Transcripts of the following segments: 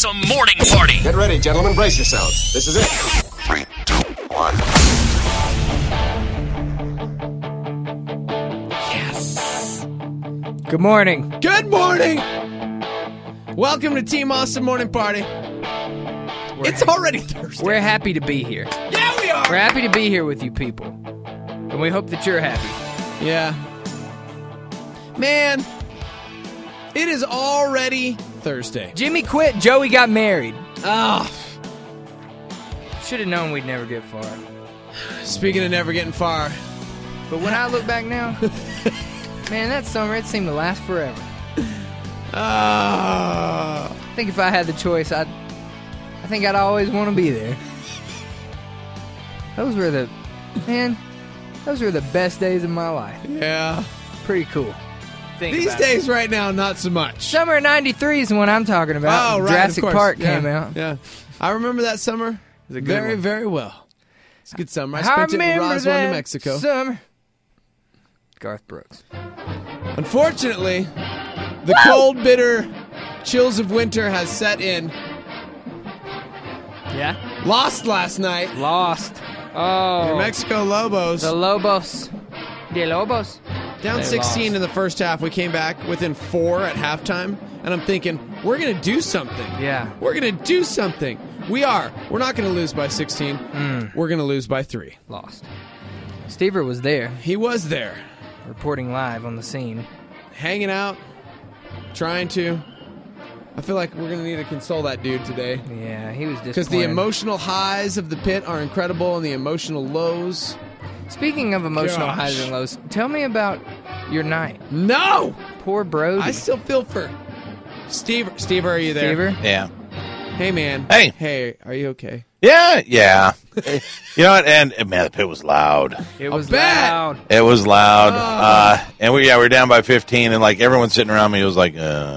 Awesome Morning Party. Get ready, gentlemen. Brace yourselves. This is it. 3, 2, 1. Yes. Good morning. Good morning. Welcome to Team Awesome Morning Party. It's already Thursday. We're happy to be here. Yeah, we are. We're happy to be here with you people. And we hope that you're happy. Yeah. Man, it is already Thursday. Jimmy quit, Joey got married. Oh, Should have known we'd never get far. speaking of never getting far. But when I look back now, man, that summer, it seemed to last forever. Oh. I think if I had the choice, I think I'd always want to be there. Those were the best days of my life. Yeah. Pretty cool. Think These about days right now, not so much. Summer of '93 is the one I'm talking about. Oh, right, Jurassic of course. Park Yeah, came out. Yeah. I remember that summer was a good very, one. very well. It's a good summer. I spent it in remember Roswell, that New Mexico. Summer. Garth Brooks. Unfortunately, the cold, bitter chills of winter has set in. Yeah. Lost last night. Lost. Oh. New Mexico Lobos. The Lobos. The Lobos. Down They 16 lost. in the first half. We came back within 4 at halftime. And I'm thinking, we're going to do something. Yeah. We're going to do something. We are. We're not going to lose by 16. We're going to lose by 3. Lost. Stever was there, He was there, reporting live on the scene. hanging out, trying to. I feel like we're going to need to console that dude today. Yeah, he was disappointed. Because the emotional highs of the pit are incredible and the emotional lows. Speaking of emotional Gosh. highs and lows, tell me about your night. No! Poor Brody. I still feel for Steve. Steve, are you there? Stever? Yeah. Hey, man. Hey. Hey, are you okay? Yeah. You know what? And man, the pit was loud. It was bet. loud. It was loud. Oh. And we were down by 15, and like everyone sitting around me was like,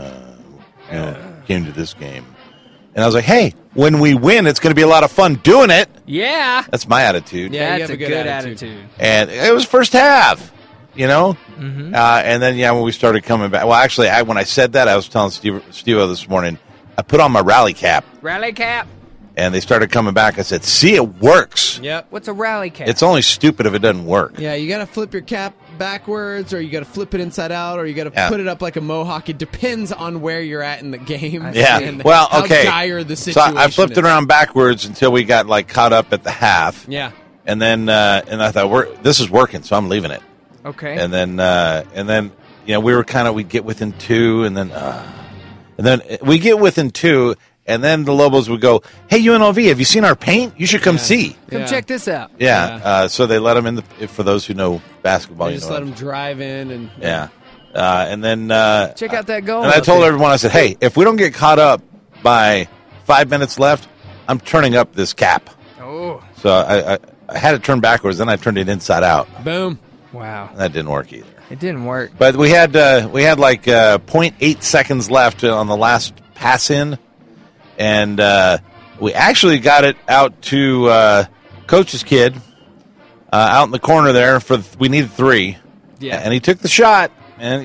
came to this game. And I was like, hey, when we win, it's going to be a lot of fun doing it. Yeah. That's my attitude. Yeah, you That's have a good attitude. And it was first half, you know? Mm-hmm. And then, when we started coming back. Well, actually, when I said that, I was telling Steve this morning, I put on my rally cap, Rally cap. and they started coming back. I said, see, it works. Yep. What's a rally cap? It's only stupid if it doesn't work. Yeah, you got to flip your cap backwards, or you got to flip it inside out, or you got to Yeah. put it up like a mohawk. It depends on where you're at in the game. Yeah. and Well, how okay. dire the So situation I flipped is. it around backwards until we got like caught up at the half. Yeah. And then and I thought this is working, so I'm leaving it. okay. And then we'd get within 2, and then we get within 2, and then the Lobos would go, "Hey UNLV, have you seen our paint? You should come see." Come Yeah. check this out. Yeah. So they let them in. For those who know basketball, They you just know let what them drive in and Yeah. And then Check out that goal. and I up told there. everyone, I said, "Hey, if we don't get caught up by 5 minutes left, I'm turning up this cap." Oh, So I had it turned backwards, then I turned it inside out. boom. wow. That didn't work either. It didn't work. But we had like 0.8 seconds left on the last pass in, and we actually got it out to Coach's kid out in the corner there. We needed 3, Yeah. and he took the shot, and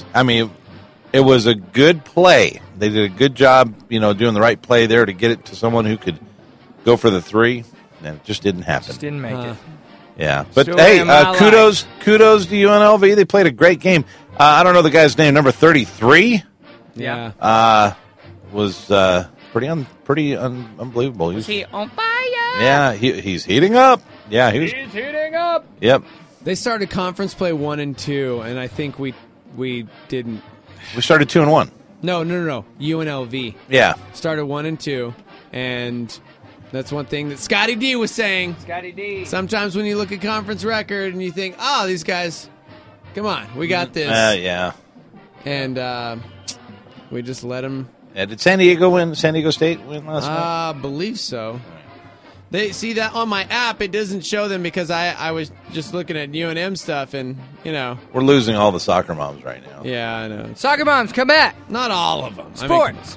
it was a good play. They did a good job, doing the right play there to get it to someone who could go for the 3, and it just didn't happen. Just didn't make it. Yeah, but Story hey, of my kudos to UNLV. They played a great game. I don't know the guy's name. Number 33 Yeah. was pretty unbelievable. Is he on fire? Yeah, he's heating up. Yeah, He's heating up. Yep. They started conference play 1 and 2, and I think we didn't. We started 2-1. No. UNLV Yeah, started 1 and 2, and that's one thing that Scotty D was saying. Scotty D. Sometimes when you look at conference record and you think, oh, these guys, come on, we got this. yeah. And we just let them. Did San Diego win? San Diego State win last night? I believe so. They see that on my app. It doesn't show them because I was just looking at UNM stuff, and We're losing all the soccer moms right now. yeah, I know. Soccer moms, come back. Not all of them. Sports.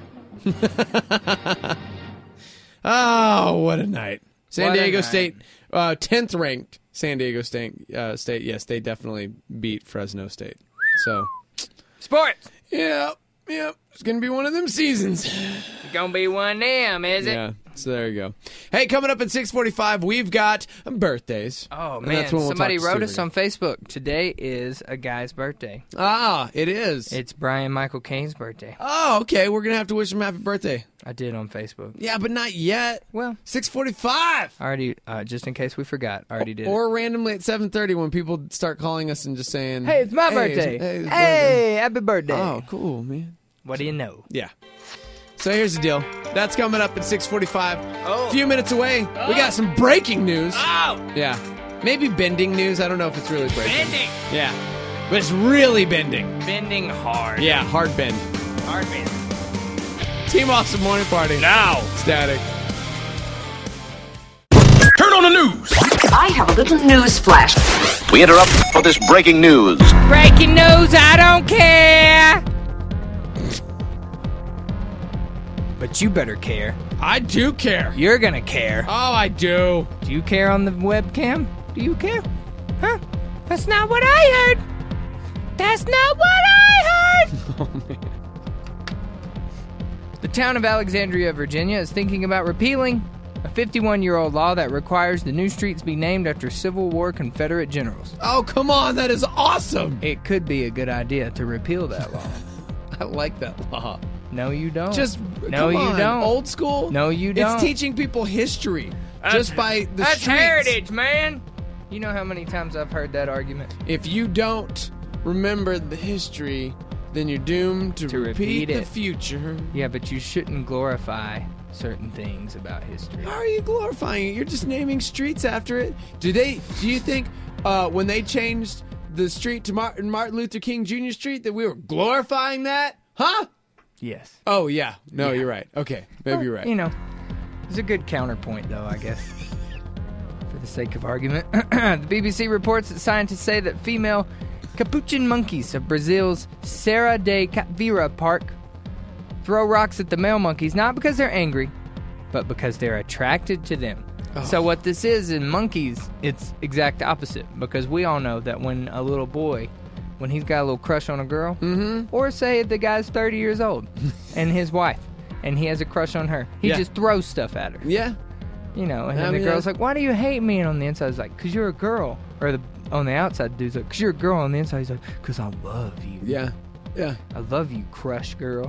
Oh, what a night! San What a Diego night. State, 10th ranked. San Diego State. Yes, they definitely beat Fresno State. So Sports. yeah. it's going to be one of them seasons. Gonna be one of them, is it? Yeah, so there you go. Hey, coming up at 6:45, we've got birthdays. Oh, And man. that's when we'll Somebody talk to wrote Stu us on Facebook. Today is a guy's birthday. Ah, it is. It's Brian Michael Caine's birthday. Oh, okay. We're going to have to wish him happy birthday. I did on Facebook. Yeah, but not yet. Well, 6:45. I already, just in case we forgot, I already did. Or randomly at 7:30 when people start calling us and just saying, Hey, it's my birthday. Hey, it's Hey, happy birthday. Oh, cool, man. What do you know? Yeah. So here's the deal. That's coming up at 6:45. Oh. A few minutes away. We got some breaking news. Oh! Yeah. Maybe bending news. I don't know if it's really breaking. Bending. Yeah. But it's really bending. Bending hard. Yeah, hard bend. Hard bend. Team Awesome Morning Party. Now. Static. Turn on the news. I have a little news flash. We interrupt for this breaking news. Breaking news, I don't care. But you better care. I do care. You're gonna care. Oh, I do. Do you care on the webcam? Do you care? Huh? That's not what I heard. That's not what I heard. Oh, man. The town of Alexandria, Virginia is thinking about repealing a 51-year-old law that requires the new streets be named after Civil War Confederate generals. Oh, come on. That is awesome. It could be a good idea to repeal that law. I like that law. No, you don't. Just no, come you on. don't. Old school? No, you don't. It's teaching people history just by the That's streets. heritage, man. You know how many times I've heard that argument? If you don't remember the history, then you're doomed to repeat the it. future. Yeah, but you shouldn't glorify certain things about history. How are you glorifying it? You're just naming streets after it. Do you think when they changed the street to Martin Luther King Jr. Street that we were glorifying that? Huh? Yes. Oh, yeah. No, you're right. Okay. Maybe you're right. You know, it's a good counterpoint, though, I guess. For the sake of argument. The BBC reports that scientists say that female capuchin monkeys of Brazil's Serra de Capivira Park throw rocks at the male monkeys not because they're angry, but because they're attracted to them. Oh. So what this is in monkeys, it's exact opposite. Because we all know that when a little boy, when he's got a little crush on a girl, or say the guy's 30 years old and his wife, and he has a crush on her, he Yeah. just throws stuff at her. Yeah. You know, and I then mean, the girl's like, why do you hate me? And on the inside, it's like, because you're a girl. Or on the outside, the dude's like, because you're a girl. On the inside, he's like, because I love you. Yeah. Yeah. I love you, Crush girl.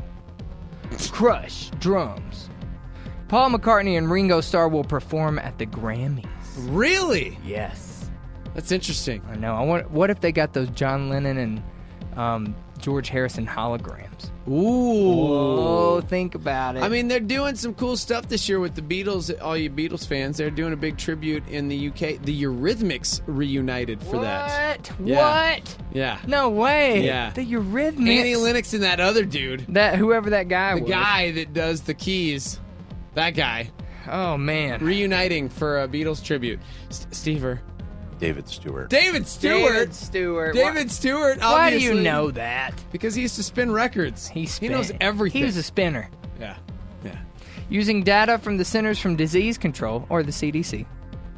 Crush drums. Paul McCartney and Ringo Starr will perform at the Grammys. Really? Yes. That's interesting. I know. What if they got those John Lennon and George Harrison holograms? Ooh. Oh, think about it. I mean, they're doing some cool stuff this year with the Beatles. All you Beatles fans, they're doing a big tribute in the UK. The Eurythmics reunited for that. Yeah. What? Yeah. No way. Yeah. The Eurythmics. Annie Lennox and that other dude. Whoever that guy The was. guy that does the keys. That guy. Oh, man. Reuniting for a Beatles tribute. Stever. David Stewart. David Stewart. David Stewart. David Stewart, Why do obviously. you know that? Because he used to spin records. He knows everything. He was a spinner. Yeah. Yeah. Using data from the Centers from Disease Control, or the CDC.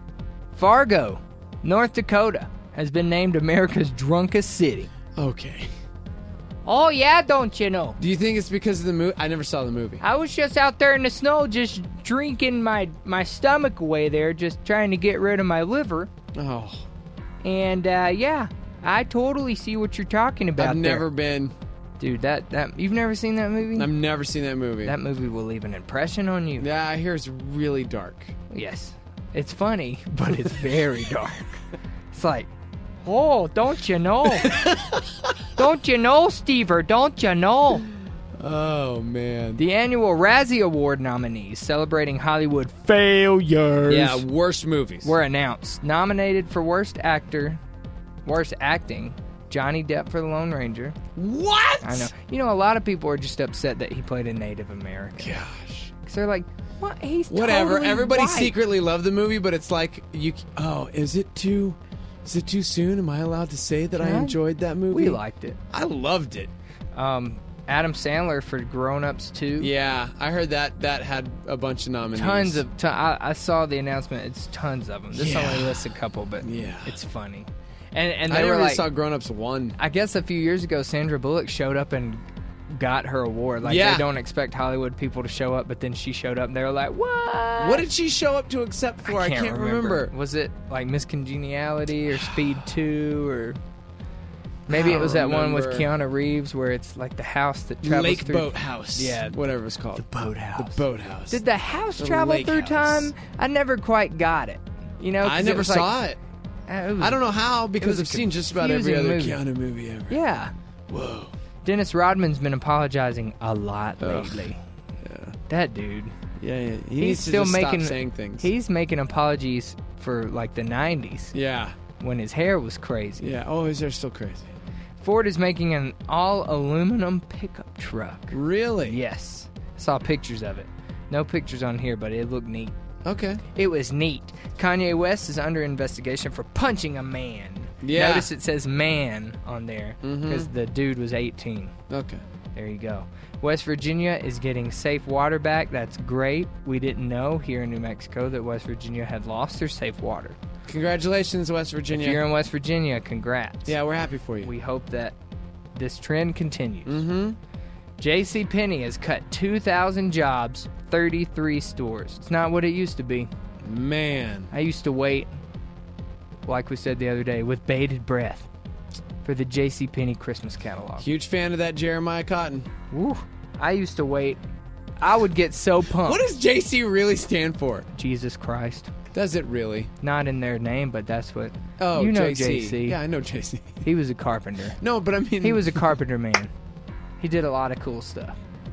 Fargo, North Dakota, has been named America's drunkest city. Okay. Oh, yeah, don't you know? Do you think it's because of the movie? I never saw the movie. I was just out there in the snow just drinking my stomach away there, just trying to get rid of my liver. Oh. And, yeah, I totally see what you're talking about. I've never been. Dude, that you've never seen that movie? I've never seen that movie. That movie will leave an impression on you. Yeah, I hear it's really dark. Yes. It's funny, but it's very dark. It's like, oh, don't you know? Don't you know, Stever? Don't you know? Oh, man. The annual Razzie Award nominees celebrating Hollywood failures Yeah, worst movies. were announced. Nominated for Worst Acting, Johnny Depp for The Lone Ranger. What? I know. You know, a lot of people are just upset that he played a Native American. Gosh. Because they're like, what? He's Whatever. totally Everybody white. secretly loved the movie, but it's like, is it too soon? Am I allowed to say that I Huh? enjoyed that movie? We liked it. I loved it. Adam Sandler for Grown Ups 2. Yeah, I heard that had a bunch of nominees. I saw the announcement. It's tons of them. This Yeah. only lists a couple, but Yeah. it's funny. And I they were never like, saw Grown Ups 1. I guess a few years ago, Sandra Bullock showed up in got her award. Like, Yeah. they don't expect Hollywood people to show up, but then she showed up, and they were like, what? What did she show up to accept for? I can't remember. Was it, like, Miss Congeniality or Speed 2 or... Maybe I it was don't that one with remember. Keanu Reeves where it's, like, the house that travels Lake through... Boathouse. Yeah. Whatever it's called. The Boathouse. Boathouse. Did the house The travel lake through house. time? I never quite got it. You know, 'cause I it never was saw like, it. it was- I don't know how, because was a I've seen just about every other confusing Keanu movie ever. Yeah. Whoa. Dennis Rodman's been apologizing a lot Ugh. lately. Yeah. That dude. Yeah. He He's needs still to just making stop saying things. He's making apologies for like the 90s Yeah. when his hair was crazy. Yeah. Oh, his hair's still crazy. Ford is making an all aluminum pickup truck. Really? Yes. Saw pictures of it. No pictures on here, but it looked neat. Okay. It was neat. Kanye West is under investigation for punching a man. Yeah. Notice it says man on there because the dude was 18. Okay. There you go. West Virginia is getting safe water back. That's great. We didn't know here in New Mexico that West Virginia had lost their safe water. Congratulations, West Virginia. If you're in West Virginia, congrats. Yeah, we're happy for you. We hope that this trend continues. Mm-hmm. J.C. Penney has cut 2,000 jobs, 33 stores. It's not what it used to be. Man. I used to wait, like we said the other day, with bated breath for the J.C. Penney Christmas catalog. Huge fan of that Jeremiah Cotton. Woo. I used to wait. I would get so pumped. What does JC really stand for? Jesus Christ. Does it really? Not in their name, but that's what... Oh, you know JC. JC. Yeah, I know JC. He was a carpenter. No, but I mean... He was a carpenter man. He did a lot of cool stuff.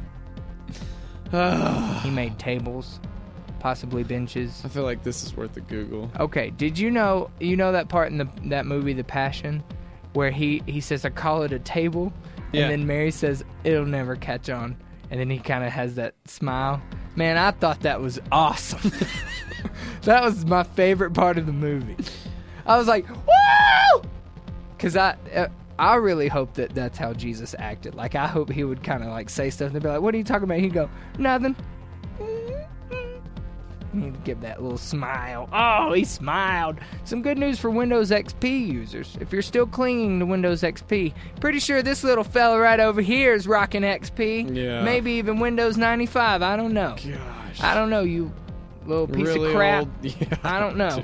He made tables, possibly benches. I feel like this is worth a Google. Okay, did you know that part in that movie, The Passion, where he says, I call it a table, and Yeah. then Mary says, it'll never catch on, and then he kind of has that smile? Man, I thought that was awesome. That was my favorite part of the movie. I was like, woo! Because I really hope that that's how Jesus acted. Like, I hope he would kind of like say stuff and they'd be like, what are you talking about? He'd go, nothing. He'd give that little smile. Oh, he smiled. Some good news for Windows XP users. If you're still clinging to Windows XP, pretty sure this little fella right over here is rocking XP. Yeah. Maybe even Windows 95. I don't know. Gosh. I don't know, you little piece Really of crap. old- yeah. I don't know.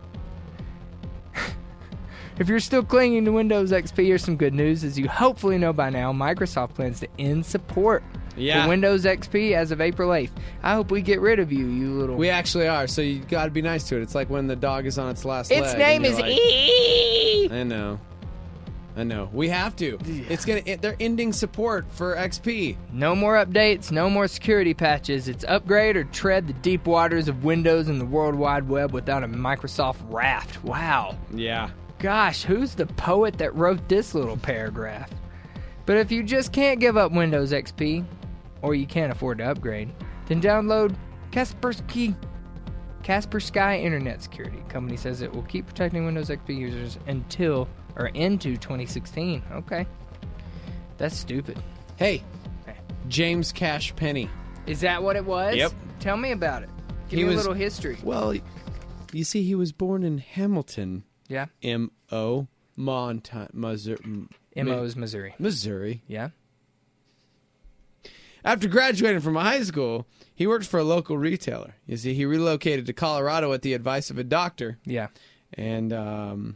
If you're still clinging to Windows XP, here's some good news. As you hopefully know by now, Microsoft plans to end support Yeah. for Windows XP as of April 8th. I hope we get rid of you, you little... We actually are, so you got to be nice to it. It's like when the dog is on its last Its leg. name and is you're like, E. I know. We have to. They're ending support for XP. No more updates, no more security patches. It's upgrade or tread the deep waters of Windows and the World Wide Web without a Microsoft raft. Wow. Yeah. Gosh, who's the poet that wrote this little paragraph? But if you just can't give up Windows XP, or you can't afford to upgrade, then download Kaspersky Internet Security. Company says it will keep protecting Windows XP users into 2016. Okay. That's stupid. Hey, James Cash Penney. Is that what it was? Yep. Tell me about it. Give He me a was- little history. Well, you see, he was born in Hamilton, Yeah. M.O., Missouri. M.O.'s Missouri. Missouri. Yeah. After graduating from high school, he worked for a local retailer. You see, he relocated to Colorado at the advice of a doctor, Yeah. and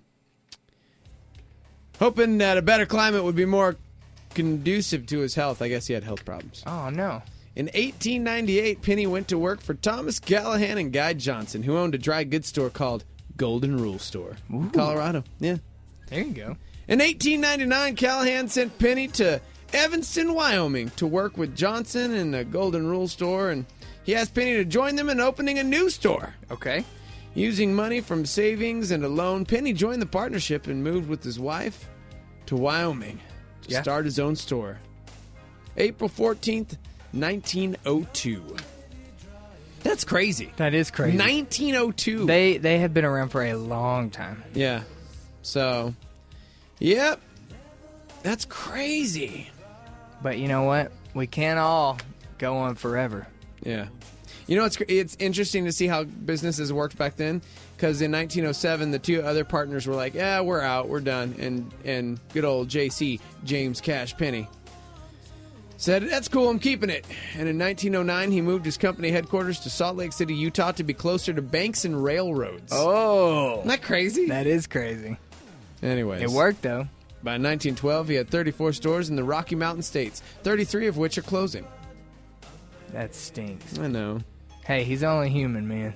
hoping that a better climate would be more conducive to his health. I guess he had health problems. Oh, no. In 1898, Penny went to work for Thomas Callahan and Guy Johnson, who owned a dry goods store called Golden Rule Store, in Colorado. Yeah. There you go. In 1899, Callahan sent Penny to Evanston, Wyoming, to work with Johnson in the Golden Rule Store, and he asked Penny to join them in opening a new store. Okay. Using money from savings and a loan, Penny joined the partnership and moved with his wife to Wyoming to Yeah. start his own store. April 14th, 1902. That's crazy. That is crazy. 1902. They have been around for a long time. Yeah. So, yep. That's crazy. But you know what? We can't all go on forever. Yeah. You know, it's interesting to see how businesses worked back then, because in 1907, the two other partners were like, yeah, we're out, we're done. And good old JC, James Cash Penney, said, "That's cool, I'm keeping it." And in 1909, he moved his company headquarters to Salt Lake City, Utah to be closer to banks and railroads. Oh. Isn't that crazy? That is crazy. Anyways. It worked, though. By 1912, he had 34 stores in the Rocky Mountain states, 33 of which are closing. That stinks. I know. Hey, he's only human, man.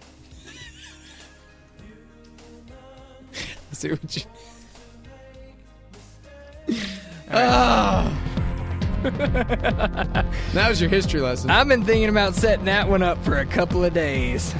See what you... Oh. That was your history lesson. I've been thinking about setting that one up for a couple of days.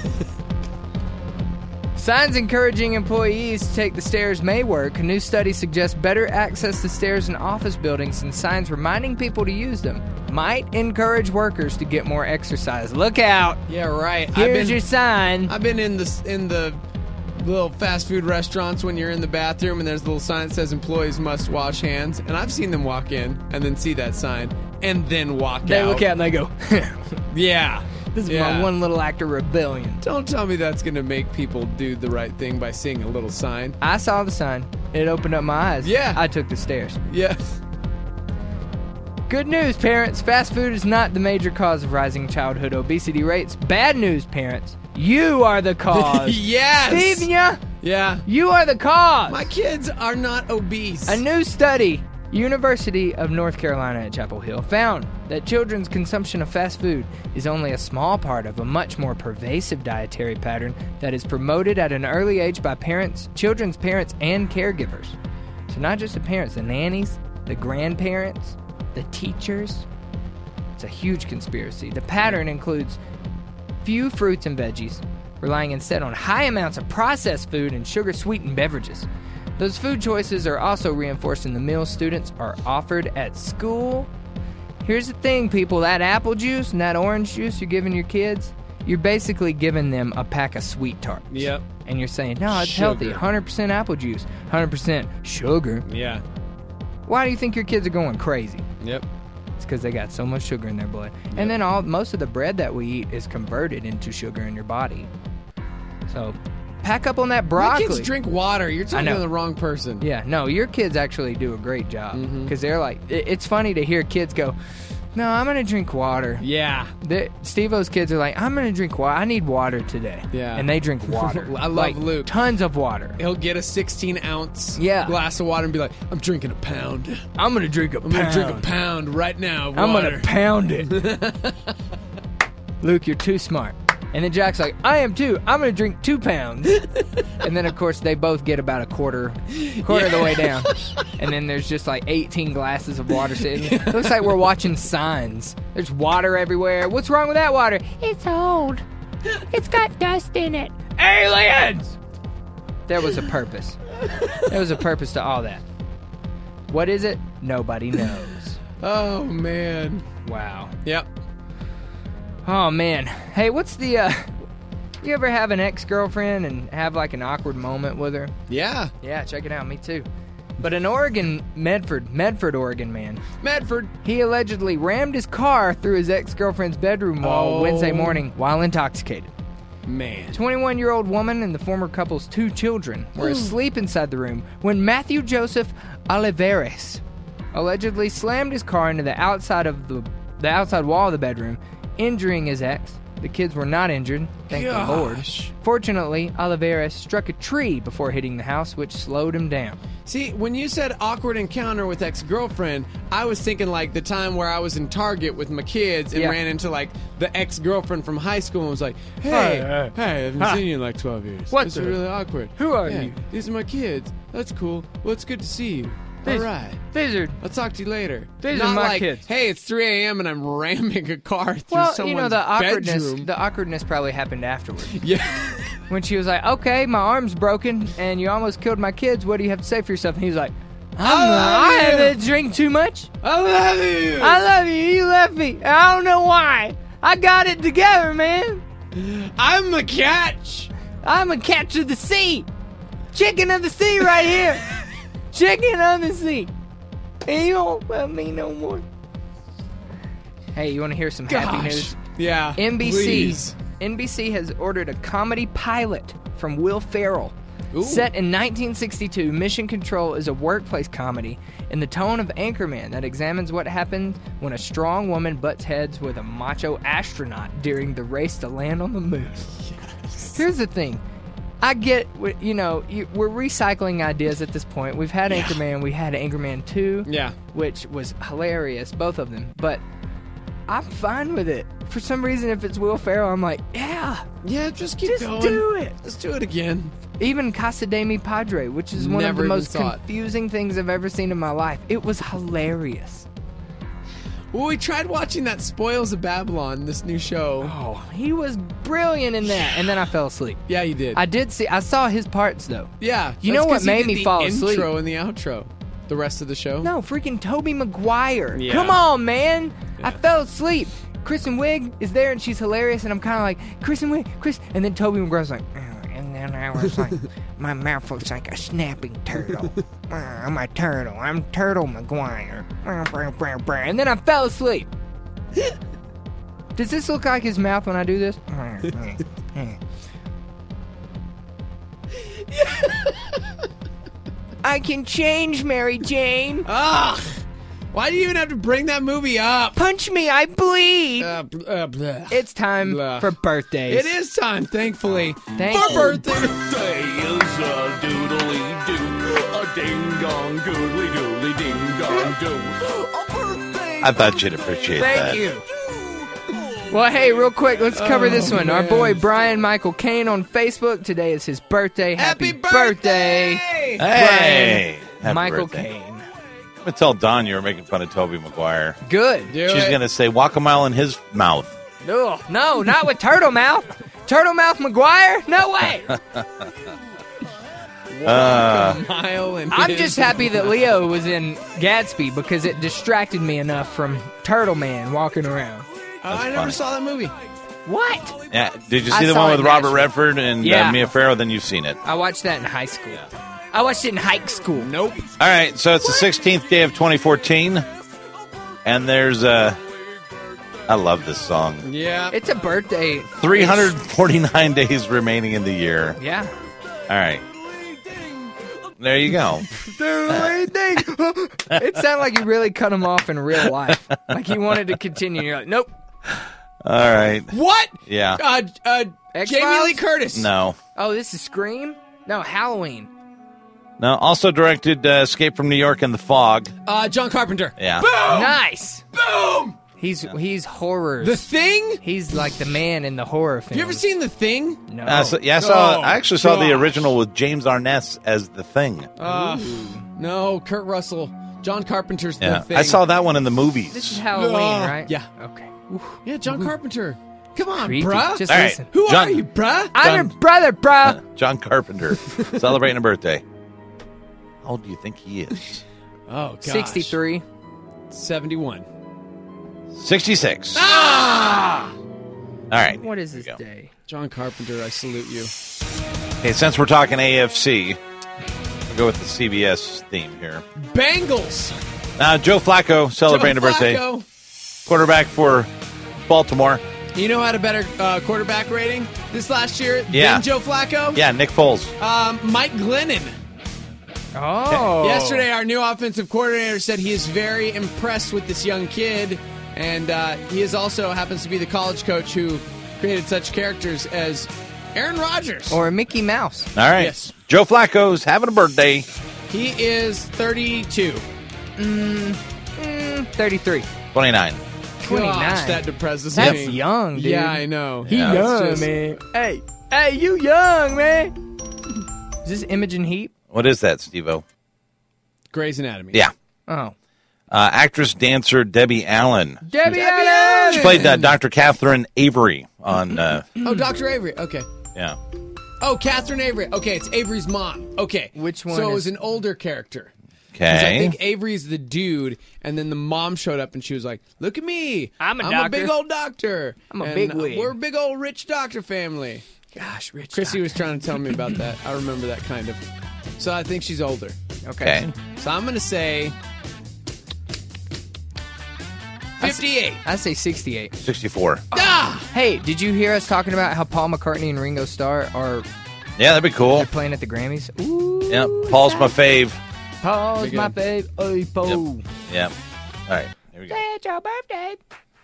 Signs encouraging employees to take the stairs may work. A new study suggests better access to stairs in office buildings and signs reminding people to use them might encourage workers to get more exercise. Look out. Yeah, right. Here's your sign. I've been in the little fast food restaurants when you're in the bathroom and there's a little sign that says employees must wash hands, and I've seen them walk in and then see that sign and then walk They out. look out and they go, Yeah. this is Yeah. my one little act of rebellion. Don't tell me that's going to make people do the right thing by seeing a little sign. I saw the sign. It opened up my eyes. Yeah. I took the stairs. Yeah. Good news, parents. Fast food is not the major cause of rising childhood obesity rates. Bad news, parents. You are the cause. Yes. Stevia, Yeah. you are the cause. My kids are not obese. A new study, University of North Carolina at Chapel Hill, found that children's consumption of fast food is only a small part of a much more pervasive dietary pattern that is promoted at an early age by parents, children's parents, and caregivers. So not just the parents, the nannies, the grandparents, the teachers. It's a huge conspiracy. The pattern includes few fruits and veggies, relying instead on high amounts of processed food and sugar-sweetened beverages. Those food choices are also reinforced in the meals students are offered at school. Here's the thing, people. That apple juice and that orange juice you're giving your kids, you're basically giving them a pack of sweet tarts. Yep. And you're saying, no, it's Sugar. healthy. 100% apple juice, 100% sugar. Yeah. Why do you think your kids are going crazy? Yep. It's because they got so much sugar in their blood. And then most of the bread that we eat is converted into sugar in your body. So pack up on that broccoli. My kids drink water. You're talking know. to the wrong person. Yeah, no, your kids actually do a great job. Because they're like, it's funny to hear kids go, no, I'm going to drink water. Yeah. Steve-O's kids are like, I'm going to drink water. I need water today. Yeah. And they drink water. I love like, Luke. Tons of water. He'll get a 16-ounce Yeah. glass of water and be like, I'm drinking a pound. I'm going to drink a I'm going to drink a pound right now of I'm water. going to pound it. Luke, you're too smart. And then Jack's like, I am too. I'm going to drink 2 pounds. And then, of course, they both get about a quarter of the way down. And then there's just like 18 glasses of water sitting. It looks like we're watching Signs. There's water everywhere. What's wrong with that water? It's old. It's got dust in it. Aliens! There was a purpose. There was a purpose to all that. What is it? Nobody knows. Oh, man. Wow. Yep. Oh, man. Hey, what's the, you ever have an ex-girlfriend and have, like, an awkward moment with her? Yeah. Yeah, check it out. Me too. But an Medford, Oregon man, Medford. he allegedly rammed his car through his ex-girlfriend's bedroom wall Wednesday morning while intoxicated. Man. 21-year-old woman and the former couple's 2 children were asleep inside the room when Matthew Joseph Olivares allegedly slammed his car into the outside wall of the bedroom, injuring his ex. The kids were not injured, thank the Lord. Fortunately, Olivares struck a tree before hitting the house, which slowed him down. See, when you said awkward encounter with ex-girlfriend, I was thinking like the time where I was in Target with my kids and Yeah. ran into like the ex-girlfriend from high school and was like, hey, I haven't Hi. seen you in like 12 years. What This the- is really awkward. Who are Yeah, you? These are my kids. That's cool. Well, it's good to see you. All right. These are I'll talk to you later. These Not are my like, kids. hey, it's 3 a.m. and I'm ramming a car through well, someone's you know, the awkwardness. bedroom. The awkwardness probably happened afterwards. Yeah. When she was like, "Okay, my arm's broken, and you almost killed my kids. What do you have to say for yourself?" And he's like, I haven't drank too much. I love you. I love you. You left me. I don't know why. I got it together, man. I'm a catch. I'm a catch of the sea. Chicken of the sea right here. Chicken of the sea. And you don't love me no more. Hey, you want to hear some happy news? Yeah. NBC. Please. NBC has ordered a comedy pilot from Will Ferrell Ooh. Set in 1962, Mission Control is a workplace comedy in the tone of Anchorman that examines what happens when a strong woman butts heads with a macho astronaut during the race to land on the moon. Yes. Here's the thing. I get, we're recycling ideas at this point. We've had Anchorman. We had Anchorman 2, which was hilarious, both of them. But I'm fine with it. For some reason, if it's Will Ferrell, I'm like, yeah, just keep going. Do it. Let's do it again. Even Casa de Mi Padre, which is one of the most confusing things I've ever seen in my life. It was hilarious. Well, we tried watching that Spoils of Babylon, this new show. Oh, he was brilliant in that, and then I fell asleep. Yeah, you did. I saw his parts, though. Yeah. You know what made me fall asleep? The intro and the outro. The rest of the show? No, freaking Tobey Maguire. Yeah. Come on, man. Yeah. I fell asleep. Kristen Wiig is there, and she's hilarious, and I'm kind of like, Kristen Wiig, and then Tobey Maguire's like, and then I was like, my mouth looks like a snapping turtle. I'm a turtle. I'm Turtle Maguire. And then I fell asleep. Does this look like his mouth when I do this? I can change, Mary Jane. Ugh! Why do you even have to bring that movie up? Punch me, I bleed. It's time for birthdays. It is time, thankfully. Thank for you. birthday. Birthday is a doodly-doo, a ding-dong, goodly-doodly, ding-dong-doo. I thought you'd appreciate that. Thank you. Well, hey, real quick, let's cover this one. Our boy Brian Michael Kane on Facebook. Today is his birthday. Happy birthday! Hey! Happy Michael birthday. Kane. I'm going to tell Dawn you were making fun of Tobey Maguire. Good. She's going to say, walk a mile in his mouth. Ugh, no, not with Turtle Mouth. Turtle Mouth Maguire? No way. A mile and I'm just happy that Leo was in Gatsby because it distracted me enough from Turtle Man walking around. I never funny. saw that movie. What? Yeah. Did you I see the saw one it with in Robert Nashville. Redford and Yeah. Mia Farrow? Then you've seen it. I watched that in high school. I watched it in high school. Nope. All right, so it's the 16th day of 2014, and there's I love this song. Yeah. It's a birthday. 349 days remaining in the year. Yeah. All right. There you go. It sounded like you really cut him off in real life. Like he wanted to continue. You're like, nope. All right. What? Yeah. X-Files? Jamie Lee Curtis. No. Oh, this is Scream? No, Halloween. No, also directed Escape from New York and The Fog. John Carpenter. Yeah. Nice. Boom! He's horror. The Thing? He's like the man in the horror film. You ever seen The Thing? No. I actually saw the gosh. original with James Arness as The Thing. No, Kurt Russell. John Carpenter's Yeah. The Thing. I saw that one in the movies. This is Halloween, right? Yeah. Okay. Yeah, John Carpenter. Come on, Creepy. bruh. Just All right. listen. Who John- are you, bruh? I'm your brother, bro. John Carpenter celebrating a birthday. How old do you think he is? Oh, gosh. 63. 71. 66. Ah! All right. What is here this we go. day? John Carpenter, I salute you. Okay, since we're talking AFC, we'll go with the CBS theme here. Bengals. Now, Joe Flacco celebrating a birthday. Flacco. Quarterback for Baltimore. You know who had a better quarterback rating this last year Yeah. than Joe Flacco? Yeah, Nick Foles. Mike Glennon. Oh. Yesterday, our new offensive coordinator said he is very impressed with this young kid, and he is also happens to be the college coach who created such characters as Aaron Rodgers. Or Mickey Mouse. All right. Yes. Joe Flacco's having a birthday. He is 32. 33. 29. 29. Gosh, that depresses That's me. young, dude. Yeah, I know. He Yeah, young, it's just- man. Hey, you young, man. Is this Imogen Heap? What is that, Steve-O? Grey's Anatomy. Yeah. Oh. Actress, dancer Debbie Allen. Debbie Allen! She played Dr. Catherine Avery on, Oh, Dr. Avery. Okay. yeah. Oh, Catherine Avery. Okay, it's Avery's mom. Okay. Which one So it is- was an older character. 'Cause I Okay. think Avery's the dude, and then the mom showed up and she was like, "Look at me, I'm a doctor. big old doctor. I'm a And, bigwig." We're a big old rich doctor family." Gosh, Rich. Chrissy was trying to tell me about that. I remember that kind of. So I think she's older. Okay. So I'm gonna say 58. I say 68. 64. Ah! Hey, did you hear us talking about how Paul McCartney and Ringo Starr are Yeah, that'd be cool. They're playing at the Grammys. Ooh, Yep. Paul's my fave. Paul's Pretty my good. fave. Oy, Paul. Yep. All right. Here we go. It's your birthday.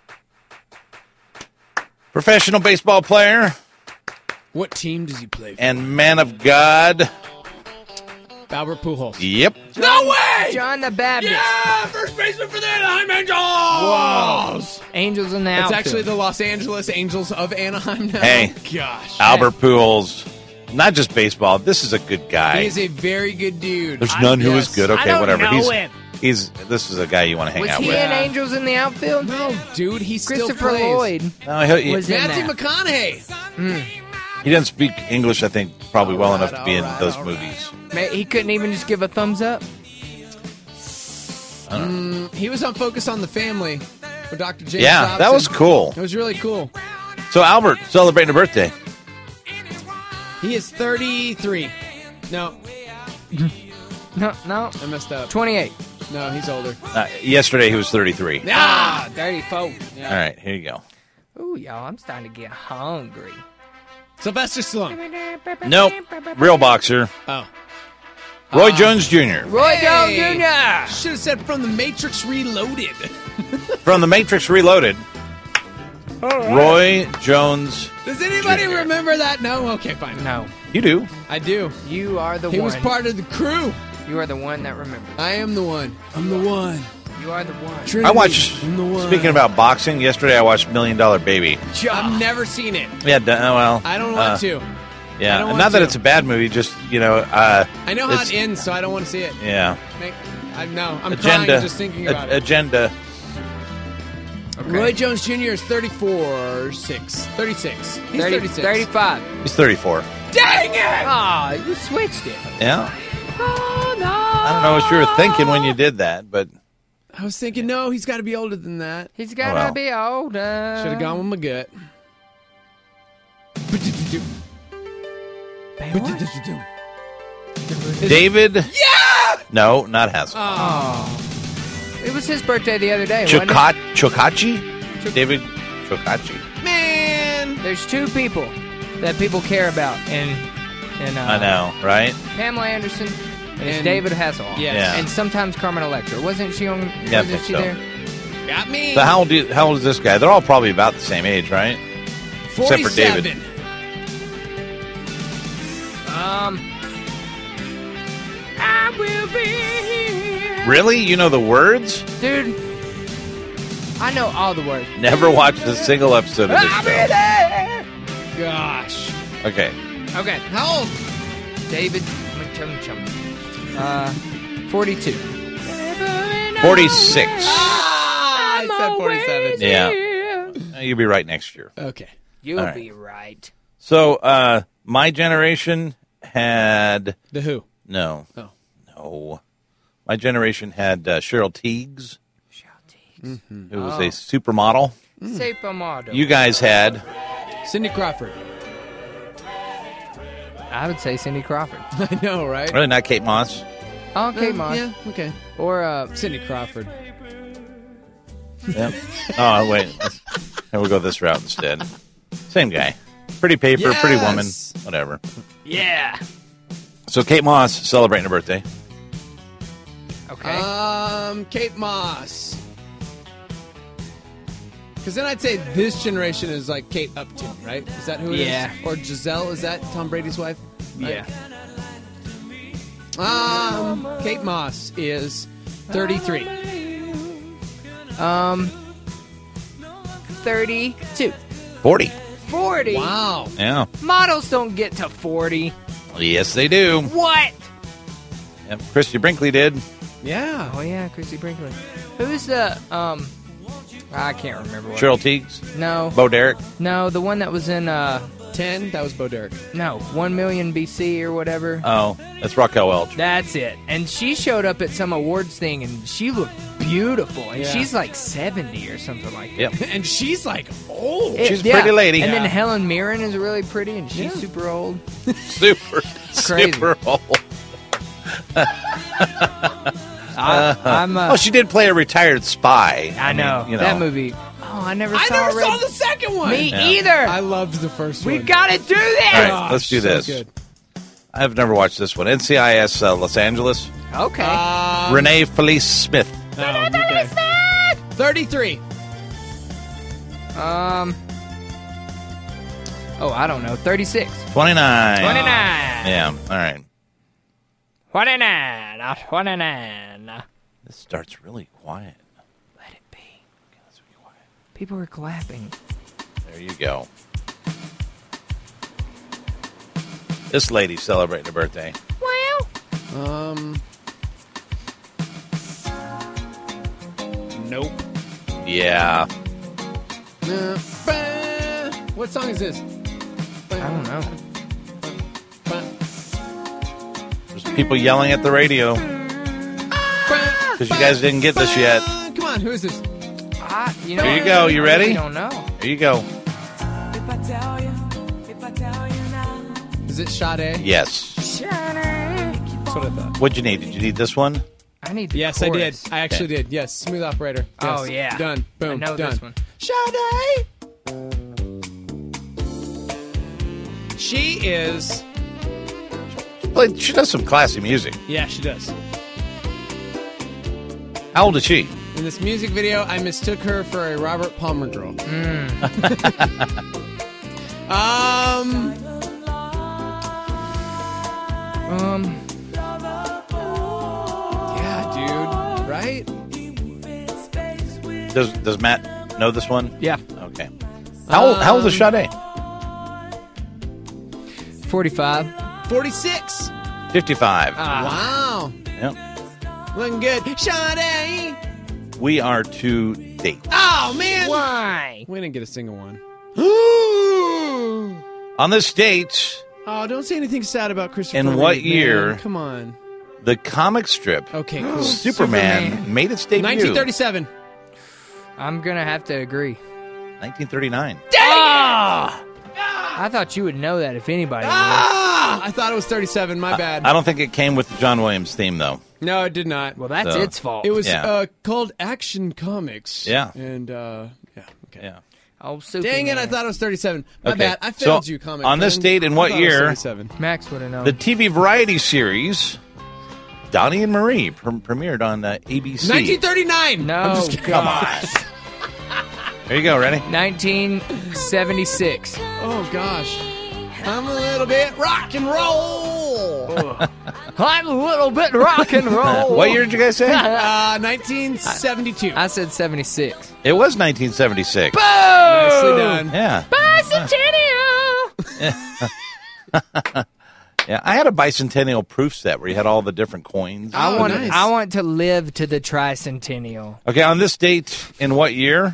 Professional baseball player What team does he play for? and man of God. Albert Pujols. Yep. No way! John the Baptist. Yeah! First baseman for the Anaheim Angels! Angels in the It's outfield. actually the Los Angeles Angels of Anaheim now. Hey. Gosh. Albert Pujols. Not just baseball. This is a good guy. He is a very good dude. There's none who is Yes. good. Okay, I don't whatever. know him. This is a guy you want to hang Was out he with. in Angels in the outfield? No, dude, he still Christopher plays. Lloyd No, he was in Matthew that. McConaughey. he doesn't speak English, I think, probably well All right, enough to be in all right, those all movies. He couldn't even just give a thumbs up. He was on Focus on the Family with Dr. James Yeah, Dobson. that was cool. It was really cool. So Albert celebrating a birthday. He is 33. No, No, I messed up. 28. No, he's older. Yesterday he was 33. Ah! 34. All right, here you go. Ooh, y'all, I'm starting to get hungry. Sylvester Stallone. Nope. Real boxer. Oh. Roy Jones Jr. Roy Hey! Jones Jr. Should have said from the Matrix Reloaded. From The Matrix Reloaded. Roy Jones. Does anybody Jr. remember that? No? Okay, fine. No, You do. I do. you are the He one. was part of the crew. You are the one that remembers. I am the one. I'm the one. You are the one. Trinity, I watched, I'm the one. speaking about boxing, yesterday I watched $1 Million Baby. I've never seen it. Yeah, well. I don't want to. I Yeah, don't and want not that to. it's a bad movie, just, I know how it's- it ends, so I don't want to see it. yeah. I'm crying Agenda. just thinking about it. Agenda. Roy Jones Jr. is 36. He's 36. 35. He's 34. Dang it! Ah, you switched it. Yeah. Oh, no. I don't know what you were thinking when you did that, but I was thinking, no, he's got to be older than that. He's got to Well. be older. Should have gone with my gut. David. Yeah. No, not Hasselhoff. It was his birthday the other day, wasn't it? Chokachi. David Chokachi. Man! There's two people that people care about, and I know, right? Pamela Anderson and, it's And- David Hasselhoff. Yes. Yeah. And sometimes Carmen Electra. Wasn't she on? Yeah, I wasn't think she so. there? Got me. So how old is this guy? They're all probably about the same age, right? Except for David. 47. I will be here. Really? You know the words? Dude, I know all the words. Never watched a single episode of this I'll be show. there. Gosh. Okay. Okay, How old? David McChum. 42. 46. Ah, I said 47. Yeah. You'll be right next year. Okay. You'll All right. be right. So, my generation had The Who. no. Oh. No. My generation had Cheryl Tiegs, who was a supermodel. Supermodel. You guys had Cindy Crawford. I would say Cindy Crawford. I know, right? really not Kate Moss. Oh, Kate Moss. Yeah, okay. Or Cindy Crawford. Yep. Oh wait, and we'll go this route instead. Same guy. Pretty paper, pretty woman, Yes. whatever. yeah. So Kate Moss celebrating her birthday. Okay. Kate Moss. Because then I'd say this generation is like Kate Upton, right? Is that who it is? Yeah. Or Giselle, is that Tom Brady's wife? yeah. Kate Moss is 33. 32. 40. 40. Wow. Yeah. Models don't get to 40. Yes, they do. What? Yep. Christy Brinkley did. Yeah. Oh yeah, Chrissy Brinkley. Who's the I can't remember what. Cheryl Tiegs. No. Bo Derek. No, the one that was in 10, that was Bo Derek. 1 million BC or whatever. Oh, that's Raquel Welch. That's it. And she showed up at some awards thing and she looked beautiful. And Yeah. she's like 70 or something like that. Yep. And she's like old. She's a pretty lady. And then Yeah. Helen Mirren is really pretty and she's super old. Super, crazy. super old. I'm Oh, she did play a retired spy. I know. mean, you That movie. Oh, I never I saw never Red- saw the second one. Me Yeah. either. I loved the first one. We gotta do this. All right, let's do so this. good. I've never watched this one. NCIS Los Angeles. Okay. Renee Felice Smith. Oh, okay. 33. Oh, I don't know. 36. 29. 29. Yeah, all right. 29. This starts really quiet. Let it be. Let's be quiet. People are clapping. There you go. This lady's celebrating her birthday. Nope. Yeah. What song is this? I don't know. There's people yelling at the radio because you guys didn't get this yet. Come on, who is this? You know, Here you go. You ready? I don't know. Here you go. Is it Sade? Yes. That's what I thought. What'd you need? Did you need this one? I need the Yes, I did. chorus. I actually did. Yes, Smooth Operator. Yes. Oh, yeah. Done. Boom. I know Done. this one. Sade! She is... She does some classy music. Yeah, she does. How old is she? In this music video, I mistook her for a Robert Palmer girl. Yeah, dude. Right? Does Matt know this one? Yeah. Okay. How old is Sade? 45. 46. 55. Wow. Yep. Looking good. Sade! We are to date. Oh, man. Why? We didn't get a single one. On this date, Oh, don't say anything sad about Christopher In what Reeve, man. year? Come on. the comic strip Okay, cool. Superman made its debut. 1937. I'm going to have to agree. 1939. I thought you would know that if anybody would. I thought it was 37. My bad. I don't think it came with the John Williams theme, though. No, it did not. Well, that's So- its fault. It was Yeah. called Action Comics. Yeah. And, yeah, okay. Yeah. Oh, Superman. Dang it, I thought it was 37. My Okay. bad. I failed So, you, comic on this fan. date in I what thought it was year- 37. Max would have known. The TV variety series Donnie and Marie premiered on ABC. 1939. no, I'm just kidding. Come on. There you go. Ready? 1976. Oh, gosh. I'm a little bit rock and roll. I'm a little bit rock and roll. What year did you guys say? 1972. I said 76. It was 1976. Nicely done. Yeah. Bicentennial. Yeah. I had a bicentennial proof set where you had all the different coins. Oh, I want. nice. I want to live to the tricentennial. Okay, on this date in what year?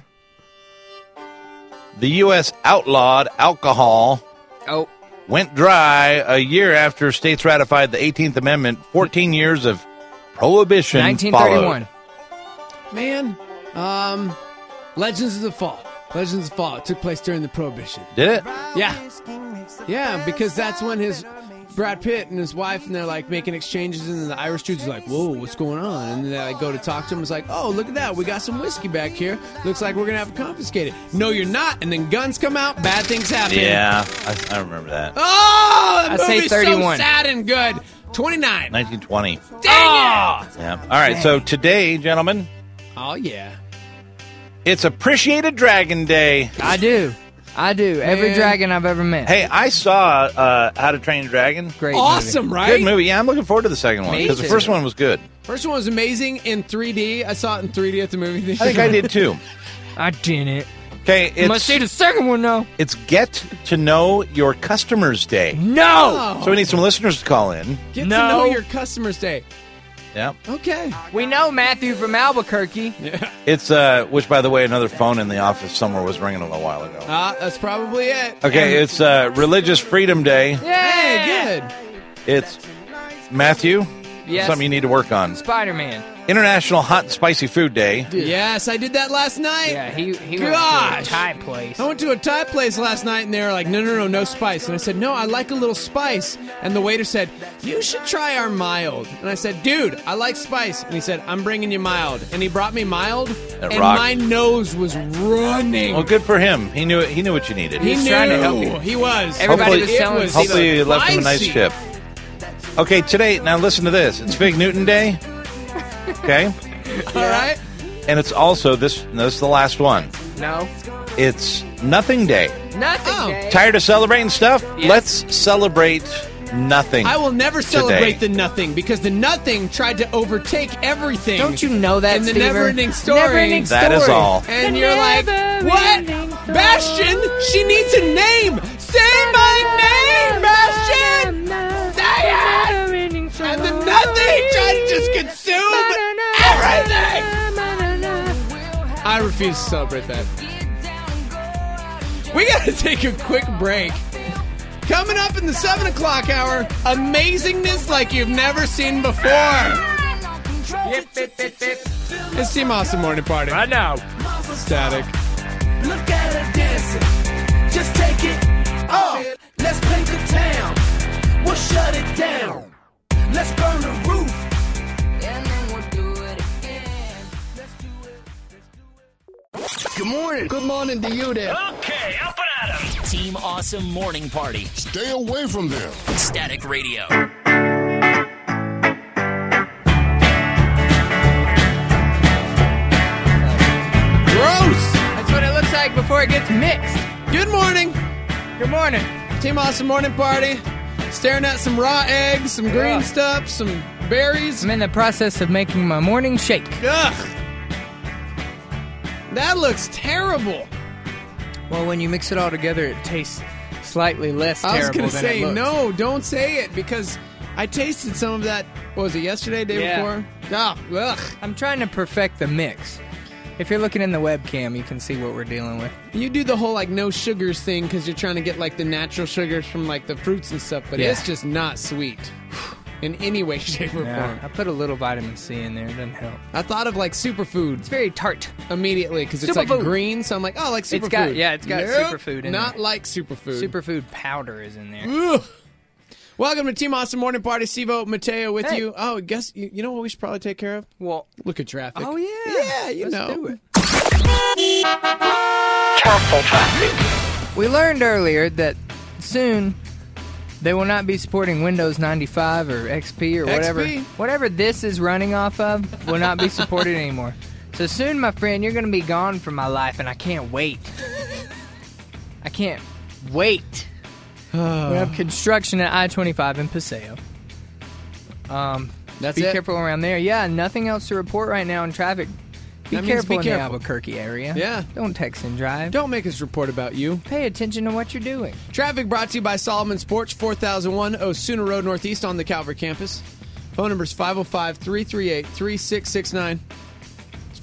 The U.S. outlawed alcohol Oh, went dry a year after states ratified the 18th Amendment. 14 years of prohibition 1931. Man, Legends of the Fall. Legends of the Fall. It took place during the Prohibition. Did it? Yeah. Yeah, because that's when his Brad Pitt and his wife, and they're like making exchanges, and then the Irish dudes are like, "Whoa, what's going on?" And then they like go to talk to him. It's like, "Oh, look at that, we got some whiskey back here. Looks like we're gonna have to confiscate it." No, you're not. And then guns come out, bad things happen. Yeah, I remember that. Oh, that I say movie's 31. so sad and good. 29. 1920. Dang it! Yeah. All right. So today, gentlemen, Oh yeah. it's Appreciated Dragon Day. I do. Every Man. dragon I've ever met. Hey, I saw How to Train Your Dragon. Great. Awesome, movie. right? Good movie. Yeah, I'm looking forward to the second one Me because the too. first one was good. First one was amazing in 3D. I saw it in 3D at the movie theater. I think I did too. I didn't. Okay, Must see the second one now. it's Get to Know Your Customers Day. No. So we need some listeners to call in. Get No. to know your customers' day. Yeah. Okay. We know Matthew from Albuquerque. It's which by the way, another phone in the office somewhere was ringing a little while ago. That's probably it. Okay, it's Religious Freedom Day. Hey, good. It's Matthew. Yes. Something you need to work on. Spider-Man. International Hot and Spicy Food Day. Yes, I did that last night. Yeah, he went to a Gosh. Thai place. I went to a Thai place last night, and they were like, no spice. And I said, no, I like a little spice. And the waiter said, you should try our mild. And I said, dude, I like spice. And he said, I'm bringing you mild. And he brought me mild, and rocked. my nose was running. Well, good for him. He knew what you needed. He was knew. trying to help you. He was. Everybody Hopefully- was selling it was Hopefully you left him a nice spicy. tip. Okay, today, now listen to this. It's Fig Newton Day. Okay? All right. And it's also, this is the last one. No. It's Nothing Day. Nothing. Oh. Day. Tired of celebrating stuff? Yes. Let's celebrate nothing. I will never celebrate today. the nothing because the nothing tried to overtake everything. Don't you know that, in the Stever? never-ending story. Never-ending That is story. all. And you're like, what? Bastion? She needs a name. Say my name, Bastion. Say it. And the nothing tried to just consume everything. I refuse to celebrate that. We got to take a quick break. Coming up in the 7 o'clock hour, amazingness like you've never seen before. It's Team Awesome Morning Party. I know. Static. Look at her dancing. Just take it off. Let's paint the town. We'll shut it down. Let's burn the roof. And then we'll do it again. Let's do it. Good morning. Good morning to you there. Okay, up and at 'em. Team Awesome Morning Party. Stay away from them. Static Radio. Gross. That's what it looks like before it gets mixed. Good morning. Good morning. Team Awesome Morning Party. Staring at some raw eggs, some green Ugh. stuff, some berries. I'm in the process of making my morning shake. Ugh. That looks terrible. Well, when you mix it all together, it tastes slightly less I was terrible going to than say, it looks. no, don't say it because I tasted some of that, what was it, yesterday, day Yeah. before? Oh, ugh. I'm trying to perfect the mix. If you're looking in the webcam, you can see what we're dealing with. You do the whole, like, no sugars thing because you're trying to get, like, the natural sugars from, like, the fruits and stuff, but Yeah. it's just not sweet in any way, shape, or form. I put a little vitamin C in there. It doesn't help. I thought of, like, superfoods It's very tart. immediately because it's, like, Superfood. green, so I'm like, oh, like superfood. It's got Nope, superfood in not there. like superfood. Superfood powder is in there. Ugh. Welcome to Team Awesome Morning Party. Stevo, Mateo with Hey. you. Oh, guess you know what we should probably take care of? Well, Look at traffic. oh yeah, Yeah, you Let's know. do it. We learned earlier that soon they will not be supporting Windows 95 or XP or whatever. XP? Whatever this is running off of will not be supported anymore. So soon, my friend, you're going to be gone from my life, and I can't wait. I can't wait. We have construction at I-25 in Paseo. That's Be it. careful around there. Yeah, nothing else to report right now in traffic. Be That means careful be in careful. the Albuquerque area. Yeah. Don't text and drive. Don't make us report about you. Pay attention to what you're doing. Traffic brought to you by Solomon Sports, 4001 Osuna Road Northeast on the Calvert campus. Phone number is 505-338-3669. It's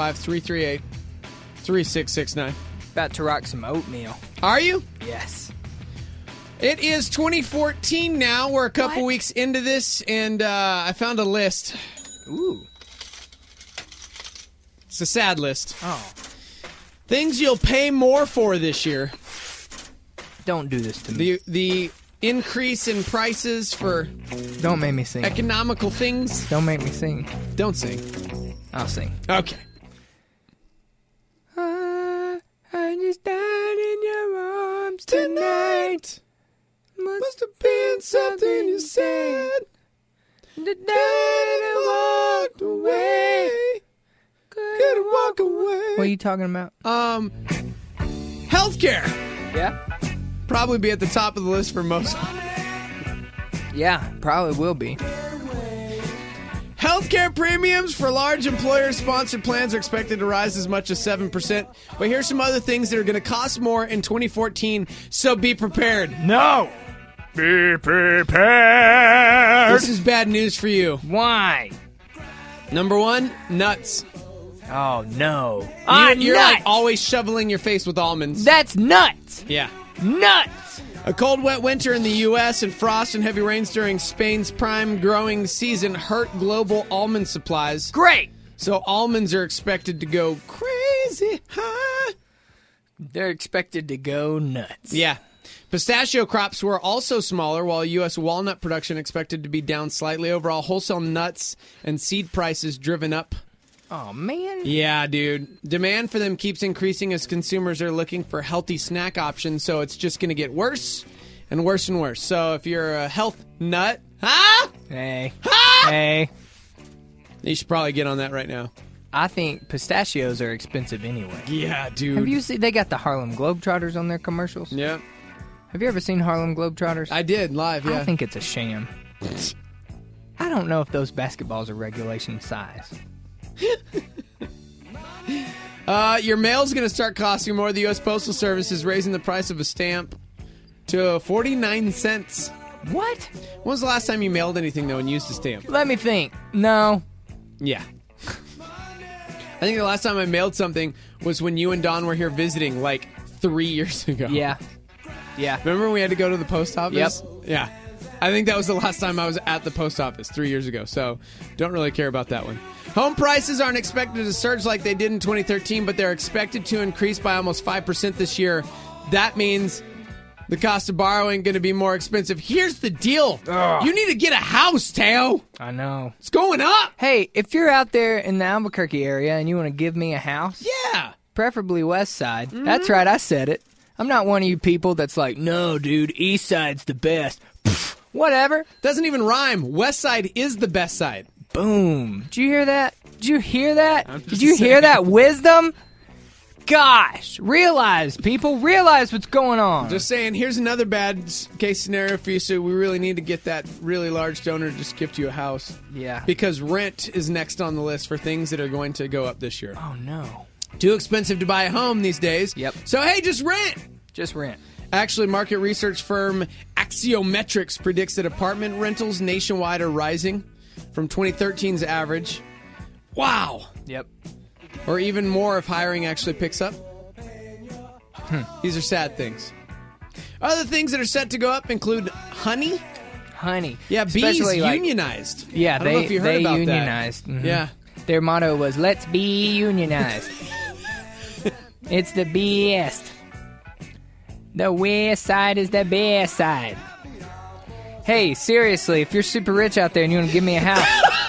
505-338-3669. About to rock some oatmeal. Are you? Yes. It is 2014 now. We're a couple weeks into this, and I found a list. Ooh. It's a sad list. Oh. Things you'll pay more for this year. Don't do this to me. The increase in prices for Don't make me sing. economical things. Don't make me sing. Don't sing. I'll sing. Okay. I just died in your arms tonight. Must have been something you said. The day I walked away. Couldn't walk away. What are you talking about? Healthcare. Yeah? Probably be at the top of the list for most. Yeah, probably will be. Healthcare premiums for large employer-sponsored plans are expected to rise as much as 7%. But here's some other things that are going to cost more in 2014, so be prepared. No! Be prepared. This is bad news for you. Why? Number one, nuts. Oh, no. You're like always shoveling your face with almonds. That's nuts! Yeah. Nuts! A cold, wet winter in the U.S. and frost and heavy rains during Spain's prime growing season hurt global almond supplies. Great! So almonds are expected to go crazy high. They're expected to go nuts. Yeah. Pistachio crops were also smaller, while U.S. walnut production expected to be down slightly. Overall, wholesale nuts and seed prices driven up. Oh, man. Yeah, dude. Demand for them keeps increasing as consumers are looking for healthy snack options, so it's just going to get worse and worse and worse. So if you're a health nut, Huh? Hey. Huh? Hey. You should probably get on that right now. I think pistachios are expensive anyway. Yeah, dude. Have you seen, they got the Harlem Globetrotters on their commercials? Yeah. Have you ever seen Harlem Globetrotters? I did, live, yeah. I think it's a sham. I don't know if those basketballs are regulation size. Your mail's going to start costing more. The U.S. Postal Service is raising the price of a stamp to 49 cents. What? When was the last time you mailed anything, though, and used a stamp? Let me think. No. Yeah. I think the last time I mailed something was when you and Don were here visiting, like 3 years ago. Yeah. Yeah. Remember when we had to go to the post office? Yep. Yeah. I think that was the last time I was at the post office 3 years ago, so don't really care about that one. Home prices aren't expected to surge like they did in 2013, but they're expected to increase by almost 5% this year. That means the cost of borrowing going to be more expensive. Here's the deal. Ugh. You need to get a house, Teo. I know. It's going up. Hey, if you're out there in the Albuquerque area and you want to give me a house, Yeah. preferably West Side. That's right, I said it. I'm not one of you people that's like, no, dude, East Side's the best. Pfft, whatever. Doesn't even rhyme. West Side is the best side. Boom. Did you hear that? Did you hear that? I'm just Did you hear saying. that wisdom? Gosh, realize, people, realize what's going on. Just saying, here's another bad case scenario for you, so we really need to get that really large donor to just gift you a house. Yeah. Because rent is next on the list for things that are going to go up this year. Oh, no. Too expensive to buy a home these days. Yep. So, hey, just rent. Just rent. Actually, market research firm Axiometrics predicts that apartment rentals nationwide are rising from 2013's average. Wow. Yep. Or even more if hiring actually picks up. These are sad things. Other things that are set to go up include honey. Honey. Yeah, bees Especially, like, unionized. Yeah, I don't know if you heard about unionized. that. Mhm. Yeah. Their motto was, let's be unionized. It's the best. The West Side is the best side. Hey, seriously, if you're super rich out there and you want to give me a house,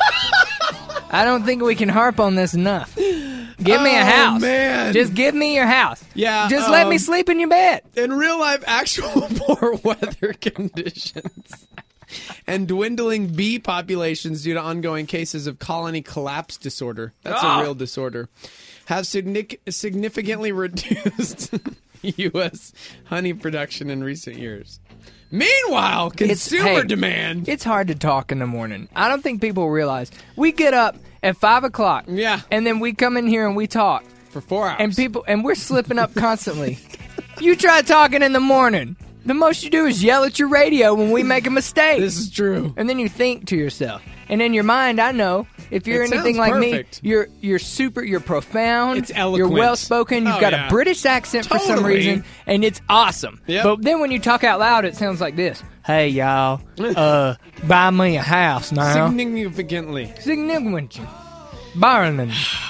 I don't think we can harp on this enough. Give me a house. Man. Just give me your house. Yeah, Just let me sleep in your bed. In real life, actual poor weather conditions and dwindling bee populations due to ongoing cases of colony collapse disorder. That's a real disorder. Have significantly reduced U.S. honey production in recent years. Meanwhile, consumer demand. It's hard to talk in the morning. I don't think people realize. We get up at 5 o'clock. Yeah. And then we come in here and we talk. For 4 hours. And we're slipping up constantly. You try talking in the morning. The most you do is yell at your radio when we make a mistake. This is true. And then you think to yourself. And in your mind, I know, if you're It anything sounds like perfect. me, you're profound. It's eloquent. You're well spoken. You've Oh, got yeah. a British accent for some Totally. reason, and it's awesome. Yep. But then when you talk out loud, it sounds like this. Hey y'all, buy me a house now. Significantly. Significant. Barnum.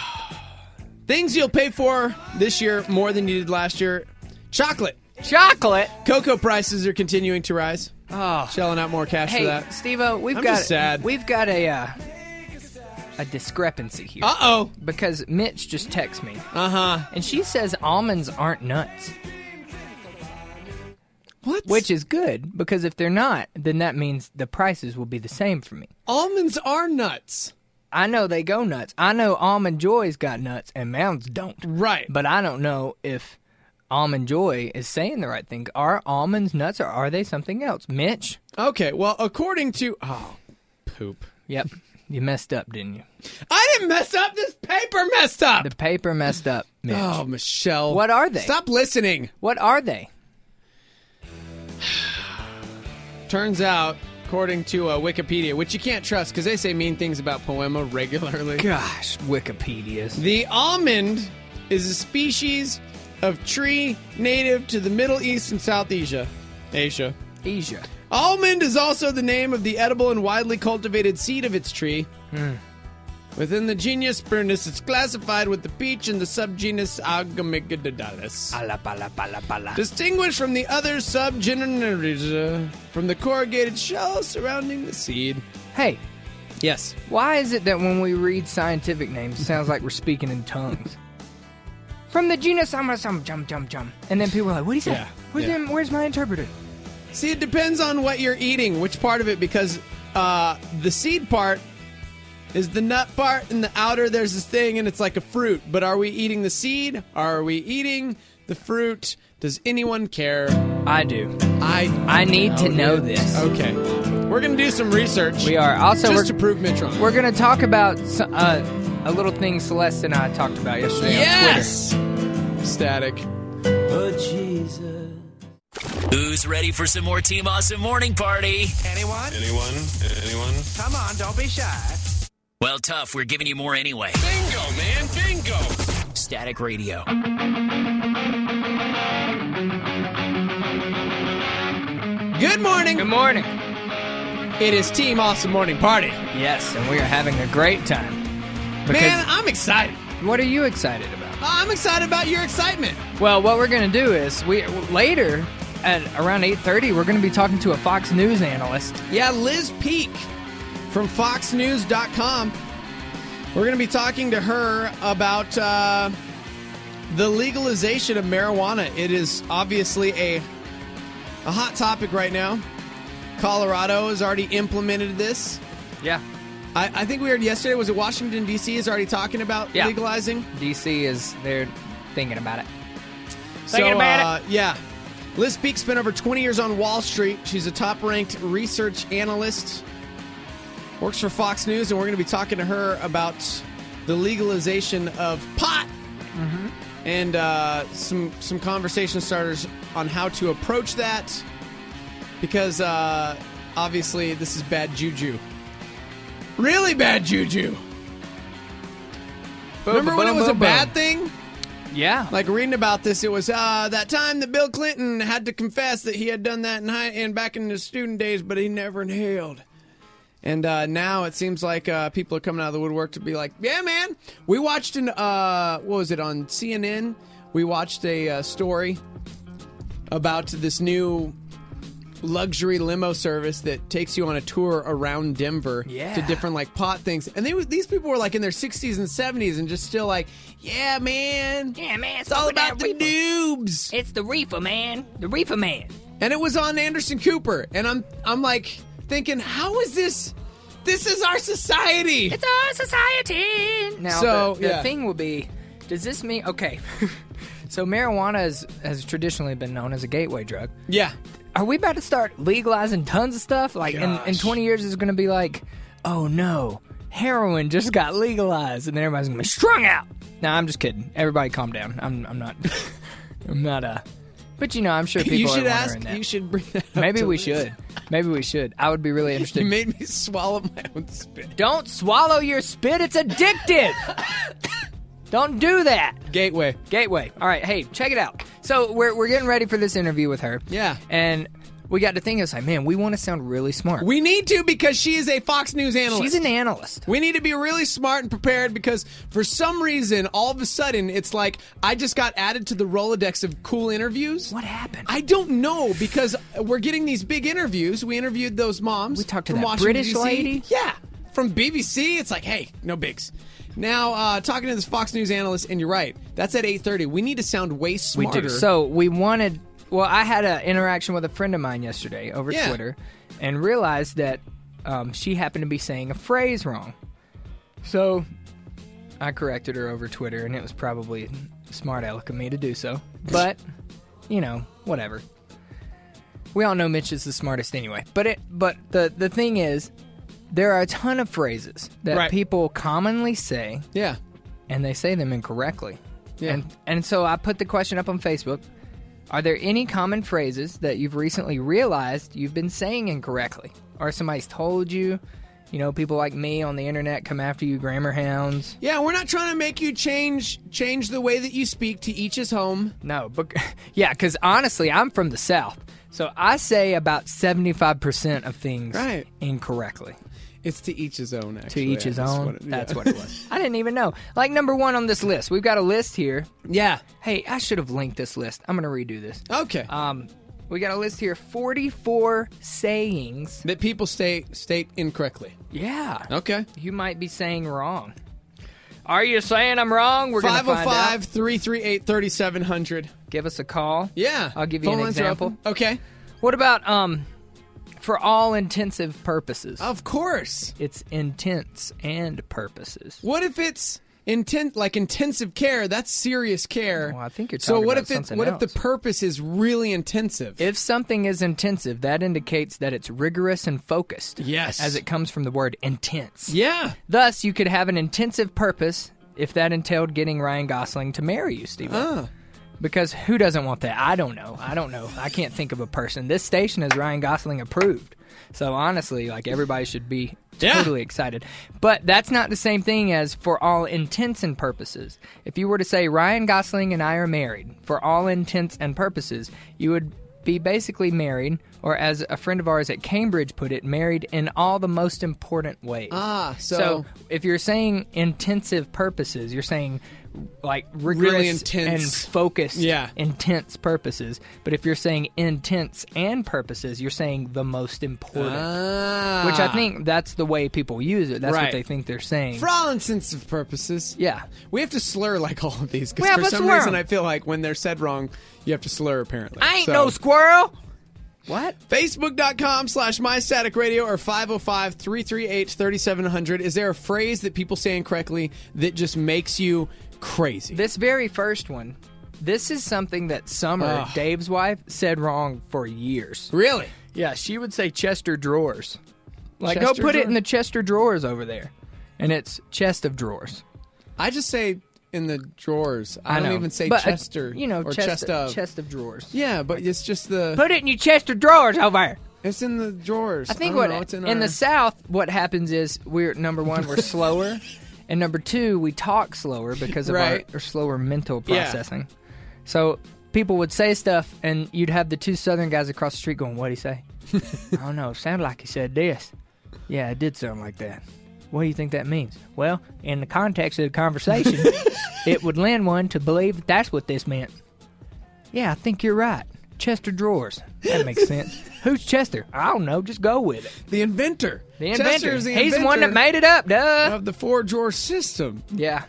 Things you'll pay for this year more than you did last year. Chocolate. Chocolate. Cocoa prices are continuing to rise. Oh. Shelling out more cash for Hey, that. Steve-O, we've I'm got just sad. We've got a discrepancy here. Uh-oh. Because Mitch just texted me, Uh-huh. and she says almonds aren't nuts. What? Which is good, because if they're not, then that means the prices will be the same for me. Almonds are nuts. I know they go nuts. I know Almond Joy's got nuts, and Mounds don't. Right. But I don't know if Almond Joy is saying the right thing. Are almonds nuts, or are they something else? Mitch? Okay, well, according to... Oh, poop. Yep. You messed up, didn't you? I didn't mess up. This paper messed up. The paper messed up, Mitch. Oh, Michelle. What are they? Stop listening. What are they? Turns out, according to Wikipedia, which you can't trust because they say mean things about Poema regularly. Gosh, Wikipedia's. The almond is a species of tree native to the Middle East and South Asia. Asia. Almond is also the name of the edible and widely cultivated seed of its tree. Within the genus Prunus, it's classified with the peach and the subgenus Agamigdalalis. Distinguished from the other subgenera from the corrugated shell surrounding the seed. Hey, Yes. why is it that when we read scientific names, it sounds like we're speaking in tongues? From the genus jum. And then people are like, what do you say? Yeah, yeah. Where's my interpreter? See, it depends on what you're eating, which part of it, because the seed part is the nut part, and the outer there's this thing, and it's like a fruit. But are we eating the seed? Are we eating the fruit? Does anyone care? I do. I need to know this. Okay. We're going to do some research. We are. Also, just to prove Mitch wrong. We're going to talk about a little thing Celeste and I talked about yesterday on Twitter. Static. Oh, Jesus. Who's ready for some more Team Awesome Morning Party? Anyone? Anyone? Come on, don't be shy. Well, tough. We're giving you more anyway. Bingo, man, bingo. Static Radio. Good morning. Good morning. It is Team Awesome Morning Party. Yes, and we are having a great time. Man, I'm excited. What are you excited about? I'm excited about your excitement. Well, what we're going to do is later at around 8:30, we're going to be talking to a Fox News analyst. Yeah, Liz Peek from FoxNews.com. We're going to be talking to her about the legalization of marijuana. It is obviously a hot topic right now. Colorado has already implemented this. Yeah. I think we heard yesterday, was it Washington, D.C. is already talking about legalizing? D.C. they're thinking about it. Yeah. Liz Peek spent over 20 years on Wall Street. She's a top-ranked research analyst. Works for Fox News, and we're going to be talking to her about the legalization of pot. Mm-hmm. And some conversation starters on how to approach that. Because, obviously, this is bad juju. Really bad juju. Remember when it was a bad thing? Yeah. Like reading about this, it was that time that Bill Clinton had to confess that he had done that back in his student days, but he never inhaled. And now it seems like people are coming out of the woodwork to be like, yeah, man. We watched what was it, on CNN? We watched a story about this new luxury limo service that takes you on a tour around Denver to different like pot things. And these people were like in their 60s and 70s and just still like, yeah, man. Yeah, man. It's all about the noobs. It's the reefer, man. The reefer man. And it was on Anderson Cooper. And I'm like thinking, how is this? This is our society. It's our society. Now, so, the thing will be, does this mean, okay, so marijuana has traditionally been known as a gateway drug. Yeah. Are we about to start legalizing tons of stuff? Like, in 20 years, it's going to be like, oh, no, heroin just got legalized, and then everybody's going to be strung out. No, I'm just kidding. Everybody calm down. I'm not, but, I'm sure people you are should wondering that. You should bring that up. Maybe we should. Maybe we should. I would be really interested. You made me swallow my own spit. Don't swallow your spit. It's addictive. Don't do that. Gateway. All right, hey, check it out. So we're getting ready for this interview with her. Yeah. And we got to think, it's like, man, we want to sound really smart. We need to, because she is a Fox News analyst. She's an analyst. We need to be really smart and prepared, because for some reason, all of a sudden, it's like I just got added to the Rolodex of cool interviews. What happened? I don't know, because we're getting these big interviews. We interviewed those moms. We talked to from that Washington, British DC. lady? Yeah. From BBC, it's like, hey, no bigs. Now, talking to this Fox News analyst, and you're right, that's at 8:30. We need to sound way smarter. We do. So we wanted... Well, I had an interaction with a friend of mine yesterday over Twitter and realized that she happened to be saying a phrase wrong. So I corrected her over Twitter, and it was probably smart aleck of me to do so. But, whatever. We all know Mitch is the smartest anyway. But the thing is, there are a ton of phrases that people commonly say. Yeah. And they say them incorrectly. Yeah. And so I put the question up on Facebook. Are there any common phrases that you've recently realized you've been saying incorrectly? Or somebody's told you? People like me on the internet come after you, grammar hounds. Yeah, we're not trying to make you change the way that you speak. To each his home. No, but because honestly, I'm from the South. So I say about 75% of things incorrectly. It's to each his own, actually. To each his own? That's what it was. I didn't even know. Like, number one on this list. We've got a list here. Yeah. Hey, I should have linked this list. I'm going to redo this. Okay. We got a list here. 44 sayings. That people state incorrectly. Yeah. Okay. You might be saying wrong. Are you saying I'm wrong? We're going to find out. 505-338-3700. Give us a call. Yeah. I'll give you an example. Okay. What about For all intensive purposes. Of course. It's intents and purposes. What if it's intensive care? That's serious care. Well, I think you're so talking what about if it's something what if the else. purpose is really intensive? If something is intensive, that indicates that it's rigorous and focused. Yes. As it comes from the word intense. Yeah. Thus, you could have an intensive purpose if that entailed getting Ryan Gosling to marry you, Steve. Because who doesn't want that? I don't know. I can't think of a person. This station is Ryan Gosling approved. So honestly, like, everybody should be totally excited. But that's not the same thing as for all intents and purposes. If you were to say Ryan Gosling and I are married, for all intents and purposes, you would be basically married, or as a friend of ours at Cambridge put it, married in all the most important ways. So if you're saying intensive purposes, you're saying like rigorous really intense and focused, Yeah. intense purposes. But if you're saying intense and purposes, you're saying the most important. Which I think that's the way people use it. That's Right. what they think they're saying. for all intensive purposes. Yeah. We have to slur like all of these We because have for to some slur reason 'em. I feel like when they're said wrong, you have to slur apparently. I ain't no squirrel. What? Facebook.com/MyStaticRadio or 505-338-3700. Is there a phrase that people say incorrectly that just makes you crazy? This very first one, this is something that Summer, Dave's wife, said wrong for years. Really? Yeah, she would say Chester drawers. Like, Chester go put it drawer? in the Chester drawers over there. And it's chest of drawers. I just say in the drawers. I know. don't even say But, Chester or chest of. Chest of drawers. Yeah, but it's just the... Put it in your Chester drawers over there. It's in the drawers. I think don't know, it's in the South, what happens is number one, we're slower, and number two, we talk slower because of Right. our slower mental Yeah. processing. So people would say stuff, and you'd have the two Southern guys across the street going, "What'd he say?" I don't know. Sounded like he said this. Yeah, it did sound like that. What do you think that means? Well, in the context of the conversation, it would lend one to believe that that's what this meant. Yeah, I think you're right. Chester drawers. That makes sense. Who's Chester? I don't know. Just go with it. The inventor. The inventor. Chester's the He's the one that inventor made it up, duh. of the 4-drawer system. Yeah.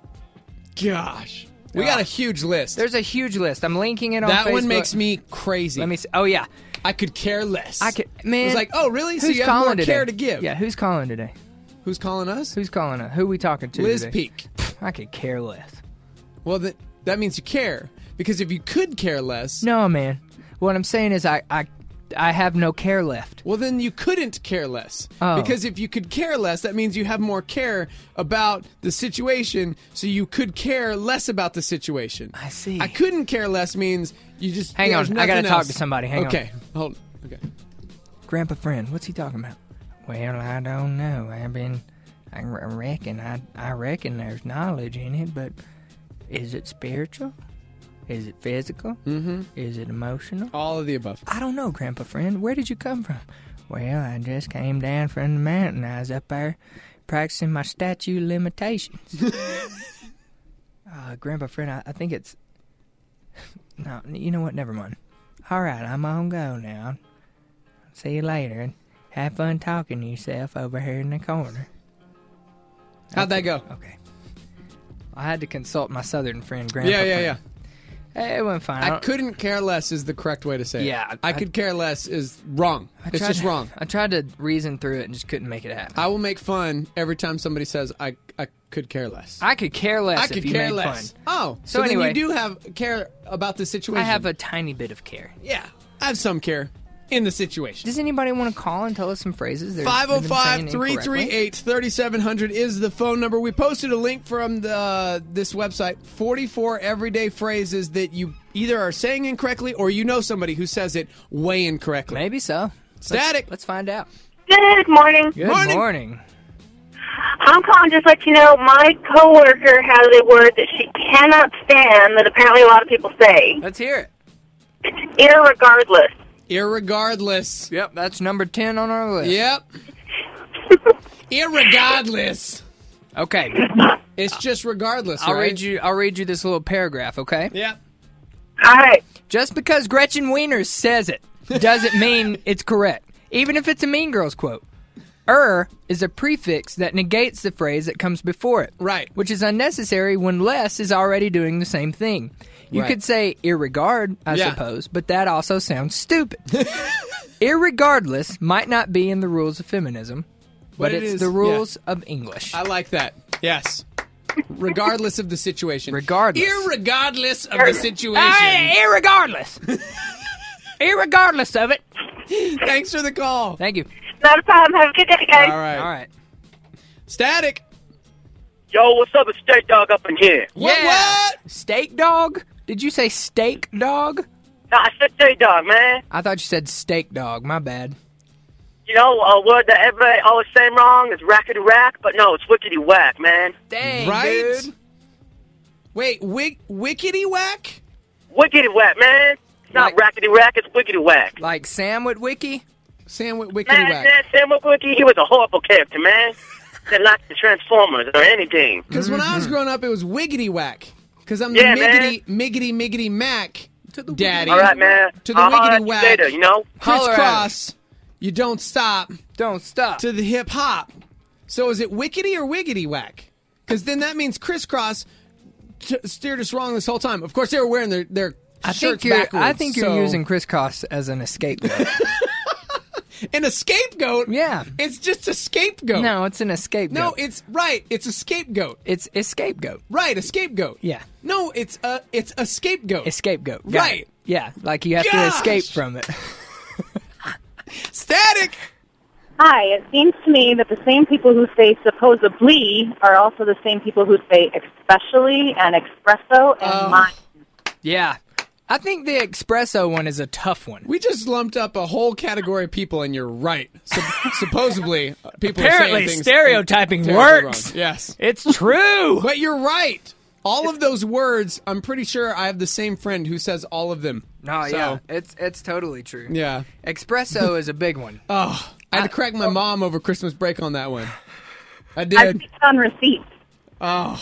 Gosh. We got a huge list. There's a huge list. I'm linking it on That Facebook. one makes me crazy. Let me see. Oh, yeah. I could care less. I could, man. It's like, oh, really? So who's you have more calling today? care to give. Yeah, who's calling today? Who's calling us? Who's calling us? Who are we talking to Liz today? Peak. I could care less. Well, that means you care. Because if you could care less, No, man. What I'm saying is I have no care left. well, then you couldn't care less. Oh. Because if you could care less, that means you have more care about the situation, so you could care less about the situation. I see. I couldn't care less means you just... Hang there's on. I gotta nothing talk else. to somebody. Hang on. Okay. Hold on. Okay. Grandpa friend, what's he talking about? Well, I don't know. I reckon there's knowledge in it, but is it spiritual? Is it physical? Mm-hmm. Is it emotional? All of the above. I don't know, Grandpa friend. Where did you come from? Well, I just came down from the mountain. I was up there practicing my statute of limitations. Grandpa friend, I think it's... No, you know what? Never mind. All right, I'm on go now. See you later, and have fun talking to yourself over here in the corner. How'd that go? Okay. I had to consult my southern friend, Grandpa Yeah. friend. It went fine. I couldn't care less is the correct way to say it. Yeah, I could care less is wrong. It's just wrong. I tried to reason through it and just couldn't make it happen. I will make fun every time somebody says I could care less. I could care less I if could you care made less. fun. Oh, So then anyway- you do have care about the situation. I have a tiny bit of care. yeah. I have some care in the situation. Does anybody want to call and tell us some phrases? they've been saying incorrectly? 505-338-3700 is the phone number. We posted a link from this website, 44 everyday phrases that you either are saying incorrectly or you know somebody who says it way incorrectly. Maybe so. Static. Let's find out. Good morning. Good Morning. morning. I'm calling just to let you know my coworker has a word that she cannot stand that apparently a lot of people say. Let's hear it. Irregardless. Irregardless. Yep, that's number 10 on our list. Yep. Irregardless. Okay. It's just regardless, I'll right? read you this little paragraph, okay? Yep. All right. Just because Gretchen Wieners says it doesn't mean it's correct, even if it's a Mean Girls quote. Is a prefix that negates the phrase that comes before it. Right. Which is unnecessary when less is already doing the same thing. You Right. could say irregard, I Yeah. suppose, but that also sounds stupid. Irregardless might not be in the rules of feminism, but it it's is, the rules of English. I like that. Yes. Regardless of the situation. Regardless. Irregardless of the situation. Irregardless. Irregardless of it. Thanks for the call. Thank you. Not a problem. Have a good day, guys. All right. All right. Static. Yo, what's up? It's Steak Dog up in here. What? Steak dog? Did you say steak dog? Nah, I said Steak Dog, man. I thought you said steak dog. My bad. You know, a word that everybody always saying wrong is rackety rack, but no, it's wickety whack, man. Dang, Right? dude. Wait, wickety whack? Wickety whack, man. It's not Like- rackety rack, it's wickety whack. Like Sam with Wiki? Sam wickety Man, whack. Sam Witwicky, he was a horrible character, man. That liked the Transformers or anything. Because when I was growing up, it was wiggity whack. Because I'm the Yeah, miggity Mac daddy. All right, man. To the I'll holler wiggity at you whack. later, you know? Holler at Crisscross. You don't stop. Don't stop. To the hip hop. So is it wickety or wiggity whack? Because then that means crisscross steered us wrong this whole time. Of course, they were wearing their shirts backwards. I think you're so- using crisscross as an scapegoat. And a scapegoat? Yeah. It's just a scapegoat. No, it's an escapegoat. No, it's right. It's a scapegoat. It's a scapegoat. Right, a scapegoat. Yeah. No, it's a scapegoat. A scapegoat. Got Right. it. Yeah, like you have to Gosh. escape from it. Static. Hi, it seems to me that the same people who say supposedly are also the same people who say especially and espresso and mine. Yeah. I think the espresso one is a tough one. We just lumped up a whole category of people, and you're right. Supposedly, people Apparently, are saying things stereotyping terribly works. wrong. Yes. It's true. But you're right. All of those words, I'm pretty sure I have the same friend who says all of them. No, So, yeah. It's totally true. Yeah. Espresso is a big one. Oh, I had to correct my mom over Christmas break on that one. I I did. see it on receipts. Oh.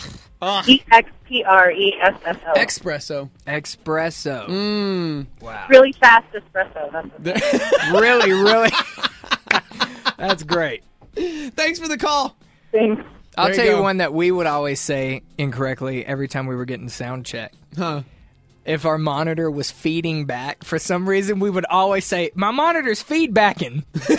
EXPRESSO. Espresso. Espresso. Mmm. Wow. Really fast espresso. That's what Really, really. That's great. Thanks for the call. Thanks. I'll There tell you you go. one that we would always say incorrectly every time we were getting sound check. Huh. If our monitor was feeding back, for some reason, we would always say, "My monitor's feedbacking."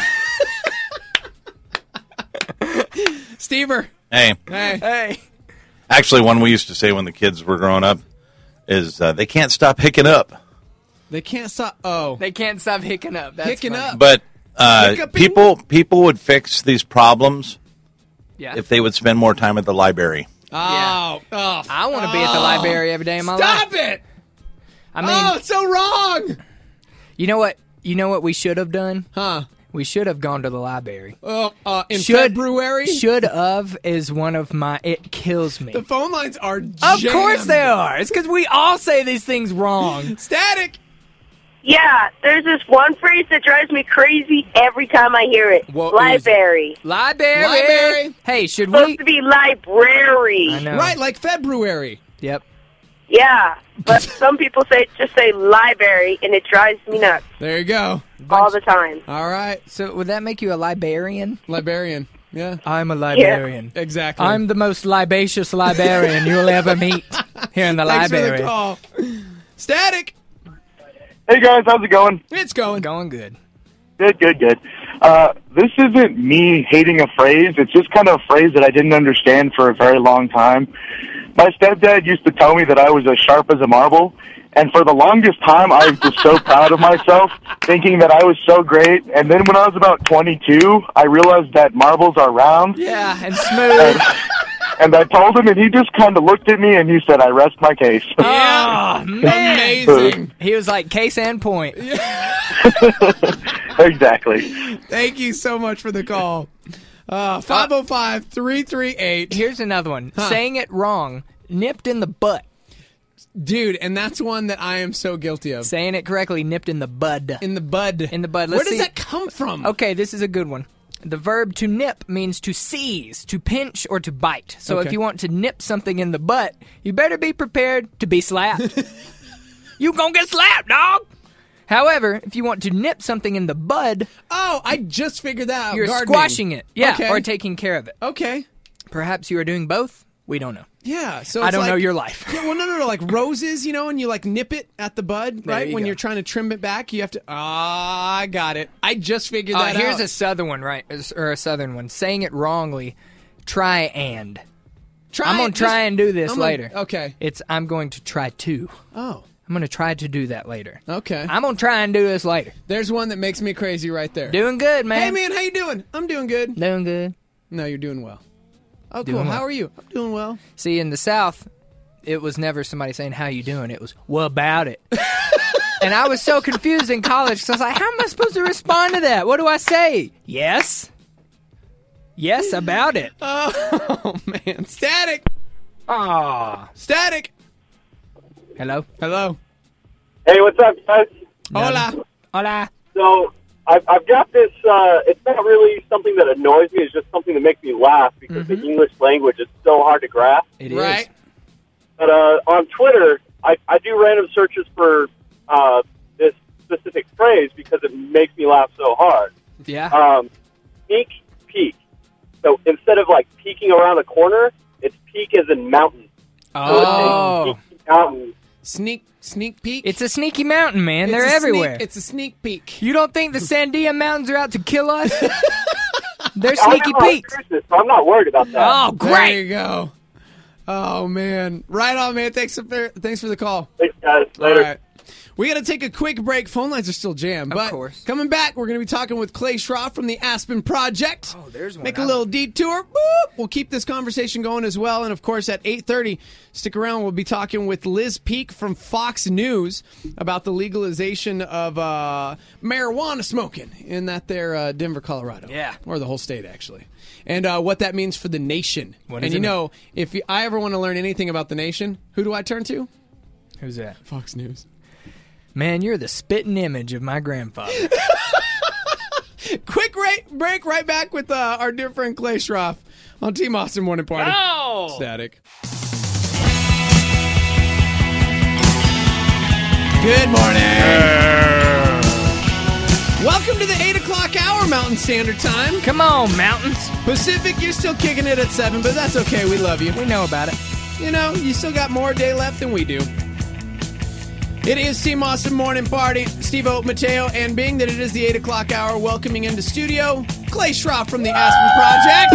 Stever. Hey, Hey. Hey. actually, one we used to say when the kids were growing up is they can't stop hicking up. They can't stop. Oh. They can't stop hicking up. That's Hicking funny. up. But Hiccuping? people would fix these problems Yeah. if they would spend more time at the library. Oh. Oh. I want to be at the library every day of my Stop life. it. I mean, Oh, it's so wrong. you know what? You know what we should have done? Huh. We should have gone to the library. In Should- February? Should have is one of my. It kills me. The phone lines are Of course they are. It's because we all say these things wrong. Static. Yeah, there's this one phrase that drives me crazy every time I hear it. What is Library. Library. Library. Hey, should Supposed we? to be library. I know. Right, like February. Yep. Yeah, but some people just say library, and it drives me nuts There you go. all the time. All right. So would that make you a librarian? Librarian. Yeah. I'm a librarian. Exactly. I'm the most libacious librarian you'll ever meet here in the Thanks library. for the call. Static. Hey guys, how's it going? It's going. Going good. Good. This isn't me hating a phrase. It's just kind of a phrase that I didn't understand for a very long time. My stepdad used to tell me that I was as sharp as a marble, and for the longest time I was just so proud of myself, thinking that I was so great. And then when I was about 22, I realized that marbles are round. Yeah, and smooth. And I told him, and he just kind of looked at me, and he said, I rest my case. Oh, man. Amazing. He was like, case and point. Exactly. Thank you so much for the call. 505-338. Here's another one. Saying it wrong. Nipped in the butt. Dude, and that's one that I am so guilty of. Saying it correctly, nipped in the bud. In the bud. In the bud. Where Let's does see. that come from? Okay, this is a good one. The verb to nip means to seize, to pinch, or to bite. So Okay. if you want to nip something in the butt, you better be prepared to be slapped. You gonna get slapped, dog! However, if you want to nip something in the bud, Oh, I just figured that out. you're Gardening. squashing it. Yeah, Okay. or taking care of it. Okay. Perhaps you are doing both. We don't know. Yeah, so I it's don't like, know your life. Yeah, well, no, like roses, and you like nip it at the bud, There right? you When go. you're trying to trim it back, you have to. I got it. I just figured that out. Here's a southern one, right? Or a southern one. Saying it wrongly. Try and. I'm going to try and do this later. Okay. I'm going to try to. Oh. I'm going to try to do that later. Okay. I'm going to try and do this later. There's one that makes me crazy right there. Doing good, man. Hey, man, how you doing? I'm doing good. Doing good. No, you're doing well. Oh, cool. Doing well. How are you? I'm doing well. See, in the South, it was never somebody saying, how you doing? It was, what about it? And I was so confused in college because I was like, how am I supposed to respond to that? What do I say? Yes. Yes, about it. Oh, man. Static. Aw. Static. Hello? Hello. Hey, what's up, guys? Hola. Hola. So I've got this. It's not really something that annoys me. It's just something that makes me laugh because the English language is so hard to grasp. It is. Right. But on Twitter, I do random searches for this specific phrase because it makes me laugh so hard. Yeah. Sneak peek. So instead of like peeking around a corner, it's peek as in mountain. Oh. So it's a sneaky mountain. Sneak peek. It's a sneaky mountain, man. It's They're a everywhere. It's a sneak peek. You don't think the Sandia Mountains are out to kill us? They're I sneaky know, peeks. so I'm not worried about that. Oh, There great. you go. Oh, man. Right on, man. Thanks for the call. Thanks, guys. Later. All right. We got to take a quick break. Phone lines are still jammed. Of But course. coming back, we're going to be talking with Clay Schroff from the Aspen Project. Oh, there's one. Make a little detour. Boop. We'll keep this conversation going as well. And, of course, at 8:30, stick around. We'll be talking with Liz Peek from Fox News about the legalization of marijuana smoking in that there Denver, Colorado. Yeah. Or the whole state, actually. And what that means for the nation. What And does you it know, if I ever want to learn anything about the nation, who do I turn to? Who's that? Fox News. Man, you're the spitting image of my grandfather. Quick break, right back with our dear friend Clay Schroff on Team Austin Morning Party. Oh! Static. Good morning. Welcome to the 8 o'clock hour, Mountain Standard Time. Come on, mountains. Pacific, you're still kicking it at 7, but that's okay. We love you. We know about it. You know, you still got more day left than we do. It is Team Austin Morning Party. Steve-O, Mateo, and being that it is the 8 o'clock hour, welcoming into studio Clay Schroff from the Aspen Project.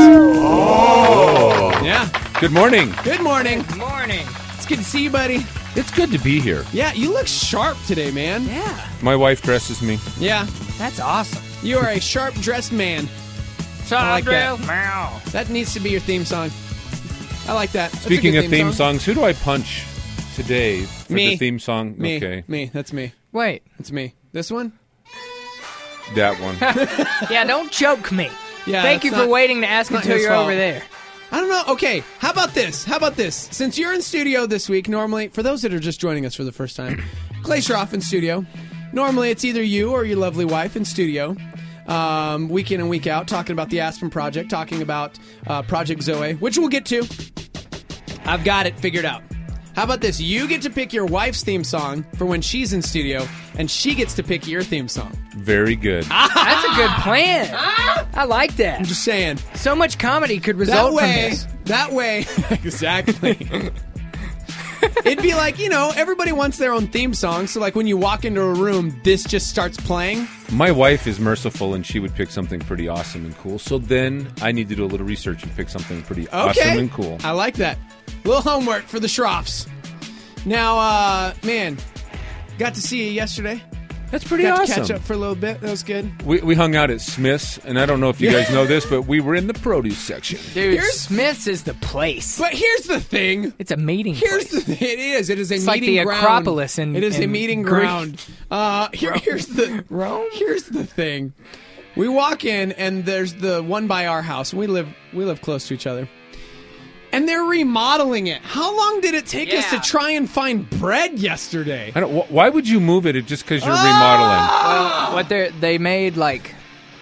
Oh. Yeah. Good morning. Good morning. Good morning. It's good to see you, buddy. It's good to be here. Yeah, you look sharp today, man. Yeah. My wife dresses me. Yeah. That's awesome. You are a sharp-dressed man. I like that. Meow. That needs to be your theme song. I like that. That's a Speaking good of theme songs, who do I punch today for Me. the theme song? Me. Okay. Me. That's me. Wait. That's me. This one? That one. Yeah, don't choke me. Yeah. Thank you that's for not- waiting to ask not until his you're fault. over there. I don't know. Okay, how about this? Since you're in studio this week, normally, for those that are just joining us for the first time, Clay Schroff in studio. Normally, it's either you or your lovely wife in studio, week in and week out, talking about the Aspen Project, talking about Project Zoe, which we'll get to. I've got it figured out. How about this? You get to pick your wife's theme song for when she's in studio, and she gets to pick your theme song. Very good. That's a good plan. I like that. I'm just saying. So much comedy could result from this. That way, exactly. It'd be like, everybody wants their own theme song. So, like, when you walk into a room, this just starts playing. My wife is merciful, and she would pick something pretty awesome and cool. So then I need to do a little research and pick something pretty awesome and cool. I like that. Little homework for the Schroffs. Now, man, got to see you yesterday. That's pretty got awesome. to catch up for a little bit. That was good. We hung out at Smith's, and I don't know if you guys know this, but we were in the produce section. Dude, Smith's is the place. But here's the thing. It's a meeting Here's place. the thing. It is a It's meeting like the ground. Acropolis in It is a in meeting Greek. ground. Here's the Rome? Here's the thing. We walk in, and there's the one by our house. We live close to each other. And they're remodeling it. How long did it take us to try and find bread yesterday? I don't. Why would you move it just because you're remodeling? Well, what they made, like,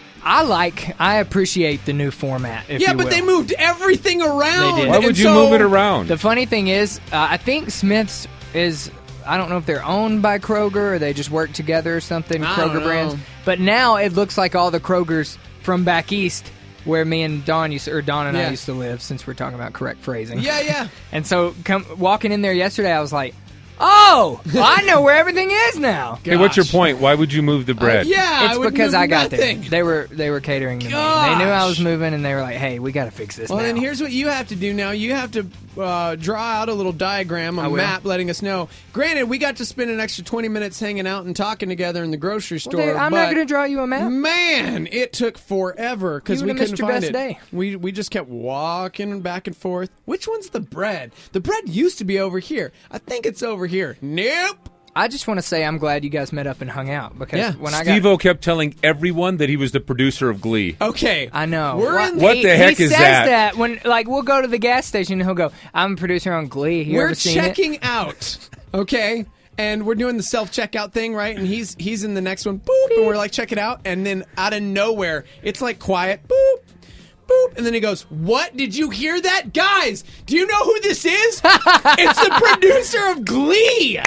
I appreciate the new format. If Yeah, you but will. they moved everything around. They did. Why would And you so- move it around? The funny thing is, I think Smith's is. I don't know if they're owned by Kroger or they just work together or something. I Kroger don't brands, know. but now it looks like all the Krogers from back east where me and Don Don and Yeah. I used to live, since we're talking about correct phrasing. Yeah. And so walking in there yesterday, I was like, oh, well, I know where everything is now. Hey, what's your point? Why would you move the bread? It's would because move I got nothing. there. They were catering to me. They knew I was moving, and they were like, "Hey, we got to fix this." Well, now. then here's what you have to do now. You have to draw out a little diagram, I a will. map, letting us know. Granted, we got to spend an extra 20 minutes hanging out and talking together in the grocery store. I'm not going to draw you a map. Man, it took forever because You we would've couldn't missed your find best it. day. We just kept walking back and forth. Which one's the bread? The bread used to be over here. I think it's over here. Nope. I just want to say I'm glad you guys met up and hung out because when I got Steve-O kept telling everyone that he was the producer of Glee. Okay. I know. What the heck he is says that? when we'll go to the gas station and he'll go, "I'm a producer on Glee." You We're ever seen checking it? out. Okay. And we're doing the self-checkout thing, right? And he's in the next one. Boop. And we're like, check it out. And then out of nowhere, it's like quiet. Boop. Boop. And then he goes, "What? Did you hear that? Guys, do you know who this is? It's the producer of Glee."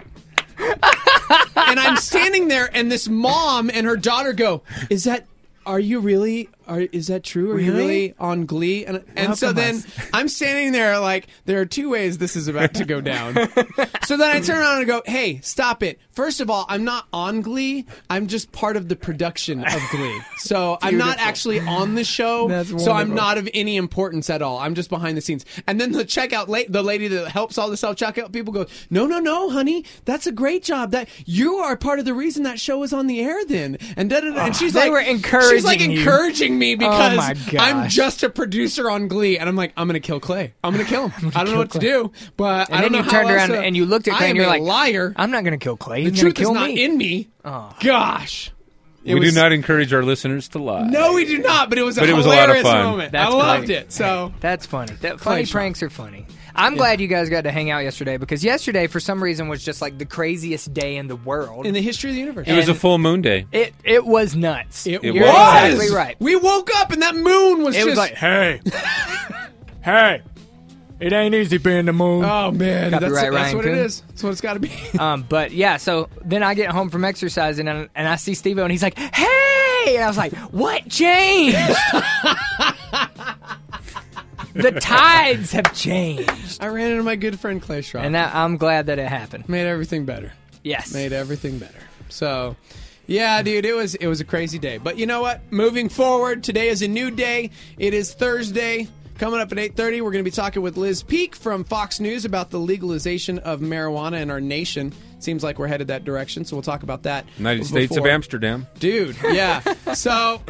And I'm standing there, and this mom and her daughter go, "Are you really? Is that true? Are you really on Glee?" And so then I'm standing there like, there are two ways this is about to go down. So then I turn around and go, "Hey, stop it. First of all, I'm not on Glee. I'm just part of the production of Glee. So I'm not actually on the show. That's so I'm wonderful. not of any importance at all. I'm just behind the scenes." And then the checkout, the lady that helps all the self-checkout people goes, No, honey. That's a great job. That you are part of the reason that show is on the air then. And da-da-da. And she's they like, were encouraging she's like you. encouraging me Oh because my gosh. I'm just a producer on Glee. And I'm like, I'm going to kill Clay. I'm going to kill him. I don't know what to do, but And I don't then know you how turned else around to- and you looked at Clay I and am you're a like, liar. "I'm not going to kill Clay. The He's going truth to is kill not me." in me. Gosh. It We was- do not encourage our listeners to lie. No, we do not, but it was a But it was a hilarious lot of fun. moment. That's I loved great. it. So That's funny. Funny Clay pranks are funny. I'm glad you guys got to hang out yesterday because yesterday, for some reason, was just like the craziest day in the world. in the history of the universe. It was a And- full moon day. It was nuts. It You're was. exactly right. We woke up and that moon was It just was like, hey, hey, it ain't easy being the moon. oh man, that's Copyright Ryan what it Coon. is. That's what it's got to be. But yeah, so then I get home from exercising and I see Steve-O and he's like, hey! And I was like, what changed? The tides have changed. I ran into my good friend Clay Schrock. And I'm glad that it happened. Made everything better. Yes. Made everything better. So, yeah, dude, it was a crazy day. But you know what? Moving forward, today is a new day. It is Thursday. Coming up at 8:30, we're going to be talking with Liz Peek from Fox News about the legalization of marijuana in our nation. Seems like we're headed that direction, so we'll talk about that. United States of before- Amsterdam. Dude, yeah. So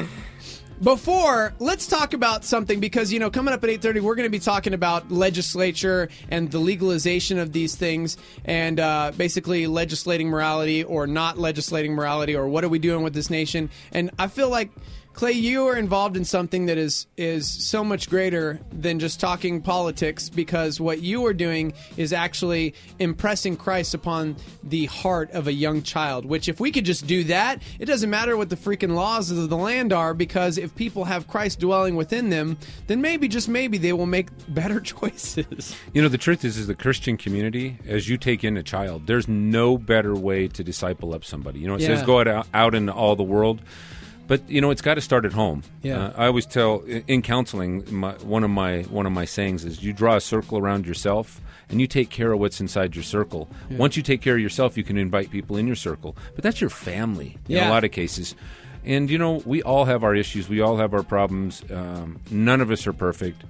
before, let's talk about something because, you know, coming up at 8:30, we're going to be talking about legislature and the legalization of these things and basically legislating morality or not legislating morality or what are we doing with this nation. And I feel like, Clay, you are involved in something that is so much greater than just talking politics because what you are doing is actually impressing Christ upon the heart of a young child, which if we could just do that, it doesn't matter what the freaking laws of the land are because if people have Christ dwelling within them, then maybe, just maybe, they will make better choices. You know, the truth is the Christian community, as you take in a child, there's no better way to disciple up somebody. You know, it says go out into all the world. But you know, it's got to start at home. Yeah. I always tell in counseling, one of my sayings is: you draw a circle around yourself, and you take care of what's inside your circle. Yeah. Once you take care of yourself, you can invite people in your circle. But that's your family in a lot of cases. And you know, we all have our issues. We all have our problems. None of us are perfect.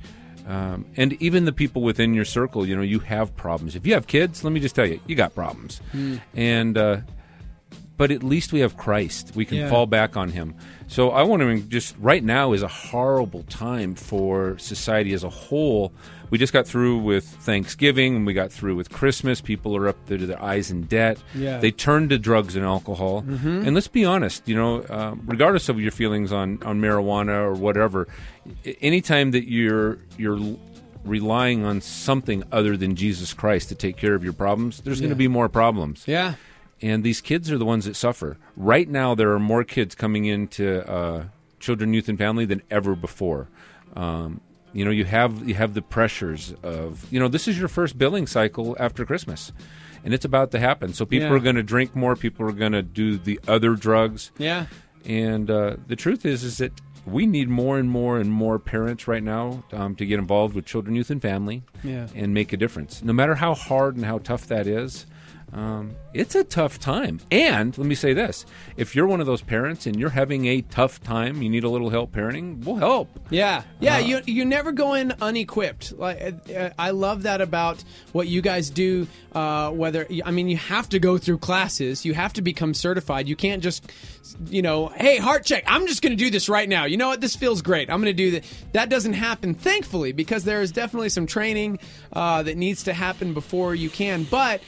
And even the people within your circle, you know, you have problems. If you have kids, let me just tell you, you got problems. And but at least we have Christ. We can fall back on Him. So I want to just, right now is a horrible time for society as a whole. We just got through with Thanksgiving, and we got through with Christmas. People are up there to their eyes in debt. Yeah. They turn to drugs and alcohol. And let's be honest, you know, regardless of your feelings on marijuana or whatever, anytime that you're relying on something other than Jesus Christ to take care of your problems, there's going to be more problems. Yeah. And these kids are the ones that suffer. Right now, there are more kids coming into children, youth, and family than ever before. You know, you have the pressures of, you know, this is your first billing cycle after Christmas, and it's about to happen. So people are going to drink more. People are going to do the other drugs. Yeah. And the truth is that we need more and more and more parents right now to get involved with children, youth, and family and make a difference. No matter how hard and how tough that is, it's a tough time. And let me say this. If you're one of those parents and you're having a tough time, you need a little help parenting, we'll help. Yeah. You never go in unequipped. I love that about what you guys do. You have to go through classes. You have to become certified. You can't just, hey, heart check. I'm just going to do this right now. You know what? This feels great. I'm going to do that. That doesn't happen, thankfully, because there is definitely some training that needs to happen before you can. But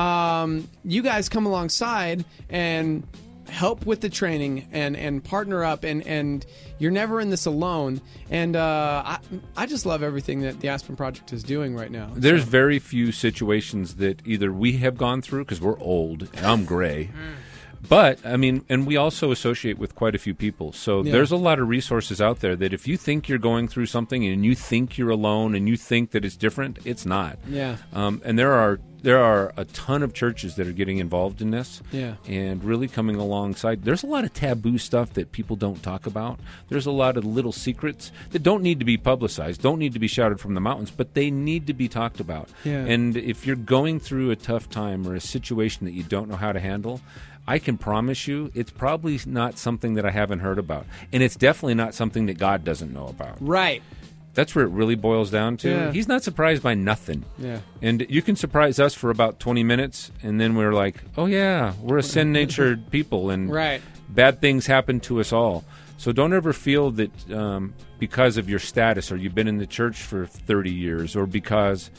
you guys come alongside and help with the training and partner up, and you're never in this alone. And I just love everything that the Aspen Project is doing right now. There's very few situations that either we have gone through, because we're old and I'm gray. But, and we also associate with quite a few people. So there's a lot of resources out there that if you think you're going through something and you think you're alone and you think that it's different, it's not. Yeah. And there are a ton of churches that are getting involved in this and really coming alongside. There's a lot of taboo stuff that people don't talk about. There's a lot of little secrets that don't need to be publicized, don't need to be shouted from the mountains, but they need to be talked about. Yeah. And if you're going through a tough time or a situation that you don't know how to handle, I can promise you it's probably not something that I haven't heard about. And it's definitely not something that God doesn't know about. Right. That's where it really boils down to. Yeah. He's not surprised by nothing. Yeah. And you can surprise us for about 20 minutes, and then we're like, oh, yeah, we're a sin-natured people, and bad things happen to us all. So don't ever feel that because of your status, or you've been in the church for 30 years, or because,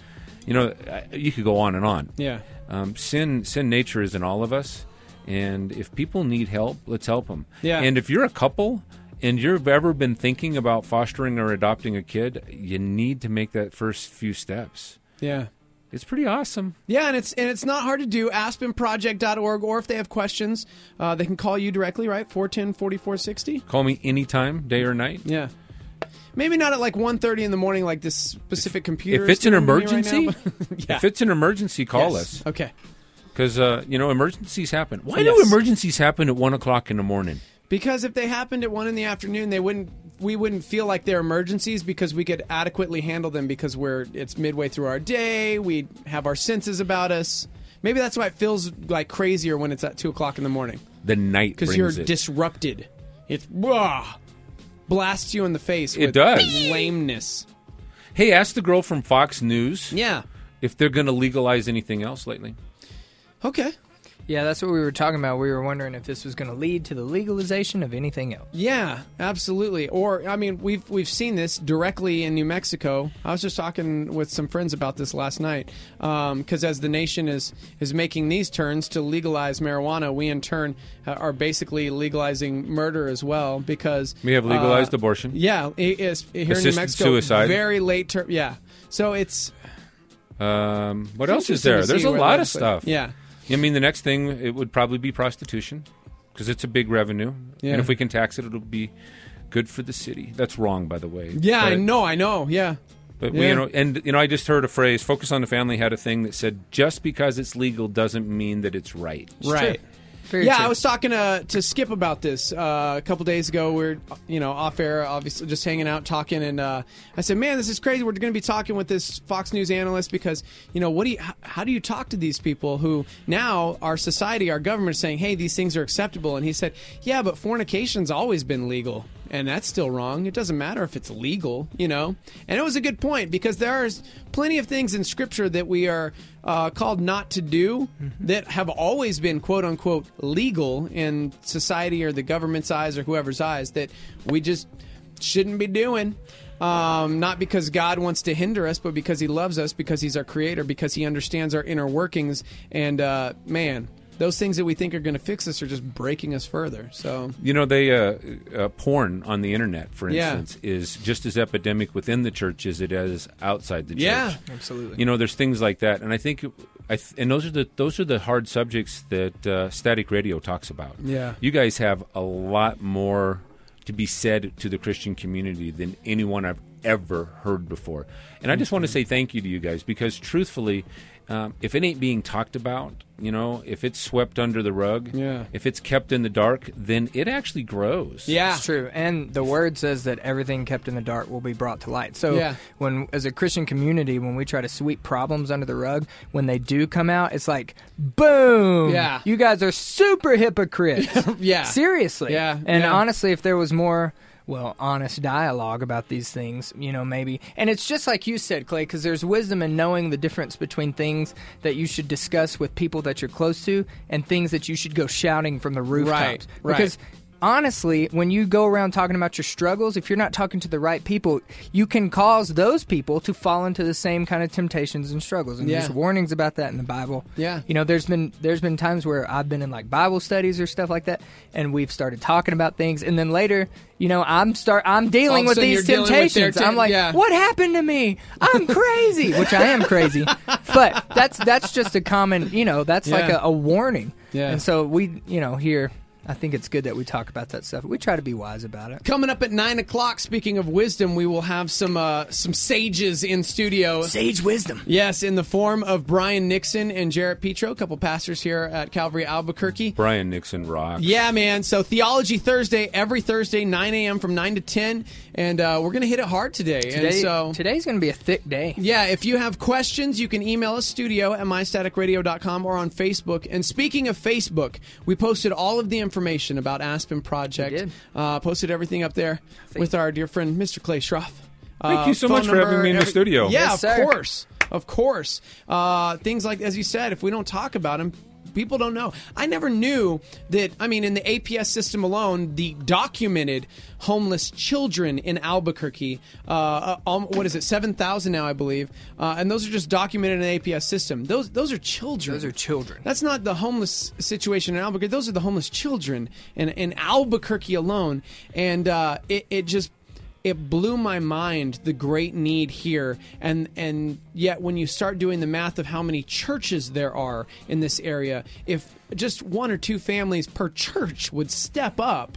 you could go on and on. Yeah. Sin nature is in all of us. And if people need help, let's help them. Yeah. And if you're a couple and you've ever been thinking about fostering or adopting a kid, you need to make that first few steps. Yeah. It's pretty awesome. Yeah, and it's not hard to do. AspenProject.org, or if they have questions, they can call you directly, right? 410-4460. Call me anytime, day or night. Yeah. Maybe not at like 1:30 in the morning, like this specific computer. If it's an emergency, right now, yeah. If it's an emergency, call us. Okay. Because, emergencies happen. Why do emergencies happen at 1 o'clock in the morning? Because if they happened at 1 in the afternoon, we wouldn't feel like they're emergencies because we could adequately handle them because it's midway through our day. We have our senses about us. Maybe that's why it feels like crazier when it's at 2 o'clock in the morning. The night brings it. Because you're disrupted. It blasts you in the face with lameness. Hey, ask the girl from Fox News. Yeah. If they're going to legalize anything else lately. Okay. Yeah, that's what we were talking about. We were wondering if this was going to lead to the legalization of anything else. Yeah, absolutely. Or, we've seen this directly in New Mexico. I was just talking with some friends about this last night. Because as the nation is making these turns to legalize marijuana, we in turn are basically legalizing murder as well. Because we have legalized abortion. Yeah, it's here assisted in New Mexico. Suicide. Very late term. Yeah. So it's... what else is there? There's a lot of stuff. Yeah. The next thing, it would probably be prostitution, because it's a big revenue. Yeah. And if we can tax it, it'll be good for the city. That's wrong, by the way. Yeah, I know, yeah. But, I just heard a phrase, Focus on the Family had a thing that said, just because it's legal doesn't mean that it's right. Right. Very true. I was talking to Skip about this a couple days ago. We're off air, obviously, just hanging out, talking, and I said, "Man, this is crazy. We're going to be talking with this Fox News analyst because how do you talk to these people who now our society, our government is saying, hey, these things are acceptable?" And he said, "Yeah, but fornication's always been legal." And that's still wrong. It doesn't matter if it's legal, And it was a good point because there are plenty of things in Scripture that we are called not to do that have always been, quote unquote, legal in society or the government's eyes or whoever's eyes that we just shouldn't be doing. Not because God wants to hinder us, but because He loves us, because He's our Creator, because He understands our inner workings. And those things that we think are going to fix us are just breaking us further. So porn on the internet, for instance, is just as epidemic within the church as it is outside the church. Yeah, absolutely. There's things like that, and I think, and those are the hard subjects that Static Radio talks about. Yeah, you guys have a lot more to be said to the Christian community than anyone I've ever heard before, and I just want to say thank you to you guys because, truthfully. if it ain't being talked about, if it's swept under the rug, if it's kept in the dark, then it actually grows. Yeah, it's true. And the word says that everything kept in the dark will be brought to light. So when, as a Christian community, when we try to sweep problems under the rug, when they do come out, it's like, boom! Yeah. You guys are super hypocrites. Yeah. Seriously. Yeah. And Yeah. honestly, if there was more... honest dialogue about these things, maybe. And it's just like you said, Clay, because there's wisdom in knowing the difference between things that you should discuss with people that you're close to and things that you should go shouting from the rooftops. Right. Because honestly, when you go around talking about your struggles, if you're not talking to the right people, you can cause those people to fall into the same kind of temptations and struggles. And there's warnings about that in the Bible. Yeah. There's been times where I've been in like Bible studies or stuff like that, and we've started talking about things, and then later, I'm dealing with these temptations. I'm like, what happened to me? I'm crazy, which I am crazy. But that's just a common, that's like a warning. Yeah. And so we, here, I think it's good that we talk about that stuff. We try to be wise about it. Coming up at 9 o'clock, speaking of wisdom, we will have some sages in studio. Sage wisdom. Yes, in the form of Brian Nixon and Jarrett Petro, a couple pastors here at Calvary Albuquerque. Brian Nixon rocks. Yeah, man. So Theology Thursday, every Thursday, 9 a.m. from 9 to 10. And we're going to hit it hard today. Today's going to be a thick day. Yeah, if you have questions, you can email us, studio@mystaticradio.com, or on Facebook. And speaking of Facebook, we posted all of the information about Aspen Project. We did. Posted everything up there with our dear friend, Mr. Clay Schroff. Thank you so much for having me in the studio. Yeah, Yes, sir. Of course. Things like, as you said, if we don't talk about them, people don't know. I never knew that, in the APS system alone, the documented homeless children in Albuquerque, 7,000 now, I believe, and those are just documented in the APS system. Those are children. Those are children. That's not the homeless situation in Albuquerque. Those are the homeless children in Albuquerque alone, and it blew my mind, the great need here, and yet when you start doing the math of how many churches there are in this area, if just one or two families per church would step up,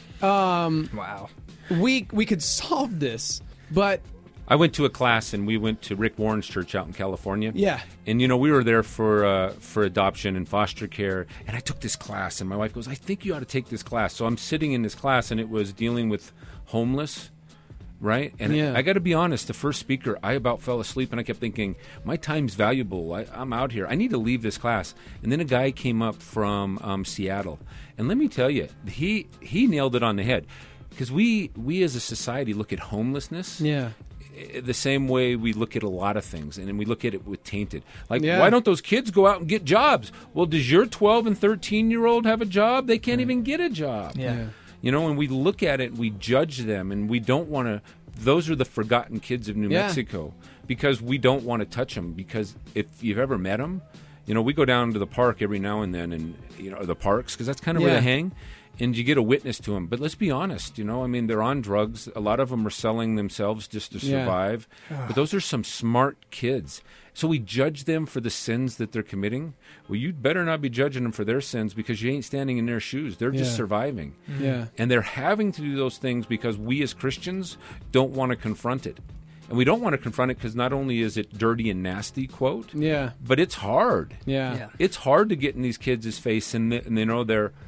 wow, we could solve this. But I went to a class, and we went to Rick Warren's church out in California. Yeah. And, we were there for adoption and foster care, and I took this class, and my wife goes, I think you ought to take this class. So I'm sitting in this class, and it was dealing with homeless, right? And I got to be honest, the first speaker, I about fell asleep, and I kept thinking, my time's valuable. I'm out here. I need to leave this class. And then a guy came up from Seattle, and let me tell you, he nailed it on the head, because we as a society look at homelessness the same way we look at a lot of things, and we look at it with tainted. Like, why don't those kids go out and get jobs? Well, does your 12 and 13-year-old have a job? They can't even get a job. And we look at it, we judge them, and we don't want to. Those are the forgotten kids of New Mexico, because we don't want to touch them. Because if you've ever met them, we go down to the park every now and then, and the parks, because that's kind of where they hang, and you get a witness to them. But let's be honest, they're on drugs. A lot of them are selling themselves just to survive. But those are some smart kids. So we judge them for the sins that they're committing. Well, you'd better not be judging them for their sins, because you ain't standing in their shoes. They're just surviving. And they're having to do those things because we as Christians don't want to confront it. And we don't want to confront it because not only is it dirty and nasty, quote, but it's hard. It's hard to get in these kids' face, and they know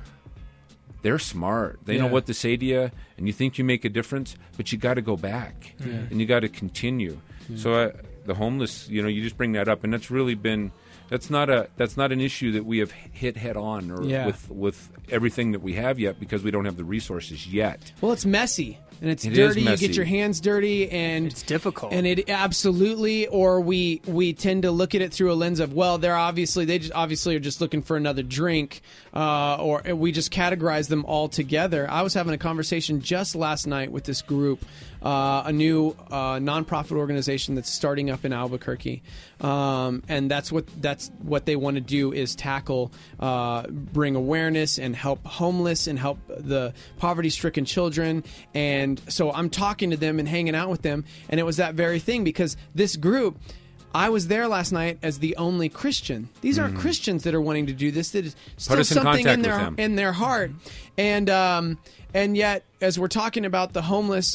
they're smart. They know what to say to you, and you think you make a difference, but you got to go back, and you got to continue. So the homeless, you just bring that up, and that's really been that's not an issue that we have hit head on or with everything that we have yet, because we don't have the resources yet. Well, it's messy. And it's dirty. You get your hands dirty, and it's difficult. And it absolutely, or we tend to look at it through a lens of, well, they obviously are just looking for another drink, or we just categorize them all together. I was having a conversation just last night with this group, a new nonprofit organization that's starting up in Albuquerque, and that's what they want to do is tackle, bring awareness and help homeless and help the poverty-stricken children. And so I'm talking to them and hanging out with them, and it was that very thing, because this group, I was there last night as the only Christian. These aren't Christians that are wanting to do this. That is still Put us in something contact in their with them. in their heart. And yet, as we're talking about the homeless,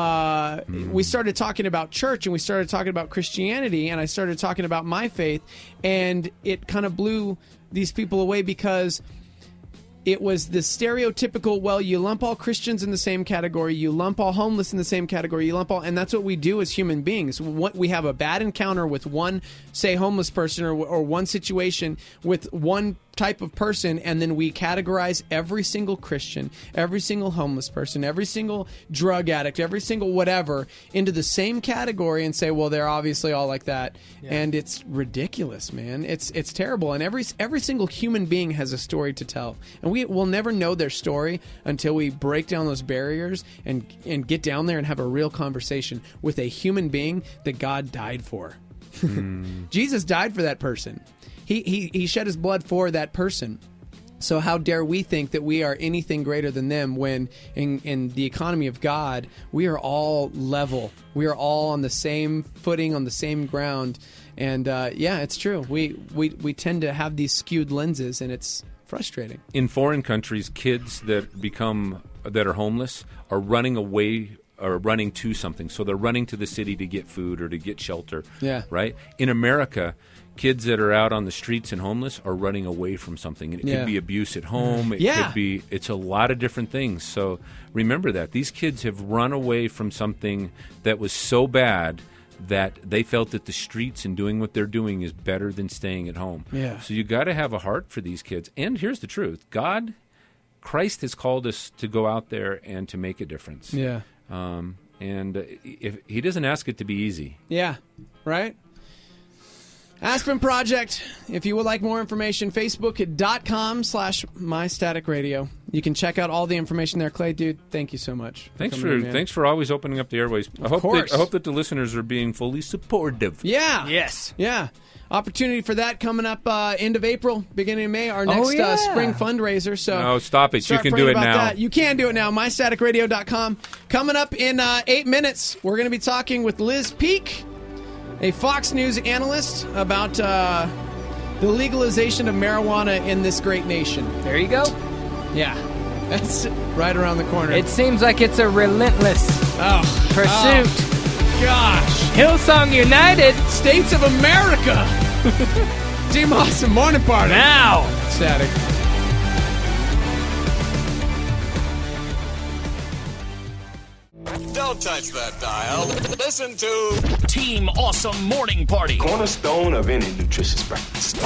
we started talking about church, and we started talking about Christianity, and I started talking about my faith, and it kind of blew these people away because it was the stereotypical, well, you lump all Christians in the same category, you lump all homeless in the same category, you lump all, and that's what we do as human beings. We have a bad encounter with one, say, homeless person or one situation with one type of person, and then we categorize every single Christian, every single homeless person, every single drug addict, every single whatever into the same category and say, well, they're obviously all like that. Yeah. And it's ridiculous, man. It's terrible. And every single human being has a story to tell. And we will never know their story until we break down those barriers and get down there and have a real conversation with a human being that God died for. Jesus died for that person. He shed his blood for that person. So how dare we think that we are anything greater than them when in the economy of God, we are all level. We are all on the same footing, on the same ground. And it's true. We tend to have these skewed lenses, and it's frustrating. In foreign countries, kids that are homeless are running away or running to something. So they're running to the city to get food or to get shelter. Yeah. Right? In America, kids that are out on the streets and homeless are running away from something. And it could be abuse at home. It's a lot of different things. So remember that. These kids have run away from something that was so bad that they felt that the streets and doing what they're doing is better than staying at home. Yeah. So you got to have a heart for these kids. And here's the truth. Christ has called us to go out there and to make a difference. Yeah. And if he doesn't ask it to be easy. Yeah, right? Aspen Project. If you would like more information, facebook.com/mystaticradio. You can check out all the information there. Clay, dude, thank you so much. Thanks for always opening up the airways. I hope that the listeners are being fully supportive. Yeah. Yes. Yeah. Opportunity for that coming up end of April, beginning of May, our next spring fundraiser. So no, stop it. You can do it now. That. You can do it now. MyStaticRadio.com. Coming up in 8 minutes, we're going to be talking with Liz Peek, a Fox News analyst, about the legalization of marijuana in this great nation. There you go. Yeah. That's right around the corner. It seems like it's a relentless pursuit. Gosh. Hillsong United. States of America. Team Awesome Morning Party. Now. Static. Don't touch that dial. Listen to Team Awesome Morning Party. Cornerstone of any nutritious breakfast.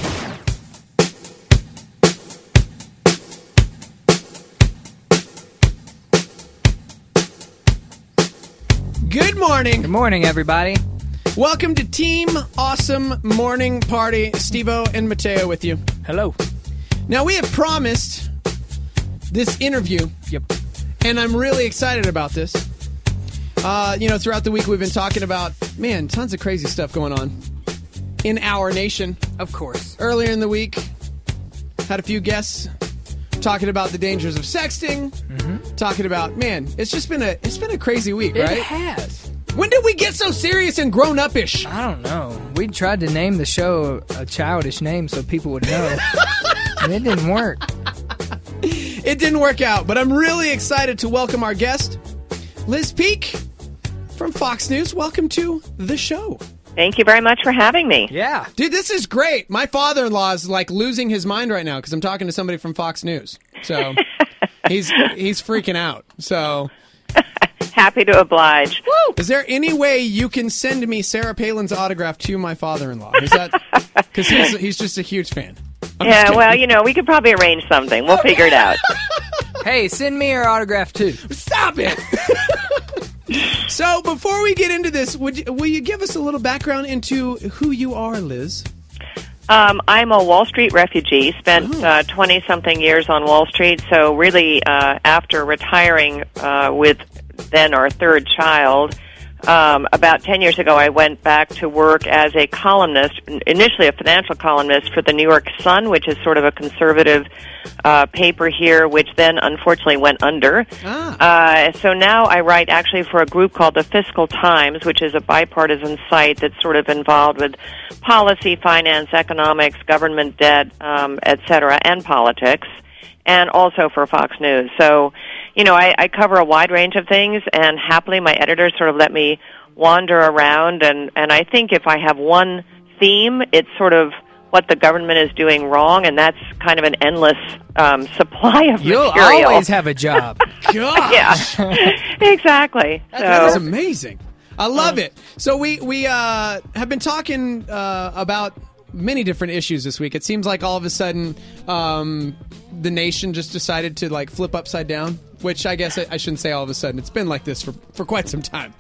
Good morning. Good morning, everybody. Welcome to Team Awesome Morning Party. Steve-O and Mateo with you. Hello. Now, we have promised this interview. Yep. And I'm really excited about this. Throughout the week we've been talking about, tons of crazy stuff going on in our nation. Of course. Earlier in the week, had a few guests talking about the dangers of sexting. Mm-hmm. Talking about, it's been a crazy week, right? It has. When did we get so serious and grown-up-ish? I don't know. We tried to name the show a childish name so people would know. And it didn't work. It didn't work out, but I'm really excited to welcome our guest, Liz Peek from Fox News. Welcome to the show. Thank you very much for having me. Yeah. Dude, this is great. My father-in-law is losing his mind right now because I'm talking to somebody from Fox News. So he's freaking out. So happy to oblige. Woo! Is there any way you can send me Sarah Palin's autograph to my father-in-law? Is that because he's just a huge fan? We could probably arrange something. We'll figure it out. Hey, send me her autograph too. Stop it. So before we get into this, will you give us a little background into who you are, Liz? I'm a Wall Street refugee, spent 20-something years on Wall Street, so really after retiring with then our third child, about 10 years ago, I went back to work as a columnist, initially a financial columnist for the New York Sun, which is sort of a conservative paper here, which then unfortunately went under. So now I write actually for a group called the Fiscal Times, which is a bipartisan site that's sort of involved with policy, finance, economics, government debt, et cetera, and politics, and also for Fox News. So, you know, I cover a wide range of things, and happily my editors sort of let me wander around, and I think if I have one theme, it's sort of what the government is doing wrong, and that's kind of an endless supply of You'll material. always have a job. Gosh. Yeah, exactly. That is amazing. I love it. So we have been talking about many different issues this week. It seems like all of a sudden the nation just decided to like flip upside down, which I guess I shouldn't say all of a sudden. It's been like this for quite some time.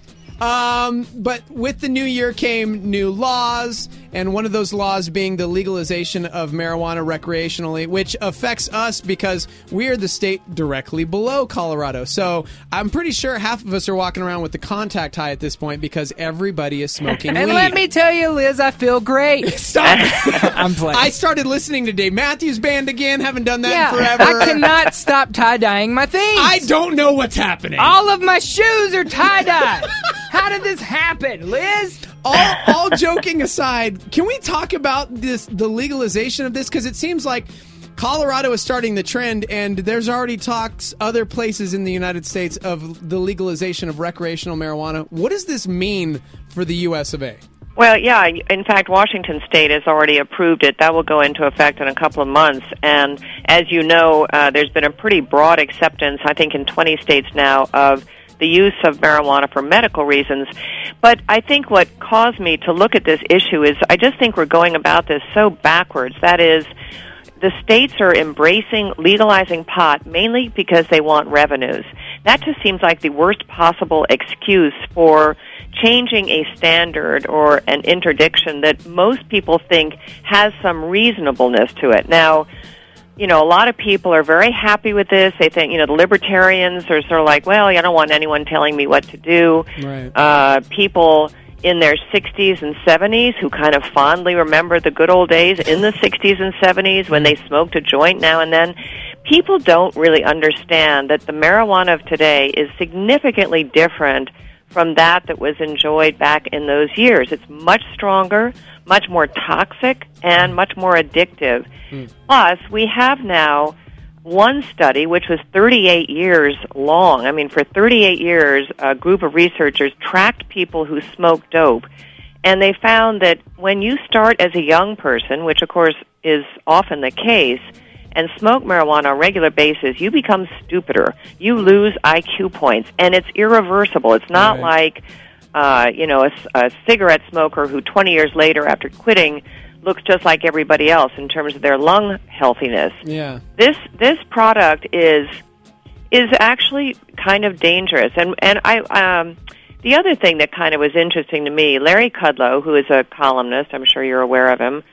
But with the new year came new laws, and one of those laws being the legalization of marijuana recreationally, which affects us because we are the state directly below Colorado. So I'm pretty sure half of us are walking around with the contact high at this point because everybody is smoking weed. And let me tell you, Liz, I feel great. Stop. I'm playing. I started listening to Dave Matthews Band again. Haven't done that in forever. I cannot stop tie-dyeing my things. I don't know what's happening. All of my shoes are tie-dyed. How did this happen, Liz? All joking aside, can we talk about the legalization of this? Because it seems like Colorado is starting the trend, and there's already talks other places in the United States of the legalization of recreational marijuana. What does this mean for the U.S. of A.? Well, yeah, in fact, Washington State has already approved it. That will go into effect in a couple of months. And as you know, there's been a pretty broad acceptance, I think in 20 states now, of the use of marijuana for medical reasons. But I think what caused me to look at this issue is I just think we're going about this so backwards. That is, the states are embracing legalizing pot mainly because they want revenues. That just seems like the worst possible excuse for changing a standard or an interdiction that most people think has some reasonableness to it. Now, you know, a lot of people are very happy with this. They think, you know, the libertarians are sort of like, well, I don't want anyone telling me what to do. Right. People in their 60s and 70s who kind of fondly remember the good old days in the 60s and 70s when they smoked a joint now and then. People don't really understand that the marijuana of today is significantly different from that was enjoyed back in those years. It's much stronger, much more toxic, and much more addictive. Plus, we have now one study, which was 38 years long. I mean, for 38 years, a group of researchers tracked people who smoked dope, and they found that when you start as a young person, which of course is often the case, and smoke marijuana on a regular basis, you become stupider. You lose IQ points, and it's irreversible. It's not like, you know, a cigarette smoker who 20 years later after quitting looks just like everybody else in terms of their lung healthiness. Yeah. This product is actually kind of dangerous. And I the other thing that kind of was interesting to me, Larry Kudlow, who is a columnist, I'm sure you're aware of him,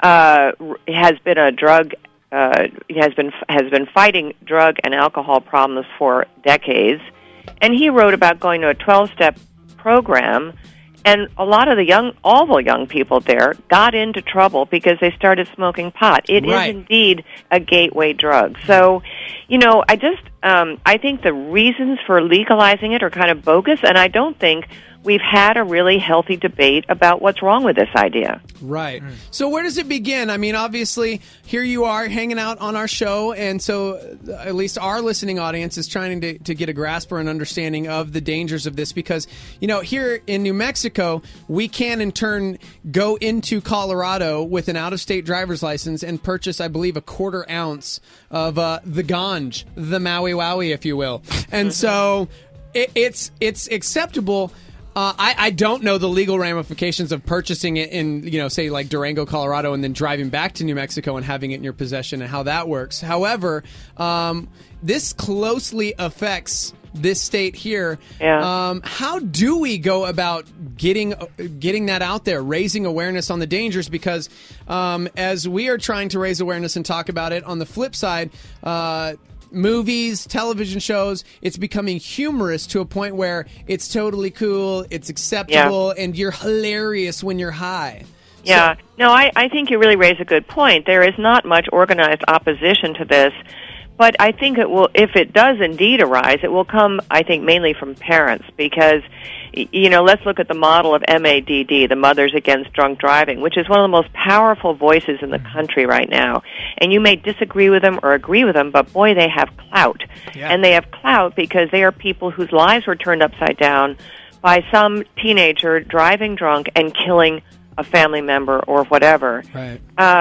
has been a drug he has been fighting drug and alcohol problems for decades, and he wrote about going to a 12-step program, and a lot of all the young people there got into trouble because they started smoking pot. It is indeed a gateway drug. So, you know, I think the reasons for legalizing it are kind of bogus, and I don't think we've had a really healthy debate about what's wrong with this idea. Right. So where does it begin? I mean, obviously, here you are hanging out on our show, and so at least our listening audience is trying to get a grasp or an understanding of the dangers of this because, you know, here in New Mexico, we can in turn go into Colorado with an out-of-state driver's license and purchase, I believe, a 1/4 ounce of the ganj, the Maui Wowie, if you will. And so it's acceptable. I don't know the legal ramifications of purchasing it in, you know, say like Durango, Colorado, and then driving back to New Mexico and having it in your possession and how that works. However, this closely affects this state here. Yeah. How do we go about getting that out there, raising awareness on the dangers? Because as we are trying to raise awareness and talk about it, on the flip side, movies, television shows, it's becoming humorous to a point where it's totally cool, it's acceptable, and you're hilarious when you're high. Yeah. No, I think you really raise a good point. There is not much organized opposition to this, but I think it will, if it does indeed arise, it will come, I think, mainly from parents because, let's look at the model of MADD, the Mothers Against Drunk Driving, which is one of the most powerful voices in the country right now. And you may disagree with them or agree with them, but boy, they have clout. Yeah. And they have clout because they are people whose lives were turned upside down by some teenager driving drunk and killing a family member or whatever. Right.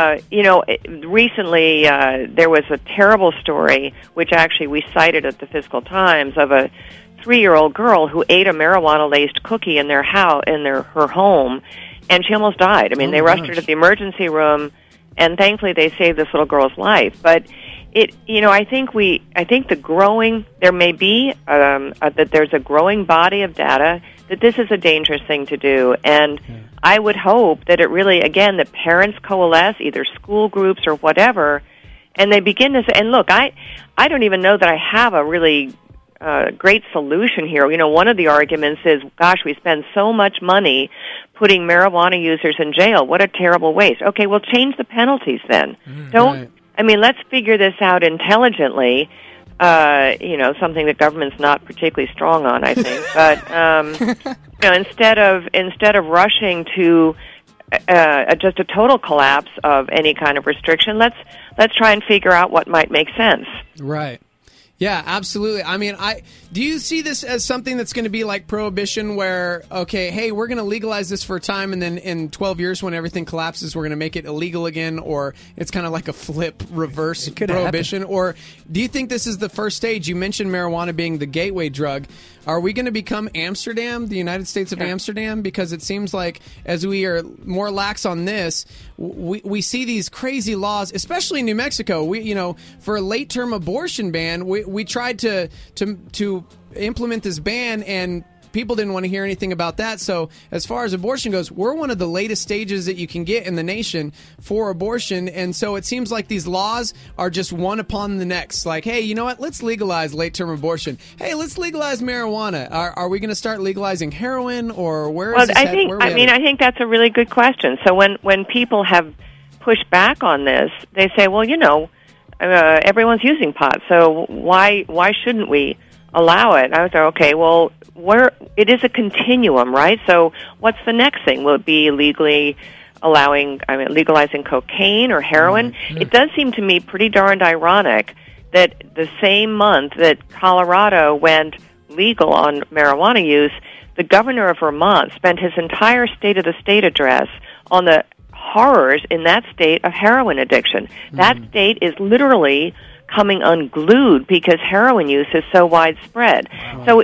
Recently there was a terrible story, which actually we cited at the Fiscal Times, of a 3-year-old girl who ate a marijuana-laced cookie in her home, and she almost died. I mean, they rushed her to the emergency room, and thankfully they saved this little girl's life. But I think there may be that there's a growing body of data that this is a dangerous thing to do, and I would hope that it really, again, that parents coalesce, either school groups or whatever, and they begin to say, and look, I don't even know that I have a really great solution here. One of the arguments is, gosh, we spend so much money putting marijuana users in jail. What a terrible waste. Okay, well, change the penalties then. Let's figure this out intelligently. Something that government's not particularly strong on, I think. But instead of rushing to just a total collapse of any kind of restriction, let's try and figure out what might make sense. Right. Yeah, absolutely. I mean, do you see this as something that's going to be like prohibition where, okay, hey, we're going to legalize this for a time and then in 12 years when everything collapses, we're going to make it illegal again, or it's kind of like a flip reverse prohibition? Happen. Or do you think this is the first stage? You mentioned marijuana being the gateway drug. Are we going to become Amsterdam, the United States of Amsterdam? Because it seems like as we are more lax on this, we see these crazy laws, especially in New Mexico. For a late-term abortion ban, we tried to implement this ban, and people didn't want to hear anything about that. So as far as abortion goes, we're one of the latest stages that you can get in the nation for abortion. And so it seems like these laws are just one upon the next. Like, hey, you know what? Let's legalize late-term abortion. Hey, let's legalize marijuana. Are we going to start legalizing heroin, or where is this I think that's a really good question. So when people have pushed back on this, they say, well, everyone's using pot, so why shouldn't we allow it? I was like, okay, well, it is a continuum, right? So what's the next thing? Will it be legalizing cocaine or heroin? Mm-hmm. It does seem to me pretty darned ironic that the same month that Colorado went legal on marijuana use, the governor of Vermont spent his entire State of the State address on the horrors in that state of heroin addiction. Mm-hmm. That state is literally coming unglued because heroin use is so widespread. Wow. So,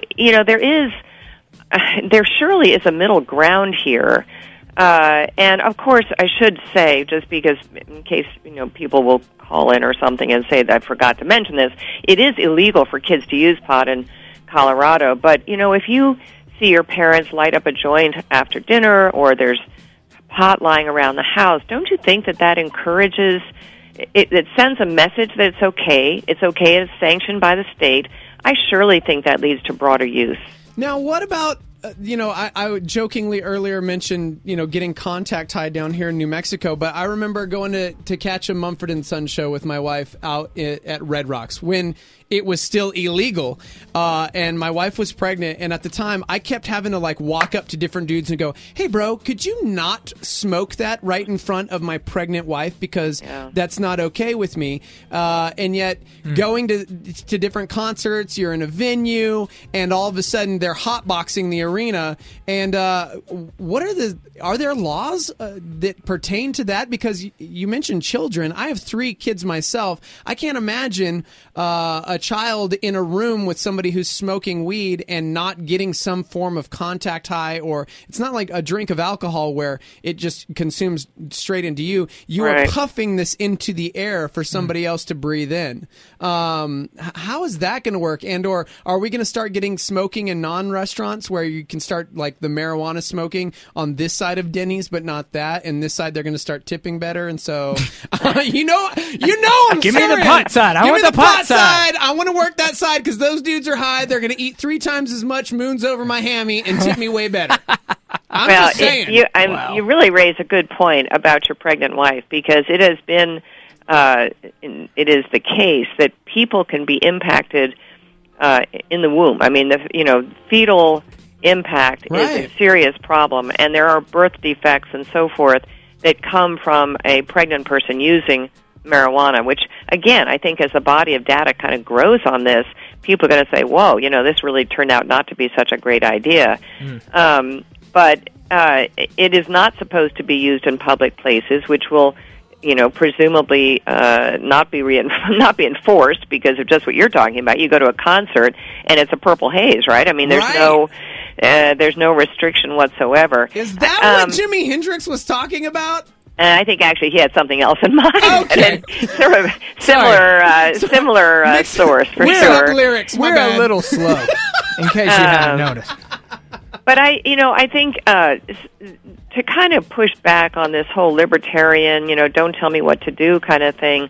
there surely is a middle ground here. And of course, I should say, just because in case, people will call in or something and say that I forgot to mention this, it is illegal for kids to use pot in Colorado. But, if you see your parents light up a joint after dinner, or there's pot lying around the house, don't you think that encourages, it sends a message that it's okay, it's sanctioned by the state? I surely think that leads to broader use. Now, what about, I jokingly earlier mentioned, getting contact high down here in New Mexico, but I remember going to catch a Mumford & Sons show with my wife out at Red Rocks when it was still illegal, and my wife was pregnant, and at the time, I kept having to, walk up to different dudes and go, hey, bro, could you not smoke that right in front of my pregnant wife, because that's not okay with me, and yet going to different concerts, you're in a venue, and all of a sudden, they're hotboxing the arena, and are there laws that pertain to that? Because you mentioned children. I have 3 kids myself. I can't imagine a child in a room with somebody who's smoking weed and not getting some form of contact high, or it's not like a drink of alcohol where it just consumes straight into you. You are puffing this into the air for somebody else to breathe in. How is that going to work? And or are we going to start getting smoking in non-restaurants where you're you can start like the marijuana smoking on this side of Denny's, but not that. And this side they're going to start tipping better. And so, you know, I'm Give me the serious. pot side. I Give want me the pot side. I want to work that side because those dudes are high. They're going to eat 3 times as much moons over my hammy and tip me way better. I'm just saying. You really raise a good point about your pregnant wife, because it has been, it is the case that people can be impacted in the womb. I mean, fetal impact is a serious problem, and there are birth defects and so forth that come from a pregnant person using marijuana, which, again, I think as the body of data kind of grows on this, people are going to say, whoa, this really turned out not to be such a great idea. But it is not supposed to be used in public places, which will, presumably not be enforced because of just what you're talking about. You go to a concert and it's a purple haze, right? I mean, there's no restriction whatsoever. Is that what Jimi Hendrix was talking about? I think actually he had something else in mind. Okay. Sort of similar source for sure. Lyrics. We're a little slow, in case you haven't noticed. But I think to kind of push back on this whole libertarian, don't tell me what to do kind of thing.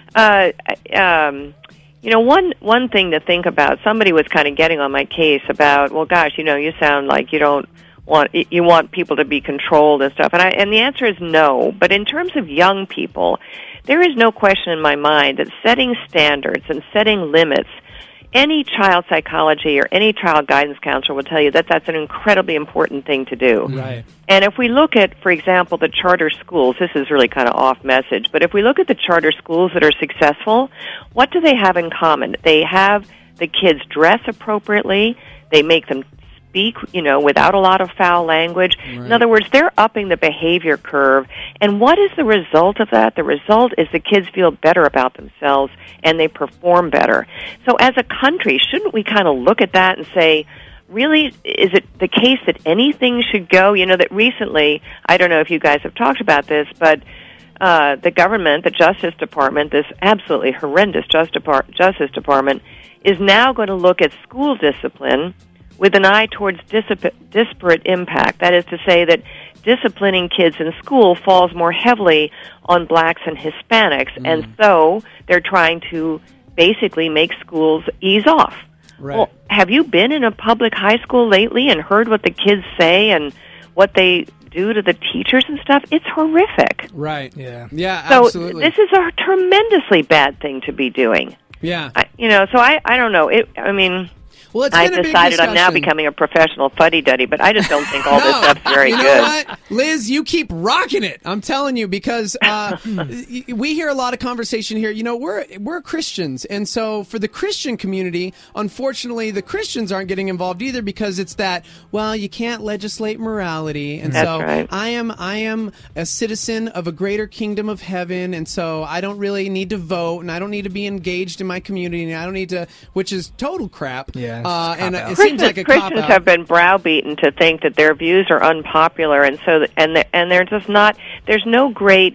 One thing to think about. Somebody was kind of getting on my case about, well, gosh, you sound like you want people to be controlled and stuff. And the answer is no. But in terms of young people, there is no question in my mind that setting standards and setting limits, any child psychology or any child guidance counselor will tell you that that's an incredibly important thing to do. Right. And if we look at, for example, the charter schools, this is really kind of off message, but if we look at the charter schools that are successful, what do they have in common? They have the kids dress appropriately, they make them speak, without a lot of foul language. Right. In other words, they're upping the behavior curve. And what is the result of that? The result is the kids feel better about themselves and they perform better. So as a country, shouldn't we kind of look at that and say, really, is it the case that anything should go? That recently, I don't know if you guys have talked about this, but the government, the Justice Department, this absolutely horrendous Justice Department, is now going to look at school discipline with an eye towards disparate impact. That is to say that disciplining kids in school falls more heavily on blacks and Hispanics, and so they're trying to basically make schools ease off. Right. Well, have you been in a public high school lately and heard what the kids say and what they do to the teachers and stuff? It's horrific. Right. Yeah. Yeah, so absolutely. This is a tremendously bad thing to be doing. Yeah. So I don't know. Well, it's I've been a big decided I'm now discussion. becoming a professional fuddy-duddy, but I just don't think all this stuff's very you know good. What? Liz, you keep rocking it. I'm telling you, because we hear a lot of conversation here. We're Christians, and so for the Christian community, unfortunately, the Christians aren't getting involved either because it's that, well, you can't legislate morality, and That's so right. I am a citizen of a greater kingdom of heaven, and so I don't really need to vote, and I don't need to be engaged in my community, and I don't need to, which is total crap. Yeah. And it Christians, seems like a Christians cop-out. have been browbeaten to think that their views are unpopular, and so and they're just not. There's no great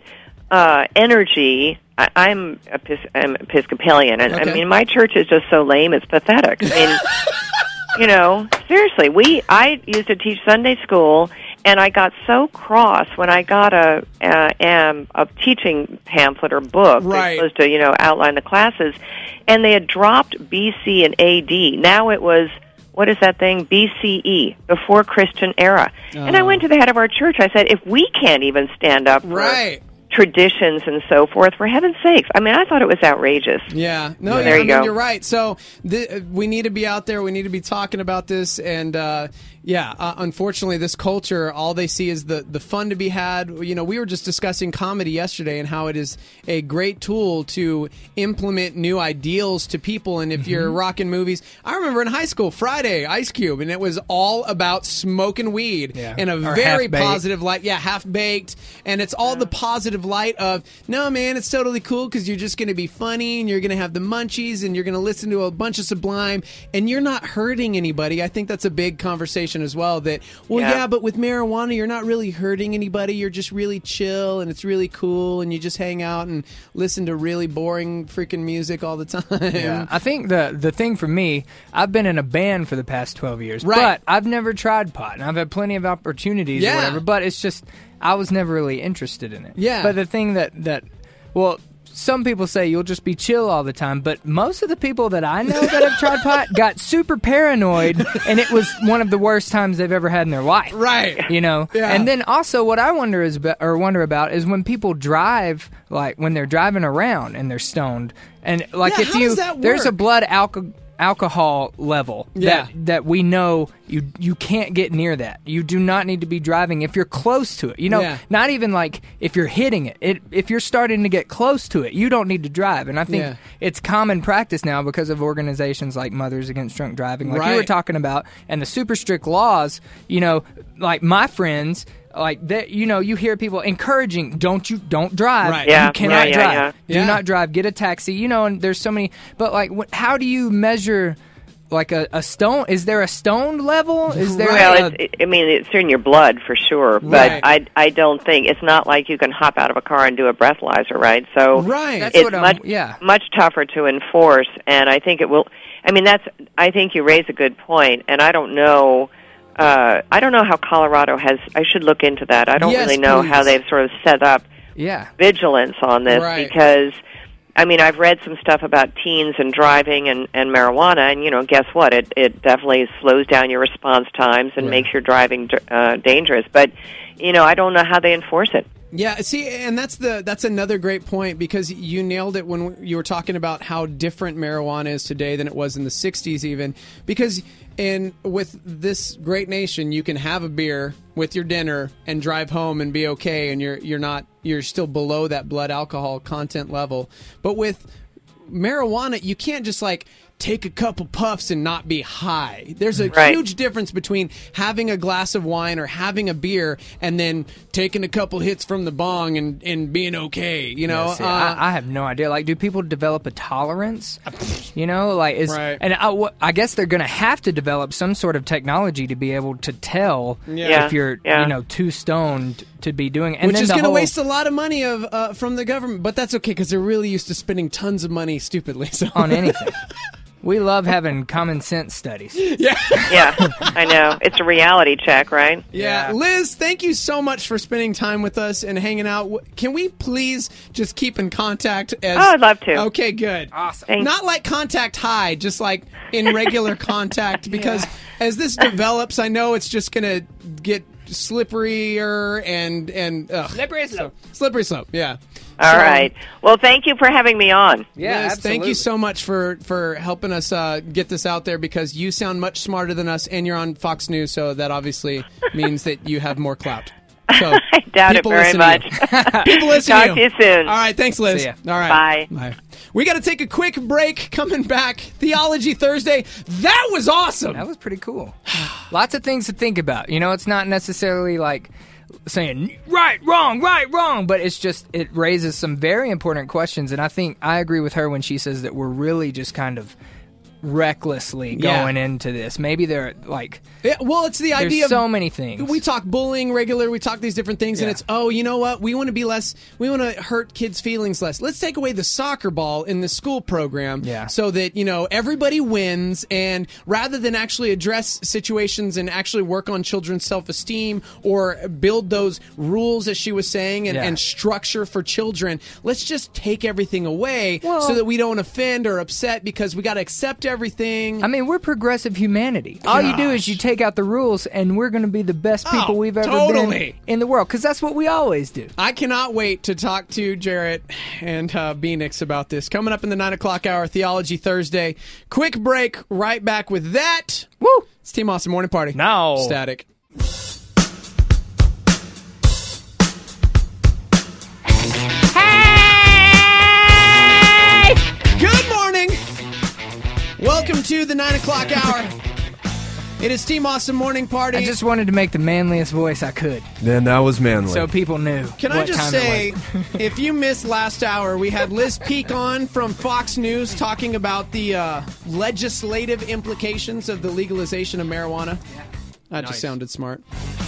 energy. I'm Episcopalian, and Okay. I mean my church is just so lame. It's pathetic. I mean, seriously, I used to teach Sunday school, and I got so cross when I got a teaching pamphlet or book Right. that's supposed to outline the classes, and they had dropped BC and AD. Now it was, what is that thing? BCE, before Christian era. And I went to the head of our church. I said, if we can't even stand up for Right. traditions and so forth, for heaven's sakes. I mean, I thought it was outrageous. Yeah, no, Yeah. There you go. You're right. So we need to be out there. We need to be talking about this. And unfortunately, this culture, all they see is the fun to be had. We were just discussing comedy yesterday and how it is a great tool to implement new ideals to people. And if you're rocking movies, I remember in high school, Friday, Ice Cube, and it was all about smoking weed in a Or very Half-Baked. positive light. Yeah, Half-Baked. And it's all the positive light of, no, man, it's totally cool because you're just going to be funny and you're going to have the munchies and you're going to listen to a bunch of Sublime and you're not hurting anybody. I think that's a big conversation conversation as well. That but with marijuana, you're not really hurting anybody. You're just really chill, and it's really cool, and you just hang out and listen to really boring freaking music all the time. Yeah. I think the thing for me, I've been in a band for the past 12 years, Right. but I've never tried pot, and I've had plenty of opportunities or whatever, but it's just, I was never really interested in it. Yeah. But the thing that some people say you'll just be chill all the time, but most of the people that I know that have tried pot got super paranoid, and it was one of the worst times they've ever had in their life. Right. You know? Yeah. And then also what I wonder about is when people drive, like when they're driving around and they're stoned, and like Yeah, how does that there's a work? blood alcohol level that we know you can't get near that. You do not need to be driving if you're close to it. You know, not even like if you're hitting it. If you're starting to get close to it, you don't need to drive. And I think it's common practice now because of organizations like Mothers Against Drunk Driving, like you were talking about, and the super strict laws, you know, like my friends, like that, you know, you hear people encouraging, don't drive. Right. Yeah. You cannot Yeah, drive. yeah. Do not drive. Get a taxi. You know, and there's so many. But like, how do you measure like a stone? Is there a stoned level? Is there? Well, it's in your blood for sure, but Right. I don't think it's not like you can hop out of a car and do a breathalyzer, right? So That's it's what much tougher to enforce, and I think it will. I mean, I think you raise a good point, and I don't know. I don't know how Colorado has. I should look into that. I don't really know how they've sort of set up vigilance on this because, I mean, I've read some stuff about teens and driving and marijuana, and, you know, guess what? It definitely slows down your response times and makes your driving dangerous. But, you know, I don't know how they enforce it. Yeah, see, and that's another great point because you nailed it when you were talking about how different marijuana is today than it was in the 60s even. Because with this great nation, you can have a beer with your dinner and drive home and be okay, and you're still below that blood alcohol content level. But with marijuana, you can't just like take a couple puffs and not be high. There's a huge difference between having a glass of wine or having a beer and then taking a couple hits from the bong and being okay, you know? Yeah, see, I have no idea. Like, do people develop a tolerance? You know, like, and I guess they're going to have to develop some sort of technology to be able to tell if you're, you know, too stoned to be doing it. And which then is the going to whole- waste a lot of money from the government, but that's okay because they're really used to spending tons of money stupidly on anything. We love having common sense studies. Yeah, I know. It's a reality check, right? Yeah. Liz, thank you so much for spending time with us and hanging out. Can we please just keep in contact? I'd love to. Okay, good. Awesome. Thanks. Not like contact high, just like in regular contact, because as this develops, I know it's just going to get slipperier and Slippery slope. Slippery slope, yeah. All right. Well, thank you for having me on. Yeah, Liz, absolutely. thank you so much for helping us get this out there because you sound much smarter than us and you're on Fox News, so that obviously means that you have more clout. So I doubt it people very listen much. to you. People listen Talk to you. to you soon. All right, thanks, Liz. See ya. All right. Bye. We got to take a quick break. Coming back, Theology Thursday. That was awesome. That was pretty cool. Lots of things to think about. You know, it's not necessarily like saying right, wrong, but it's just it raises some very important questions, and I think I agree with her when she says that we're really just kind of recklessly going into this. Maybe they're like... Yeah, well, it's the idea There's of... so many things. We talk bullying regular, we talk these different things, and it's, you know what? We want to be less... We want to hurt kids' feelings less. Let's take away the soccer ball in the school program so that, you know, everybody wins, and rather than actually address situations and actually work on children's self-esteem or build those rules, as she was saying, and structure for children, let's just take everything away so that we don't offend or upset because we got to accept everything. I mean, we're progressive humanity. All you do is you take out the rules, and we're going to be the best people we've ever been in the world, because that's what we always do. I cannot wait to talk to Jarrett and Phoenix about this. Coming up in the 9 o'clock hour, Theology Thursday. Quick break, right back with that. Woo! It's Team Awesome Morning Party. Now. Static. Good morning. Welcome to the 9 o'clock hour. It is Team Awesome Morning Party. I just wanted to make the manliest voice I could. Then that was manly. So people knew. Can I just say, if you missed last hour, we had Liz Peek on from Fox News talking about the legislative implications of the legalization of marijuana. That just sounded smart.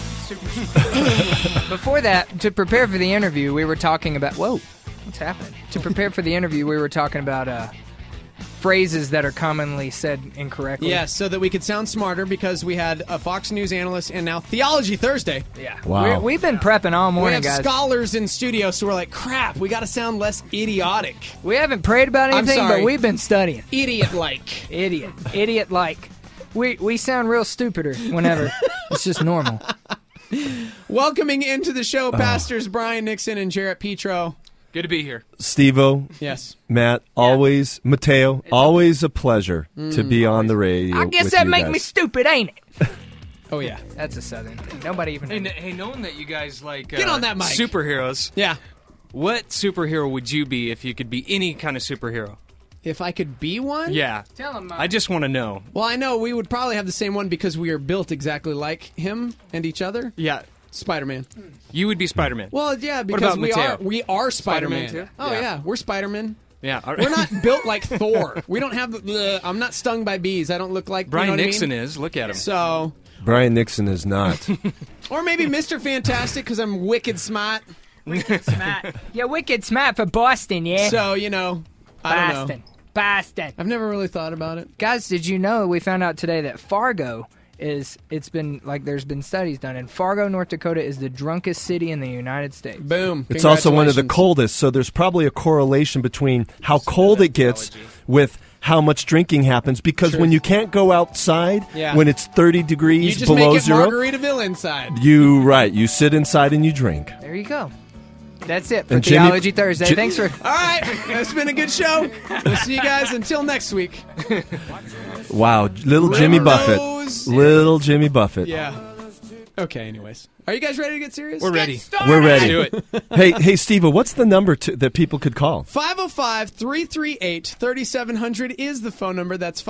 Before that, to prepare for the interview, we were talking about... Whoa, what's happening? To prepare for the interview, we were talking about phrases that are commonly said incorrectly. Yes, so that we could sound smarter because we had a Fox News analyst and now Theology Thursday. Yeah. Wow. We've been prepping all morning, we have guys. scholars in studio, so we're like, crap, we got to sound less idiotic. We haven't prayed about anything, sorry. but we've been studying. Idiot-like. Idiot-like. We sound real stupider whenever. It's just normal. Welcoming into the show, Pastors Brian Nixon and Jarrett Petro. Good to be here. Steve-O. Yes. Matt, always. Mateo, always a pleasure to be on the radio. I guess with that you make guys. me stupid, ain't it? Oh, yeah. That's a Southern thing. Nobody even... Hey, knowing that you guys like Get on that mic. superheroes, Yeah. what superhero would you be if you could be any kind of superhero? If I could be one? Yeah. Tell him, I just want to know. Well, I know we would probably have the same one because we are built exactly like him and each other. Yeah. Spider-Man. You would be Spider-Man. Well, yeah, What because about we Mateo? are Spider-Man. Spider-Man, too? Oh, yeah. We're Spider-Man. Yeah. We're not built like Thor. We don't have I'm not stung by bees. I don't look like Brian you know what Nixon I mean? is. Look at him. So, Brian Nixon is not. or maybe Mr. Fantastic because I'm wicked smart. Wicked smart. Yeah, wicked smart for Boston, yeah? So, I don't know. Boston. I've never really thought about it. Guys, did you know we found out today that Fargo there's been studies done, and Fargo, North Dakota is the drunkest city in the United States. Boom. It's also one of the Congratulations. coldest, so there's probably a correlation between how cold it gets with how much drinking happens, because when you can't go outside, Yeah. when it's 30 You degrees just below make it zero, Margaritaville inside. you sit inside and you drink. There you go. That's it for And Jimmy- Theology Thursday. Thanks for... All right. It's been a good show. We'll see you guys until next week. Wow, little Jimmy Buffett. Rose. Little Jimmy Buffett. Yeah. Okay, anyways. Are you guys ready to get serious? We're ready. We're ready. Do it. Hey, Steve-O, what's the number that people could call? 505-338-3700 is the phone number. That's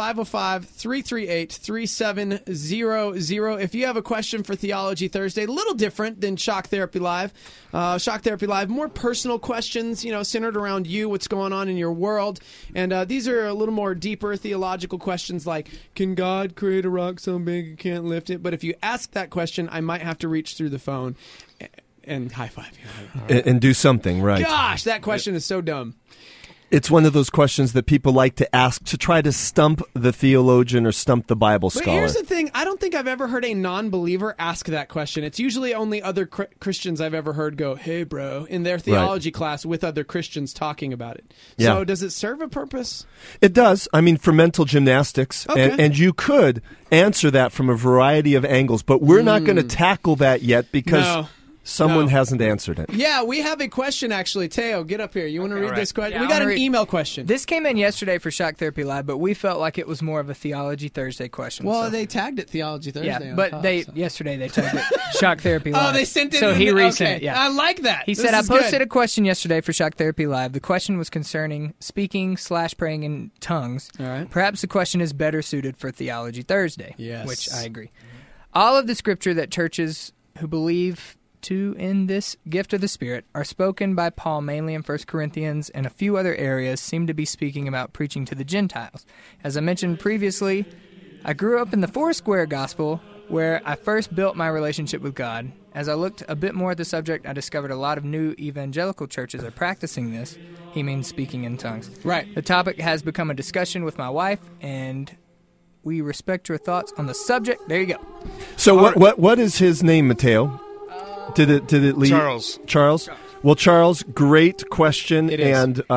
505-338-3700. If you have a question for Theology Thursday, a little different than Shock Therapy Live. Shock Therapy Live, more personal questions, centered around you, what's going on in your world. And these are a little more deeper theological questions like, can God create a rock so big you can't lift it? But if you ask that question, I might have to reach through the phone and high five you. And do something, right. Gosh, that question is so dumb. It's one of those questions that people like to ask to try to stump the theologian or stump the Bible But scholar. here's the thing. I don't think I've ever heard a non-believer ask that question. It's usually only other Christians I've ever heard go, hey, bro, in their theology class with other Christians talking about it. Yeah. So does it serve a purpose? It does. I mean, for mental gymnastics. Okay. And you could answer that from a variety of angles, but we're not going to tackle that yet because someone hasn't answered it. Yeah, we have a question, actually. Teo, get up here. You want to read this question? Yeah, We I got wanna an email question. This came in yesterday for Shock Therapy Live, but we felt like it was more of a Theology Thursday question. Well, so. they tagged it Theology Thursday. Yeah, on but top, yesterday they tagged it Shock Therapy Live. Oh, they sent it So in he the- resent okay. it, yeah. I like that. He This said, I is posted good. a question yesterday for Shock Therapy Live. The question was concerning speaking/praying in tongues. All right. Perhaps the question is better suited for Theology Thursday. Yes. Which I agree. All of the scripture that churches who believe in this gift of the Spirit are spoken by Paul mainly in 1 Corinthians and a few other areas seem to be speaking about preaching to the Gentiles. As I mentioned previously, I grew up in the Foursquare Gospel where I first built my relationship with God. As I looked a bit more at the subject, I discovered a lot of new evangelical churches are practicing this. He means speaking in tongues. Right. The topic has become a discussion with my wife, and we respect your thoughts on the subject. There you go. So what is his name, Mateo? Did it leave? Charles? Well, Charles, great question. It is.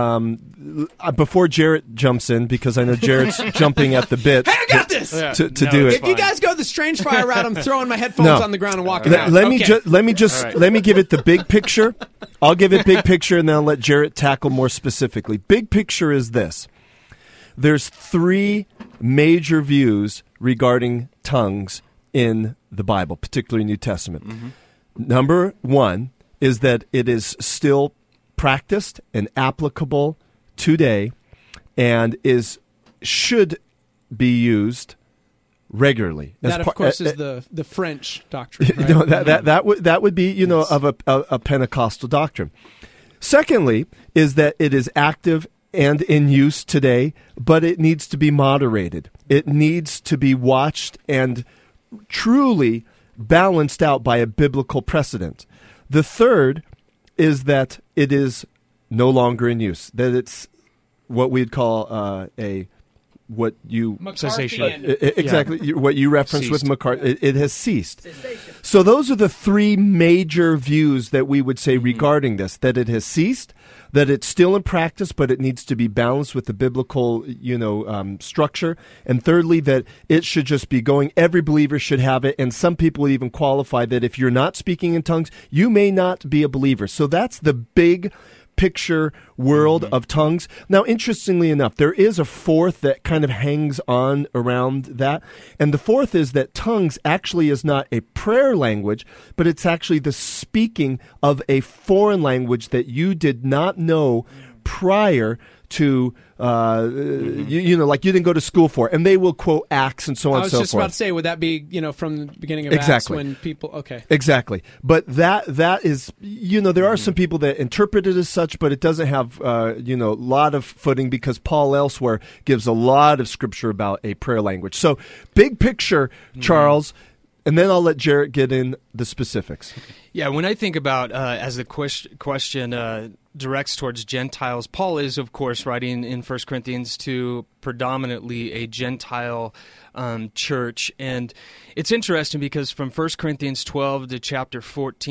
And before Jarrett jumps in, because I know Jarrett's jumping at the bit Hey, I got this! to do it. If you guys go the strange fire route, I'm throwing my headphones on the ground and walking out. Let Okay. me give it the big picture. I'll give it big picture, and then I'll let Jarrett tackle more specifically. Big picture is this. There's 3 major views regarding tongues in the Bible, particularly New Testament. Mm-hmm. Number 1 is that it is still practiced and applicable today and should be used regularly. That, of course, is the French doctrine. Right? No, that would be of a Pentecostal doctrine. Secondly, is that it is active and in use today, but it needs to be moderated. It needs to be watched and truly balanced out by a biblical precedent. The third is that it is no longer in use, that it's what we'd call what you exactly what you referenced with McCarthy. It has ceased. Cessation. So those are the three major views that we would say regarding this: that it has ceased, that it's still in practice, but it needs to be balanced with the biblical, structure, and thirdly, that it should just be going. Every believer should have it, and some people even qualify that if you're not speaking in tongues, you may not be a believer. So that's the big picture world of tongues. Now, interestingly enough, there is a fourth that kind of hangs on around that. And the fourth is that tongues actually is not a prayer language, but it's actually the speaking of a foreign language that you did not know prior to, like you didn't go to school for. And they will quote Acts and so on and so forth. I was just about to say, would that be, from the beginning of Acts when people, okay. Exactly. But that is, there are some people that interpret it as such, but it doesn't have, a lot of footing because Paul elsewhere gives a lot of scripture about a prayer language. So big picture, Charles, and then I'll let Jarrett get in the specifics. Yeah, when I think about, as the question directs towards Gentiles, Paul is, of course, writing in 1 Corinthians to predominantly a Gentile church. And it's interesting because from 1 Corinthians 12 to chapters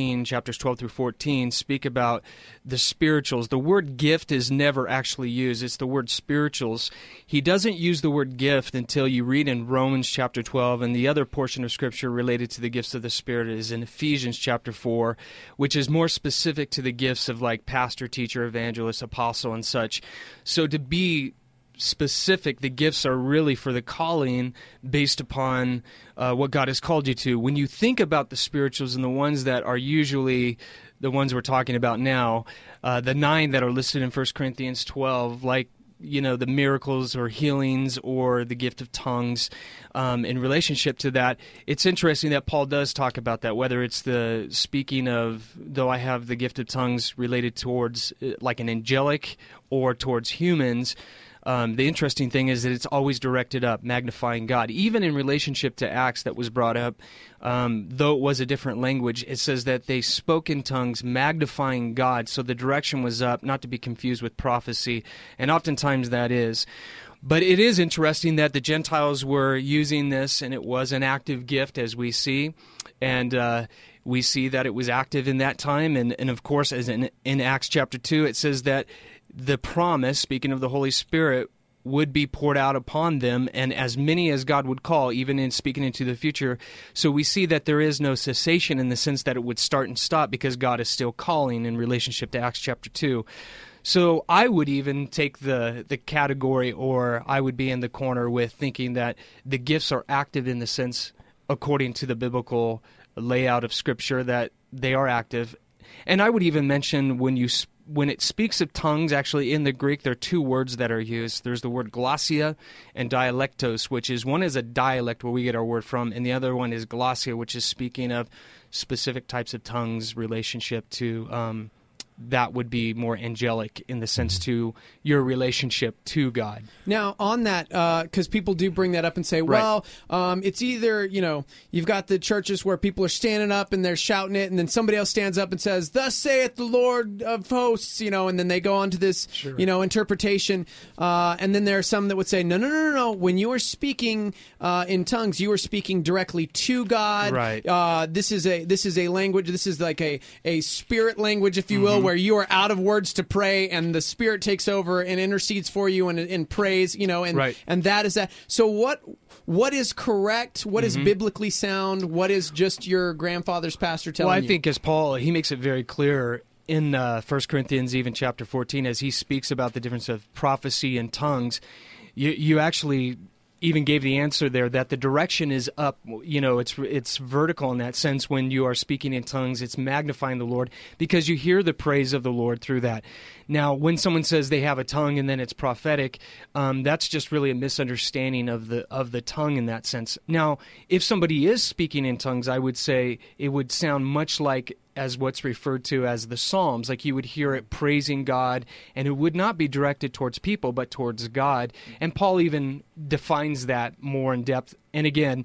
12 through 14, speak about the spirituals. The word gift is never actually used. It's the word spirituals. He doesn't use the word gift until you read in Romans chapter 12, and the other portion of Scripture related to the gifts of the Spirit is in Ephesians chapter 4, which is more specific to the gifts of like pastor, teacher, evangelist, apostle, and such. So to be specific, the gifts are really for the calling based upon what God has called you to. When you think about the spirituals and the ones that are usually the ones we're talking about now, the 9 that are listed in 1 Corinthians 12, like the miracles or healings or the gift of tongues, in relationship to that, it's interesting that Paul does talk about that, whether it's the speaking of, though I have the gift of tongues related towards like an angelic or towards humans. The interesting thing is that it's always directed up, magnifying God. Even in relationship to Acts that was brought up, though it was a different language, it says that they spoke in tongues, magnifying God. So the direction was up, not to be confused with prophecy, and oftentimes that is. But it is interesting that the Gentiles were using this, and it was an active gift, as we see. And we see that it was active in that time. And of course, as in Acts chapter 2, it says that the promise, speaking of the Holy Spirit, would be poured out upon them, and as many as God would call, even in speaking into the future. So we see that there is no cessation in the sense that it would start and stop because God is still calling in relationship to Acts chapter 2. So I would even take the category, or I would be in the corner with thinking that the gifts are active in the sense, according to the biblical layout of Scripture, that they are active. And I would even mention when it speaks of tongues, actually in the Greek, there are 2 words that are used. There's the word glossia and dialectos, which is, one is a dialect where we get our word from, and the other one is glossia, which is speaking of specific types of tongues relationship to that would be more angelic in the sense to your relationship to God. Now, on that, because people do bring that up and say, well, it's either, you've got the churches where people are standing up and they're shouting it, and then somebody else stands up and says, thus saith the Lord of hosts, and then they go on to this, interpretation. And then there are some that would say, no. When you are speaking in tongues, you are speaking directly to God. Right. This is a language, this is like a spirit language, if you will, where you are out of words to pray, and the Spirit takes over and intercedes for you and prays, and that is that. So what is correct? What is biblically sound? What is just your grandfather's pastor telling you? Well, I think as Paul, he makes it very clear in 1 Corinthians, even chapter 14, as he speaks about the difference of prophecy and tongues, you actually even gave the answer there that the direction is up. It's vertical in that sense. When you are speaking in tongues, it's magnifying the Lord because you hear the praise of the Lord through that. Now, when someone says they have a tongue and then it's prophetic, that's just really a misunderstanding of the tongue in that sense. Now, if somebody is speaking in tongues, I would say it would sound much like as what's referred to as the Psalms, like you would hear it praising God, and it would not be directed towards people, but towards God. And Paul even defines that more in depth. And again,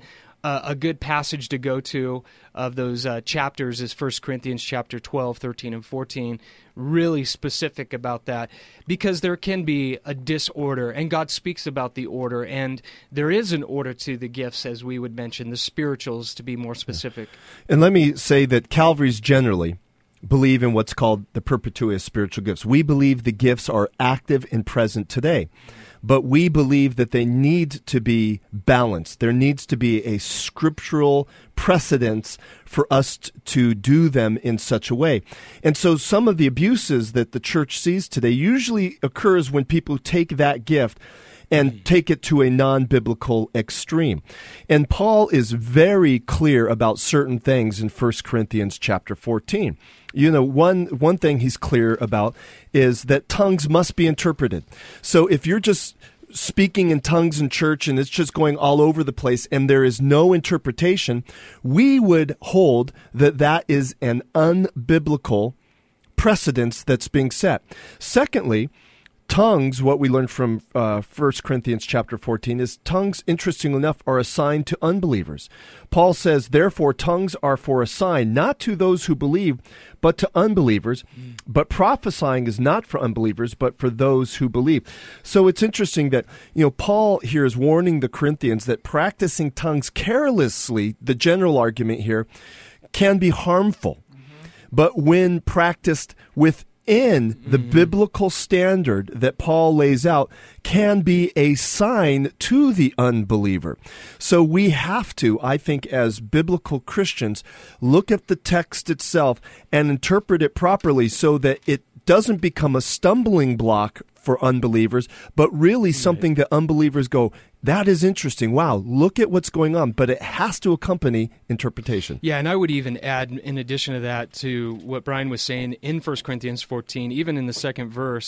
a good passage to go to of those chapters is 1 Corinthians chapter 12, 13, and 14, really specific about that, because there can be a disorder, and God speaks about the order, and there is an order to the gifts, as we would mention, the spirituals, to be more specific. And let me say that Calvary's generally believe in what's called the perpetuity of spiritual gifts. We believe the gifts are active and present today, but we believe that they need to be balanced. There needs to be a scriptural precedence for us to do them in such a way. And so some of the abuses that the church sees today usually occurs when people take that gift and take it to a non-biblical extreme. And Paul is very clear about certain things in 1 Corinthians chapter 14. You know, one thing he's clear about is that tongues must be interpreted. So if you're just speaking in tongues in church and it's just going all over the place and there is no interpretation, we would hold that that is an unbiblical precedence that's being set. Secondly, tongues, what we learned from 1 Corinthians chapter 14, is tongues, interestingly enough, are assigned to unbelievers. Paul says, therefore, tongues are for a sign, not to those who believe, but to unbelievers. But prophesying is not for unbelievers, but for those who believe. So it's interesting that, Paul here is warning the Corinthians that practicing tongues carelessly, the general argument here, can be harmful. But when practiced within the biblical standard that Paul lays out, can be a sign to the unbeliever. So we have to, I think, as biblical Christians, look at the text itself and interpret it properly so that it doesn't become a stumbling block for unbelievers, but really something that unbelievers go, that is interesting. Wow, look at what's going on. But it has to accompany interpretation. Yeah, and I would even add, in addition to that, to what Brian was saying in 1 Corinthians 14, even in the second verse,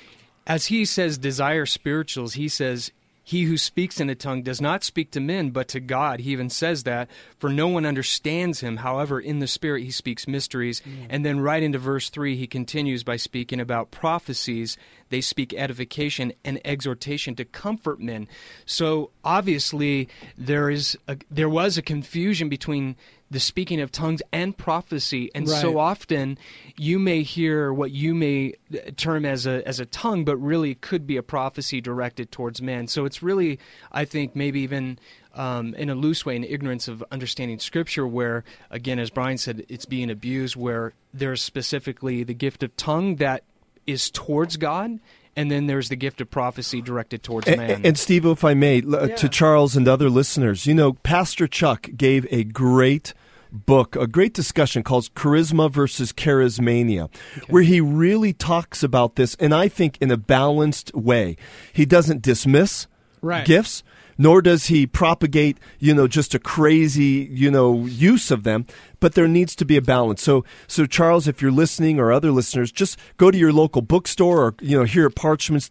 as he says desire spirituals, he says, he who speaks in a tongue does not speak to men, but to God. He even says that, for no one understands him. However, in the Spirit he speaks mysteries. And then right into verse 3, he continues by speaking about prophecies. They speak edification and exhortation to comfort men. So obviously there was a confusion between the speaking of tongues and prophecy, and so often you may hear what you may term as a tongue, but really could be a prophecy directed towards men. So it's really, I think, maybe even in a loose way, an ignorance of understanding Scripture, where, again, as Brian said, it's being abused, where there's specifically the gift of tongue that is towards God, and then there's the gift of prophecy directed towards man. And Steve, if I may, to Charles and other listeners, Pastor Chuck gave a great book, a great discussion called Charisma versus Charismania, where he really talks about this, and I think in a balanced way. He doesn't dismiss gifts, nor does he propagate, just a crazy, use of them. But there needs to be a balance. So Charles, if you're listening, or other listeners, just go to your local bookstore, or here at Parchments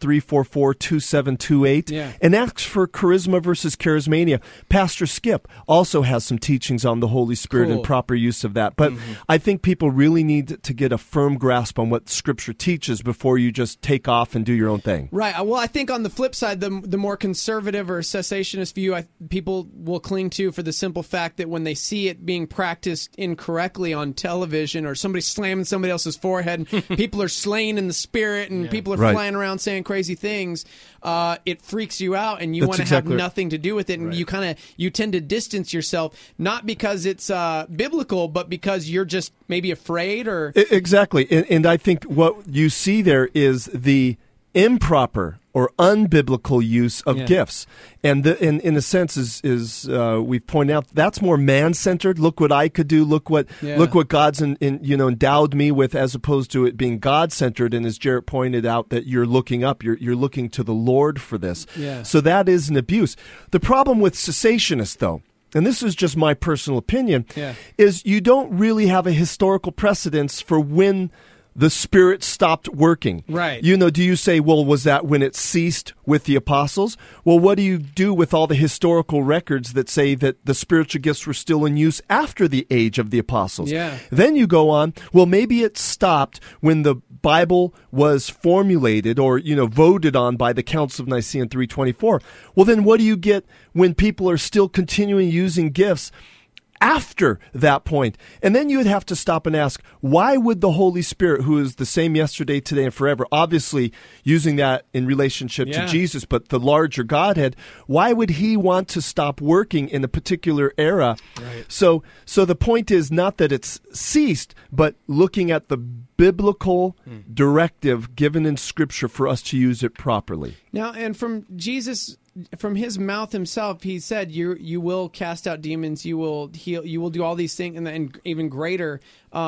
344-2728, and ask for Charisma versus Charismania. Pastor Skip also has some teachings on the Holy Spirit and proper use of that. But I think people really need to get a firm grasp on what Scripture teaches before you just take off and do your own thing. Right. Well, I think on the flip side, the more conservative or cessationist view people will cling to, for the simple fact that when they see it being practiced incorrectly on television, or somebody slamming somebody else's forehead, and people are slain in the Spirit, and people are flying around saying crazy things, it freaks you out, and you want to have nothing to do with it, and you tend to distance yourself, not because it's biblical, but because you're just maybe afraid, or exactly. And I think what you see there is the improper or unbiblical use of gifts, and in a sense, is we've pointed out, that's more man-centered. Look what I could do. Look what God's endowed me with, as opposed to it being God-centered. And as Jarrett pointed out, that you're looking up, you're looking to the Lord for this. So that is an abuse. The problem with cessationists, though, and this is just my personal opinion, is you don't really have a historical precedence for when the Spirit stopped working. Right. Do you say, well, was that when it ceased with the apostles? Well, what do you do with all the historical records that say that the spiritual gifts were still in use after the age of the apostles? Yeah. Then you go on, well, maybe it stopped when the Bible was formulated or, voted on by the Council of Nicaea in 324. Well, then what do you get when people are still continuing using gifts after that point? And then you would have to stop and ask, why would the Holy Spirit, who is the same yesterday, today, and forever, obviously using that in relationship to Jesus, but the larger Godhead, why would he want to stop working in a particular era? Right. So the point is not that it's ceased, but looking at the biblical directive given in Scripture for us to use it properly. Now, and from Jesus, from his mouth himself, he said, "You will cast out demons, you will heal, you will do all these things, and even greater."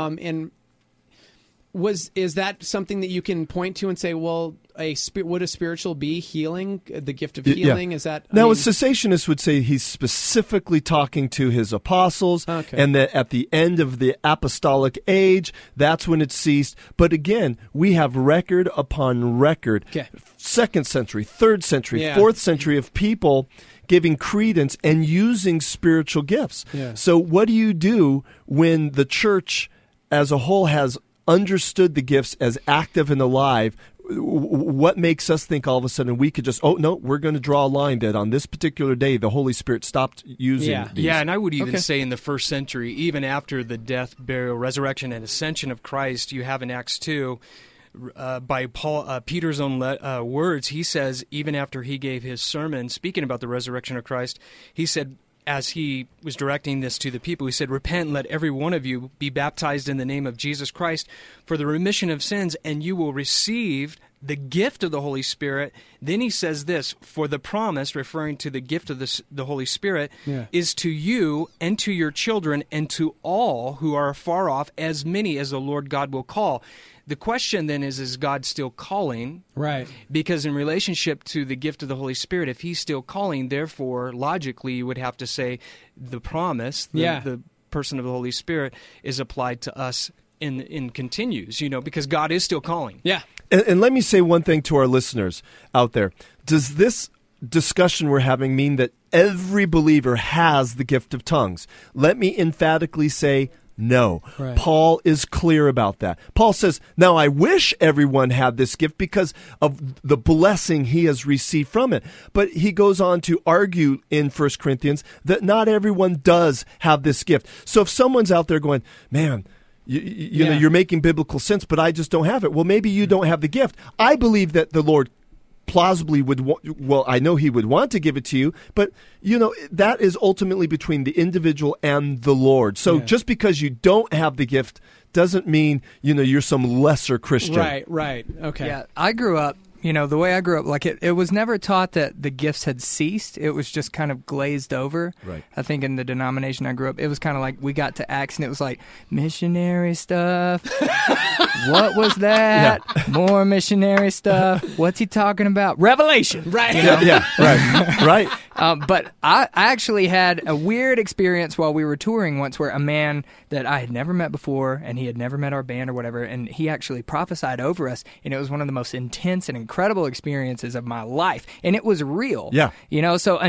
Is that something that you can point to and say, well, would a spiritual be healing, the gift of healing? Is that now? A cessationist would say he's specifically talking to his apostles, and that at the end of the apostolic age, that's when it ceased. But again, we have record upon record, 2nd century, 3rd century, 4th century of people giving credence and using spiritual gifts. Yeah. So what do you do when the church as a whole has understood the gifts as active and alive? What makes us think all of a sudden we could just, we're going to draw a line that on this particular day the Holy Spirit stopped using these? Yeah, and I would even say in the 1st century, even after the death, burial, resurrection, and ascension of Christ, you have in Acts 2, by Peter's own words, he says, even after he gave his sermon, speaking about the resurrection of Christ, he said, as he was directing this to the people, he said, "Repent and let every one of you be baptized in the name of Jesus Christ for the remission of sins, and you will receive the gift of the Holy Spirit." Then he says this, "For the promise," referring to the gift of the Holy Spirit, "is to you and to your children and to all who are far off, as many as the Lord God will call." The question then is God still calling? Right. Because in relationship to the gift of the Holy Spirit, if he's still calling, therefore, logically, you would have to say the promise, the person of the Holy Spirit, is applied to us and continues, because God is still calling. Yeah. And let me say one thing to our listeners out there. Does this discussion we're having mean that every believer has the gift of tongues? Let me emphatically say no. Right. Paul is clear about that. Paul says, now I wish everyone had this gift because of the blessing he has received from it. But he goes on to argue in 1 Corinthians that not everyone does have this gift. So if someone's out there going, man, you know, you're making biblical sense, but I just don't have it. Well, maybe you don't have the gift. I believe that the Lord plausibly would I know he would want to give it to you, but that is ultimately between the individual and the Lord. So just because you don't have the gift doesn't mean you're some lesser Christian. Right. Okay. Yeah, I grew up, the way I grew up, like it was never taught that the gifts had ceased. It was just kind of glazed over. Right. I think in the denomination I grew up, it was kind of like we got to Acts and it was like missionary stuff. What was that? Yeah. More missionary stuff. What's he talking about? Revelation. Right. Right. But I actually had a weird experience while we were touring once where a man that I had never met before and he had never met our band or whatever, and he actually prophesied over us, and it was one of the most intense and incredible experiences of my life, and it was real. Yeah. So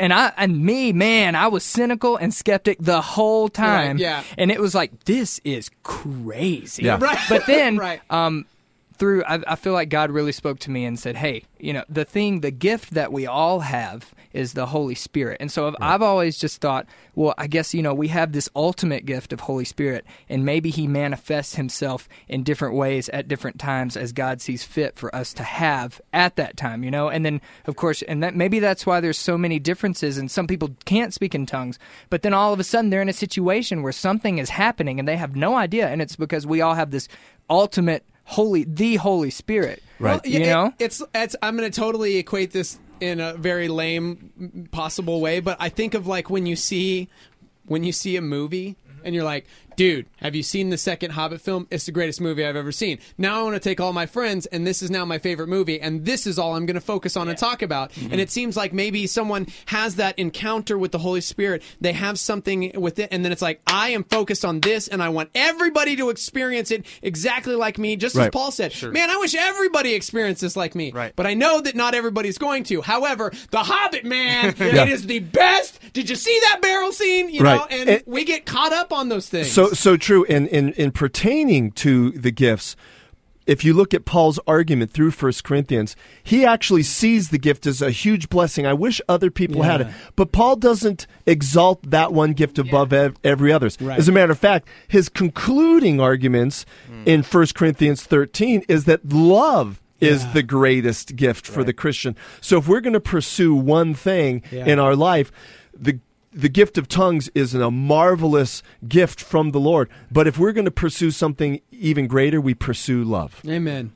I was cynical and skeptic the whole time. Right, yeah. And it was like, this is crazy. Yeah. Right. But then Right. I feel like God really spoke to me and said, hey, the gift that we all have is the Holy Spirit. And so I've always just thought, well, I guess, we have this ultimate gift of Holy Spirit, and maybe he manifests himself in different ways at different times as God sees fit for us to have at that time, And then, of course, maybe that's why there's so many differences, and some people can't speak in tongues, but then all of a sudden they're in a situation where something is happening and they have no idea, and it's because we all have this ultimate the Holy Spirit. Right. Well, it's I'm going to totally equate this in a very lame possible way, but I think of like when you see a movie and you're like, dude, have you seen the second Hobbit film? It's the greatest movie I've ever seen. Now I want to take all my friends, and this is now my favorite movie, and this is all I'm going to focus on and talk about. Mm-hmm. And it seems like maybe someone has that encounter with the Holy Spirit. They have something with it, and then it's like, I am focused on this, and I want everybody to experience it exactly like me, just as Paul said. Sure. Man, I wish everybody experienced this like me. Right. But I know that not everybody's going to. However, The Hobbit, man, it is the best. Did you see that barrel scene? You know, and we get caught up on those things. So true. And in pertaining to the gifts, if you look at Paul's argument through 1 Corinthians, he actually sees the gift as a huge blessing. I wish other people had it. But Paul doesn't exalt that one gift above every other. Right. As a matter of fact, his concluding arguments in 1 Corinthians 13 is that love is the greatest gift for the Christian. So if we're going to pursue one thing in our life, the gift of tongues is a marvelous gift from the Lord. But if we're going to pursue something even greater, we pursue love. Amen.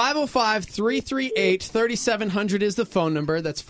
505-338-3700 is the phone number. That's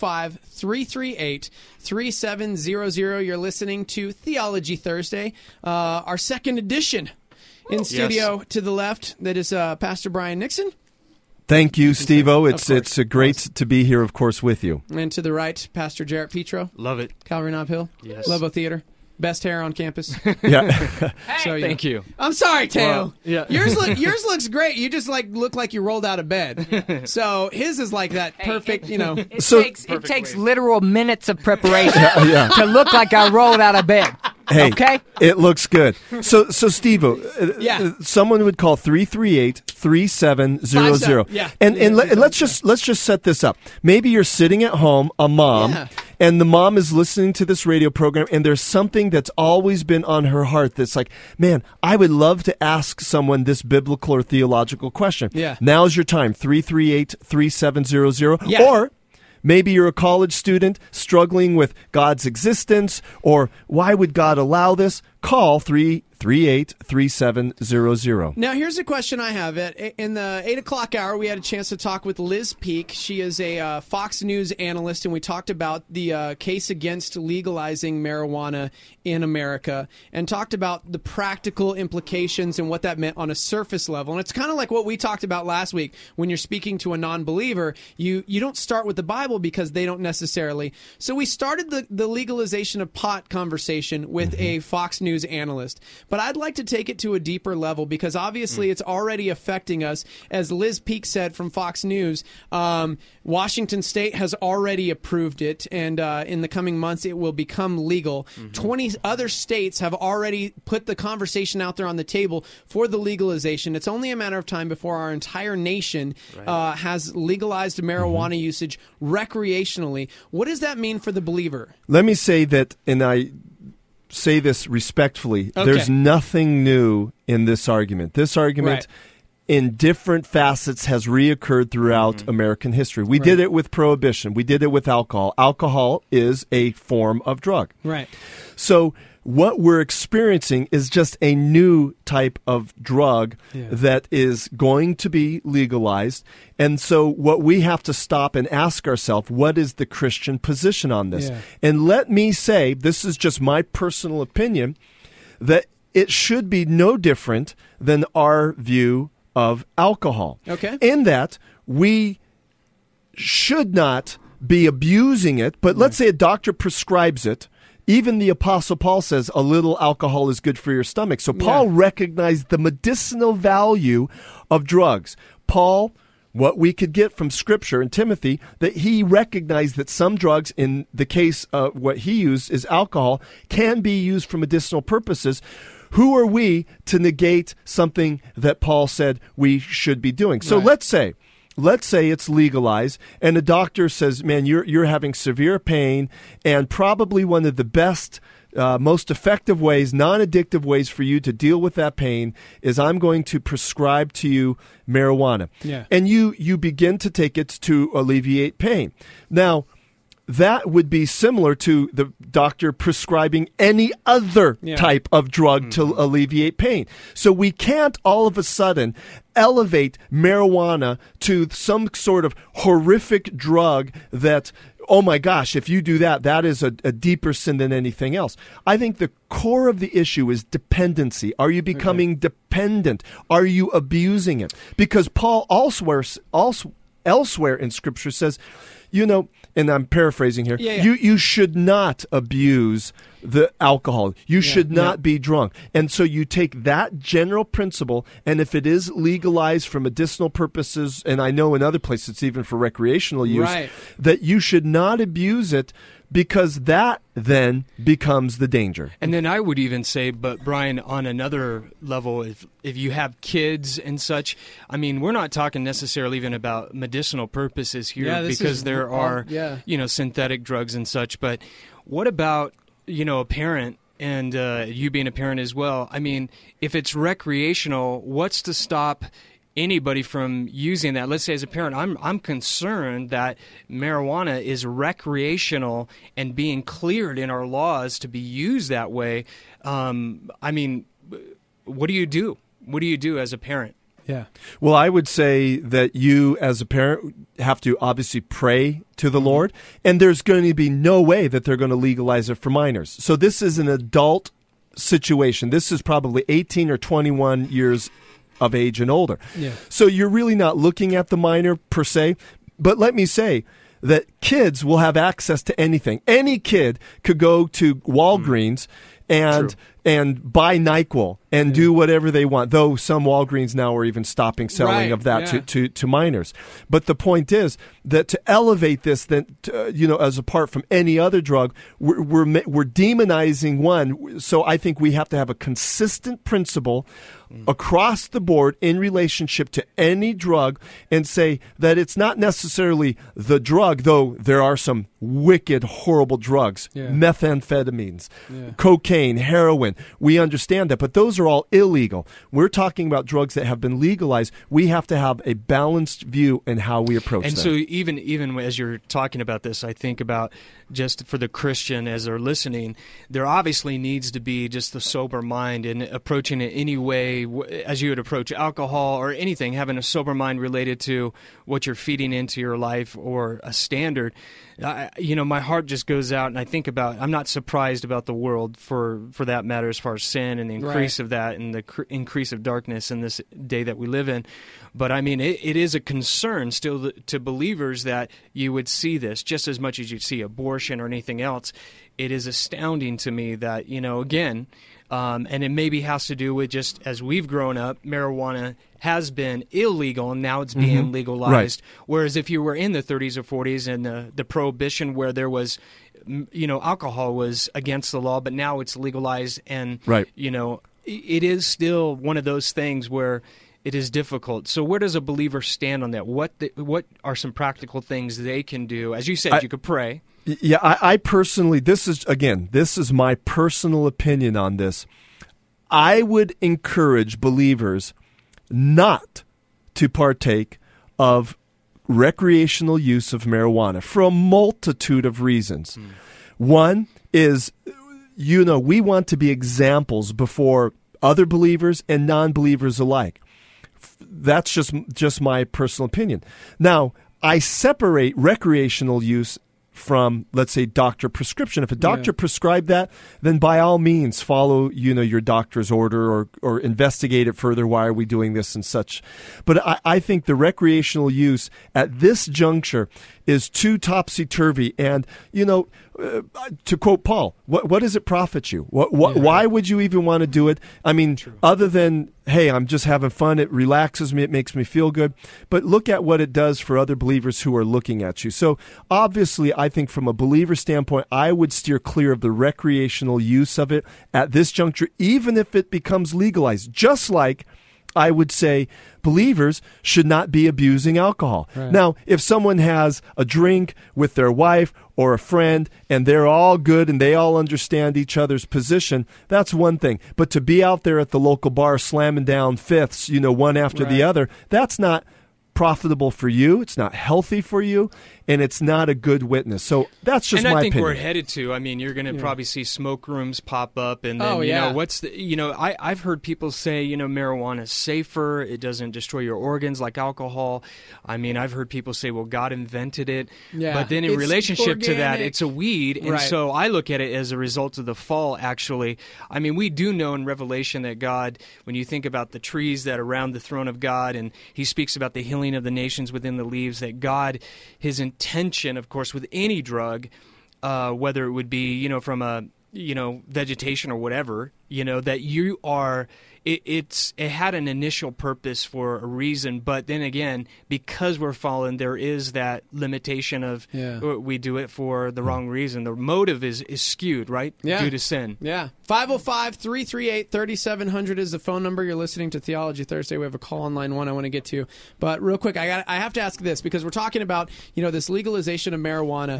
505-338-3700. You're listening to Theology Thursday, our second edition. In studio to the left, that is Pastor Brian Nixon. Thank you, Steve-O. It's great to be here, of course, with you. And to the right, Pastor Jarrett Petro. Love it. Calvary Knob Hill. Yes. Lobo Theater. Best hair on campus. Thank you. I'm sorry, Teo. Well, yours looks great. You just look like you rolled out of bed. So his is like that perfect, It takes literal minutes of preparation to look like I rolled out of bed. Hey, okay? It looks good. So Steve-O, someone would call 338-3700. Yeah. And let's just set this up. Maybe you're sitting at home, a mom, and the mom is listening to this radio program, and there's something that's always been on her heart that's like, man, I would love to ask someone this biblical or theological question. Yeah. Now's your time, 338-3700. Yeah. Or maybe you're a college student struggling with God's existence, or why would God allow this? Call 338-3700. Now, here's a question I have. In the 8 o'clock hour, we had a chance to talk with Liz Peek. She is a Fox News analyst, and we talked about the case against legalizing marijuana in America and talked about the practical implications and what that meant on a surface level. And it's kind of like what we talked about last week. When you're speaking to a non-believer, you don't start with the Bible because they don't necessarily. So we started the legalization of pot conversation with a Fox News analyst. But I'd like to take it to a deeper level because obviously it's already affecting us. As Liz Peek said from Fox News, Washington State has already approved it, and in the coming months it will become legal. 20 other states have already put the conversation out there on the table for the legalization. It's only a matter of time before our entire nation has legalized marijuana usage recreationally. What does that mean for the believer? Let me say that, and I say this respectfully, there's nothing new in this argument. This argument in different facets has reoccurred throughout American history. We did it with prohibition. We did it with alcohol. Alcohol is a form of drug. Right. So what we're experiencing is just a new type of drug that is going to be legalized. And so what we have to stop and ask ourselves, what is the Christian position on this? Yeah. And let me say, this is just my personal opinion, that it should be no different than our view of alcohol. Okay. In that we should not be abusing it, but let's say a doctor prescribes it. Even the Apostle Paul says a little alcohol is good for your stomach. So Paul recognized the medicinal value of drugs. Paul, what we could get from Scripture in Timothy, that he recognized that some drugs, in the case of what he used is alcohol, can be used for medicinal purposes. Who are we to negate something that Paul said we should be doing? So let's say it's legalized, and a doctor says, man, you're having severe pain, and probably one of the best, most effective ways, non-addictive ways for you to deal with that pain is I'm going to prescribe to you marijuana. Yeah. And you begin to take it to alleviate pain. Now, that would be similar to the doctor prescribing any other type of drug to alleviate pain. So we can't all of a sudden elevate marijuana to some sort of horrific drug that oh my gosh, if you do that, that is a deeper sin than anything else. I think the core of the issue is dependency. Are you becoming dependent? Are you abusing it? Because Paul elsewhere in Scripture says, and I'm paraphrasing here, you should not abuse the alcohol. You should not be drunk. And so you take that general principle, and if it is legalized for medicinal purposes, and I know in other places it's even for recreational use, that you should not abuse it, because that then becomes the danger. And then I would even say, but Brian, on another level, if you have kids and such, I mean, we're not talking necessarily even about medicinal purposes here, because there are, synthetic drugs and such. But what about, a parent and you being a parent as well? I mean, if it's recreational, what's to stop anybody from using that? Let's say as a parent, I'm concerned that marijuana is recreational and being cleared in our laws to be used that way. I mean, what do you do? What do you do as a parent? Yeah. Well, I would say that you as a parent have to obviously pray to the Lord, and there's going to be no way that they're going to legalize it for minors. So this is an adult situation. This is probably 18 or 21 years of age and older. Yeah. So you're really not looking at the minor per se, but let me say that kids will have access to anything. Any kid could go to Walgreens and buy NyQuil and do whatever they want, though some Walgreens now are even stopping selling of that to minors. But the point is that to elevate this, as apart from any other drug, we're demonizing one. So I think we have to have a consistent principle across the board in relationship to any drug, and say that it's not necessarily the drug, though there are some wicked, horrible drugs, methamphetamines, cocaine, heroin. We understand that, but those are all illegal. We're talking about drugs that have been legalized. We have to have a balanced view in how we approach them. And so even as you're talking about this, I think about just for the Christian as they're listening, there obviously needs to be just the sober mind in approaching it any way as you would approach alcohol or anything, having a sober mind related to what you're feeding into your life or a standard. My heart just goes out and I think about, I'm not surprised about the world for that matter as far as sin and the increase of that and the increase of darkness in this day that we live in. But I mean, it is a concern still to believers that you would see this just as much as you see abortion or anything else. It is astounding to me that, again, and it maybe has to do with just as we've grown up, marijuana has been illegal and now it's being legalized. Whereas if you were in the 30s or 40s and the prohibition where there was, alcohol was against the law, but now it's legalized and, it is still one of those things where it is difficult. So where does a believer stand on that? What are some practical things they can do? As you said, you could pray. Yeah, I personally, this is my personal opinion on this. I would encourage believers not to partake of recreational use of marijuana for a multitude of reasons. One is, we want to be examples before other believers and non-believers alike. That's just my personal opinion. Now, I separate recreational use from, let's say, doctor prescription. If a doctor prescribed that, then by all means follow, your doctor's order or investigate it further. Why are we doing this and such? But I think the recreational use at this juncture is too topsy-turvy. And, to quote Paul, what does it profit you? Why would you even want to do it? I mean, other than, hey, I'm just having fun. It relaxes me. It makes me feel good. But look at what it does for other believers who are looking at you. So obviously, I think from a believer standpoint, I would steer clear of the recreational use of it at this juncture, even if it becomes legalized. Just like I would say believers should not be abusing alcohol. Right. Now, if someone has a drink with their wife or a friend and they're all good and they all understand each other's position, that's one thing. But to be out there at the local bar slamming down fifths, one after the other, that's not profitable for you. It's not healthy for you, and it's not a good witness. So that's just and my I think opinion. we're headed to. I mean, you're going to probably see smoke rooms pop up, and then I've heard people say marijuana is safer. It doesn't destroy your organs like alcohol. I mean, I've heard people say, well, God invented it, but then in relationship to that, it's a weed, and so I look at it as a result of the fall. Actually, I mean, we do know in Revelation that God, when you think about the trees that are around the throne of God, and He speaks about the healing of the nations within the leaves, that God, His intention, of course, with any drug, whether it would be, from a, vegetation or whatever, that you are, it had an initial purpose for a reason, but then again, because we're fallen, there is that limitation of we do it for the wrong reason. The motive is skewed, right? Due to sin. Yeah. 505-338-3700 is the phone number. You're listening to Theology Thursday. We have a call on line 1 I want to get to. But real quick, I have to ask this, because we're talking about, this legalization of marijuana,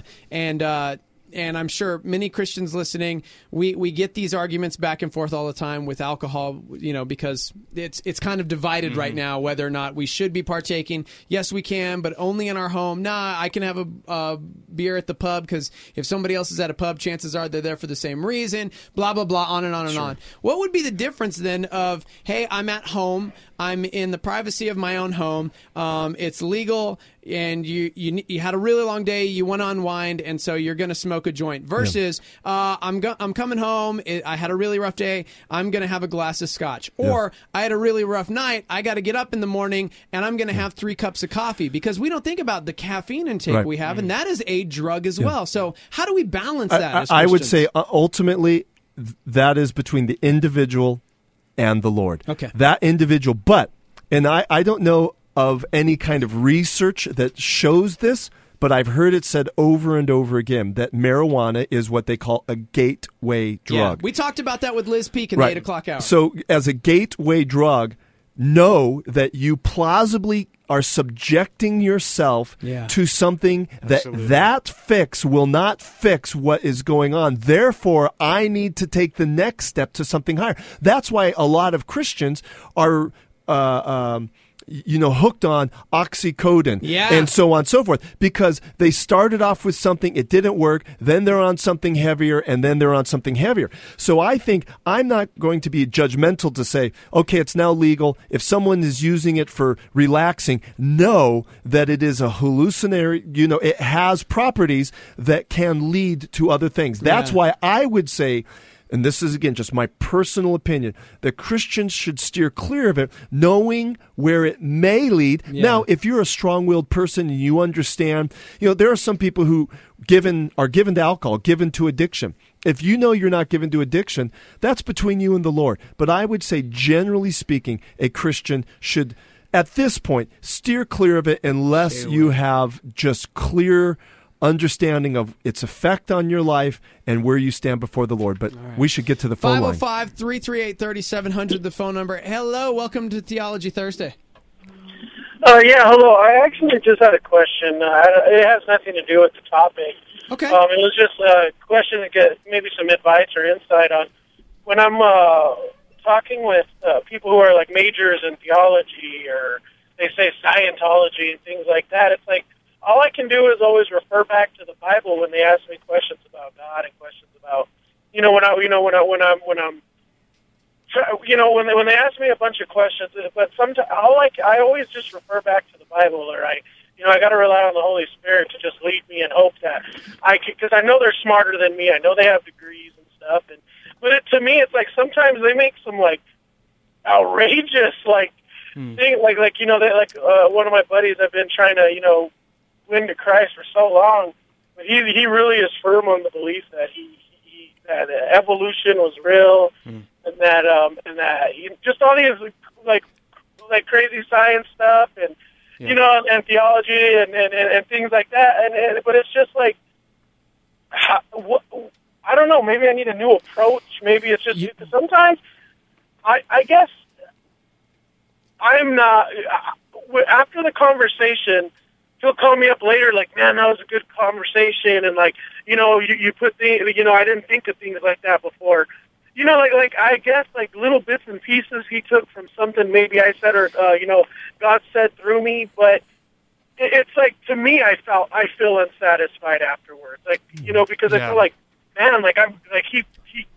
and I'm sure many Christians listening, we get these arguments back and forth all the time with alcohol, because it's kind of divided right now whether or not we should be partaking. Yes, we can, but only in our home. Nah, I can have a beer at the pub, because if somebody else is at a pub, chances are they're there for the same reason, blah, blah, blah, on and on and on. What would be the difference then of, hey, I'm at home, I'm in the privacy of my own home, it's legal, and you had a really long day, you want to unwind, and so you're going to smoke a joint, versus I'm coming home, I had a really rough day, I'm going to have a glass of scotch, or I had a really rough night, I got to get up in the morning and I'm going to have 3 cups of coffee, because we don't think about the caffeine intake we have, and that is a drug as well. So how do we balance that? I would say ultimately that is between the individual and the Lord. Okay. That individual, and I don't know of any kind of research that shows this, but I've heard it said over and over again that marijuana is what they call a gateway drug. Yeah, we talked about that with Liz Peek in the 8 o'clock hour. So as a gateway drug, know that you plausibly are subjecting yourself to something that fix will not fix what is going on. Therefore, I need to take the next step to something higher. That's why a lot of Christians are hooked on oxycodone and so on and so forth, because they started off with something, it didn't work, then they're on something heavier, and then they're on something heavier. So I think I'm not going to be judgmental to say, okay, it's now legal. If someone is using it for relaxing, know that it is a hallucinatory, it has properties that can lead to other things. That's why I would say, and this is, again, just my personal opinion, that Christians should steer clear of it, knowing where it may lead. Now, if you're a strong-willed person and you understand, there are some people who are given to alcohol, given to addiction. If you know you're not given to addiction, that's between you and the Lord. But I would say, generally speaking, a Christian should, at this point, steer clear of it unless you have just clear understanding of its effect on your life and where you stand before the Lord. But we should get to the phone line. 505-338-3700, the phone number. Hello, welcome to Theology Thursday. Hello. I actually just had a question. It has nothing to do with the topic. Okay. It was just a question to get maybe some advice or insight on. When I'm talking with people who are like majors in theology, or they say Scientology and things like that, it's like, all I can do is always refer back to the Bible when they ask me questions about God and questions about, when they ask me a bunch of questions. But sometimes I always just refer back to the Bible, or I got to rely on the Holy Spirit to just lead me and hope that because I know they're smarter than me. I know they have degrees and stuff, but to me, it's like sometimes they make some like outrageous thing, one of my buddies I've been trying to win to Christ for so long, but he really is firm on the belief that that evolution was real, and that just all these like crazy science stuff and and theology and things like that, but it's just like I don't know, maybe I need a new approach. Maybe it's just sometimes I guess I'm not after the conversation. He'll call me up later, like, man, that was a good conversation, and you put things, I didn't think of things like that before, I guess little bits and pieces he took from something maybe I said or God said through me, but it's like, to me, I feel unsatisfied afterwards. Like, because I feel like, man, like I'm like he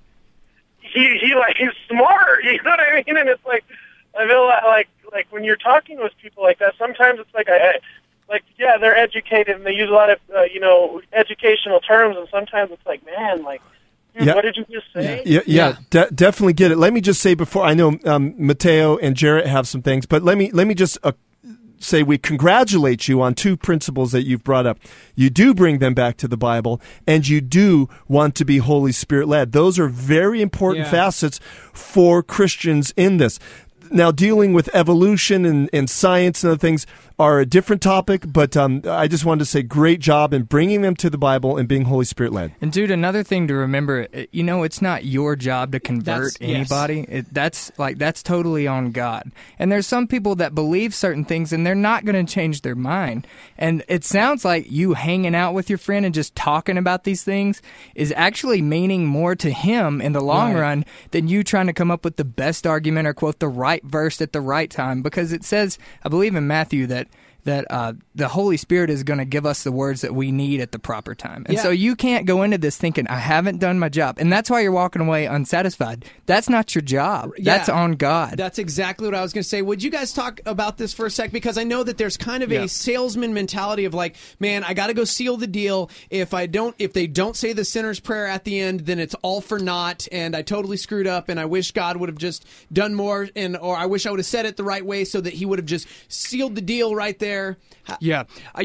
like he's smart. You know what I mean? And it's like I feel like when you're talking with people like that, sometimes it's like they're educated and they use a lot of educational terms, and sometimes it's like, man, like. Dude, what did you just say? Definitely get it. Let me just say before, I know Mateo and Jarrett have some things, but let me just say we congratulate you on two principles that you've brought up. You do bring them back to the Bible, and you do want to be Holy Spirit led. Those are very important facets for Christians in this. Now, dealing with evolution and science and other things are a different topic, but I just wanted to say great job in bringing them to the Bible and being Holy Spirit led. And dude, another thing to remember, it's not your job to convert anybody. That's totally on God. And there's some people that believe certain things and they're not going to change their mind. And it sounds like you hanging out with your friend and just talking about these things is actually meaning more to him in the long run than you trying to come up with the best argument or quote the right verse at the right time. Because it says, I believe in Matthew, that the Holy Spirit is going to give us the words that we need at the proper time. And so you can't go into this thinking, I haven't done my job. And that's why you're walking away unsatisfied. That's not your job. That's on God. That's exactly what I was going to say. Would you guys talk about this for a sec? Because I know that there's kind of a salesman mentality of like, man, I got to go seal the deal. If they don't say the sinner's prayer at the end, then it's all for naught. And I totally screwed up. And I wish God would have just done more. Or I wish I would have said it the right way so that he would have just sealed the deal right there. Yeah.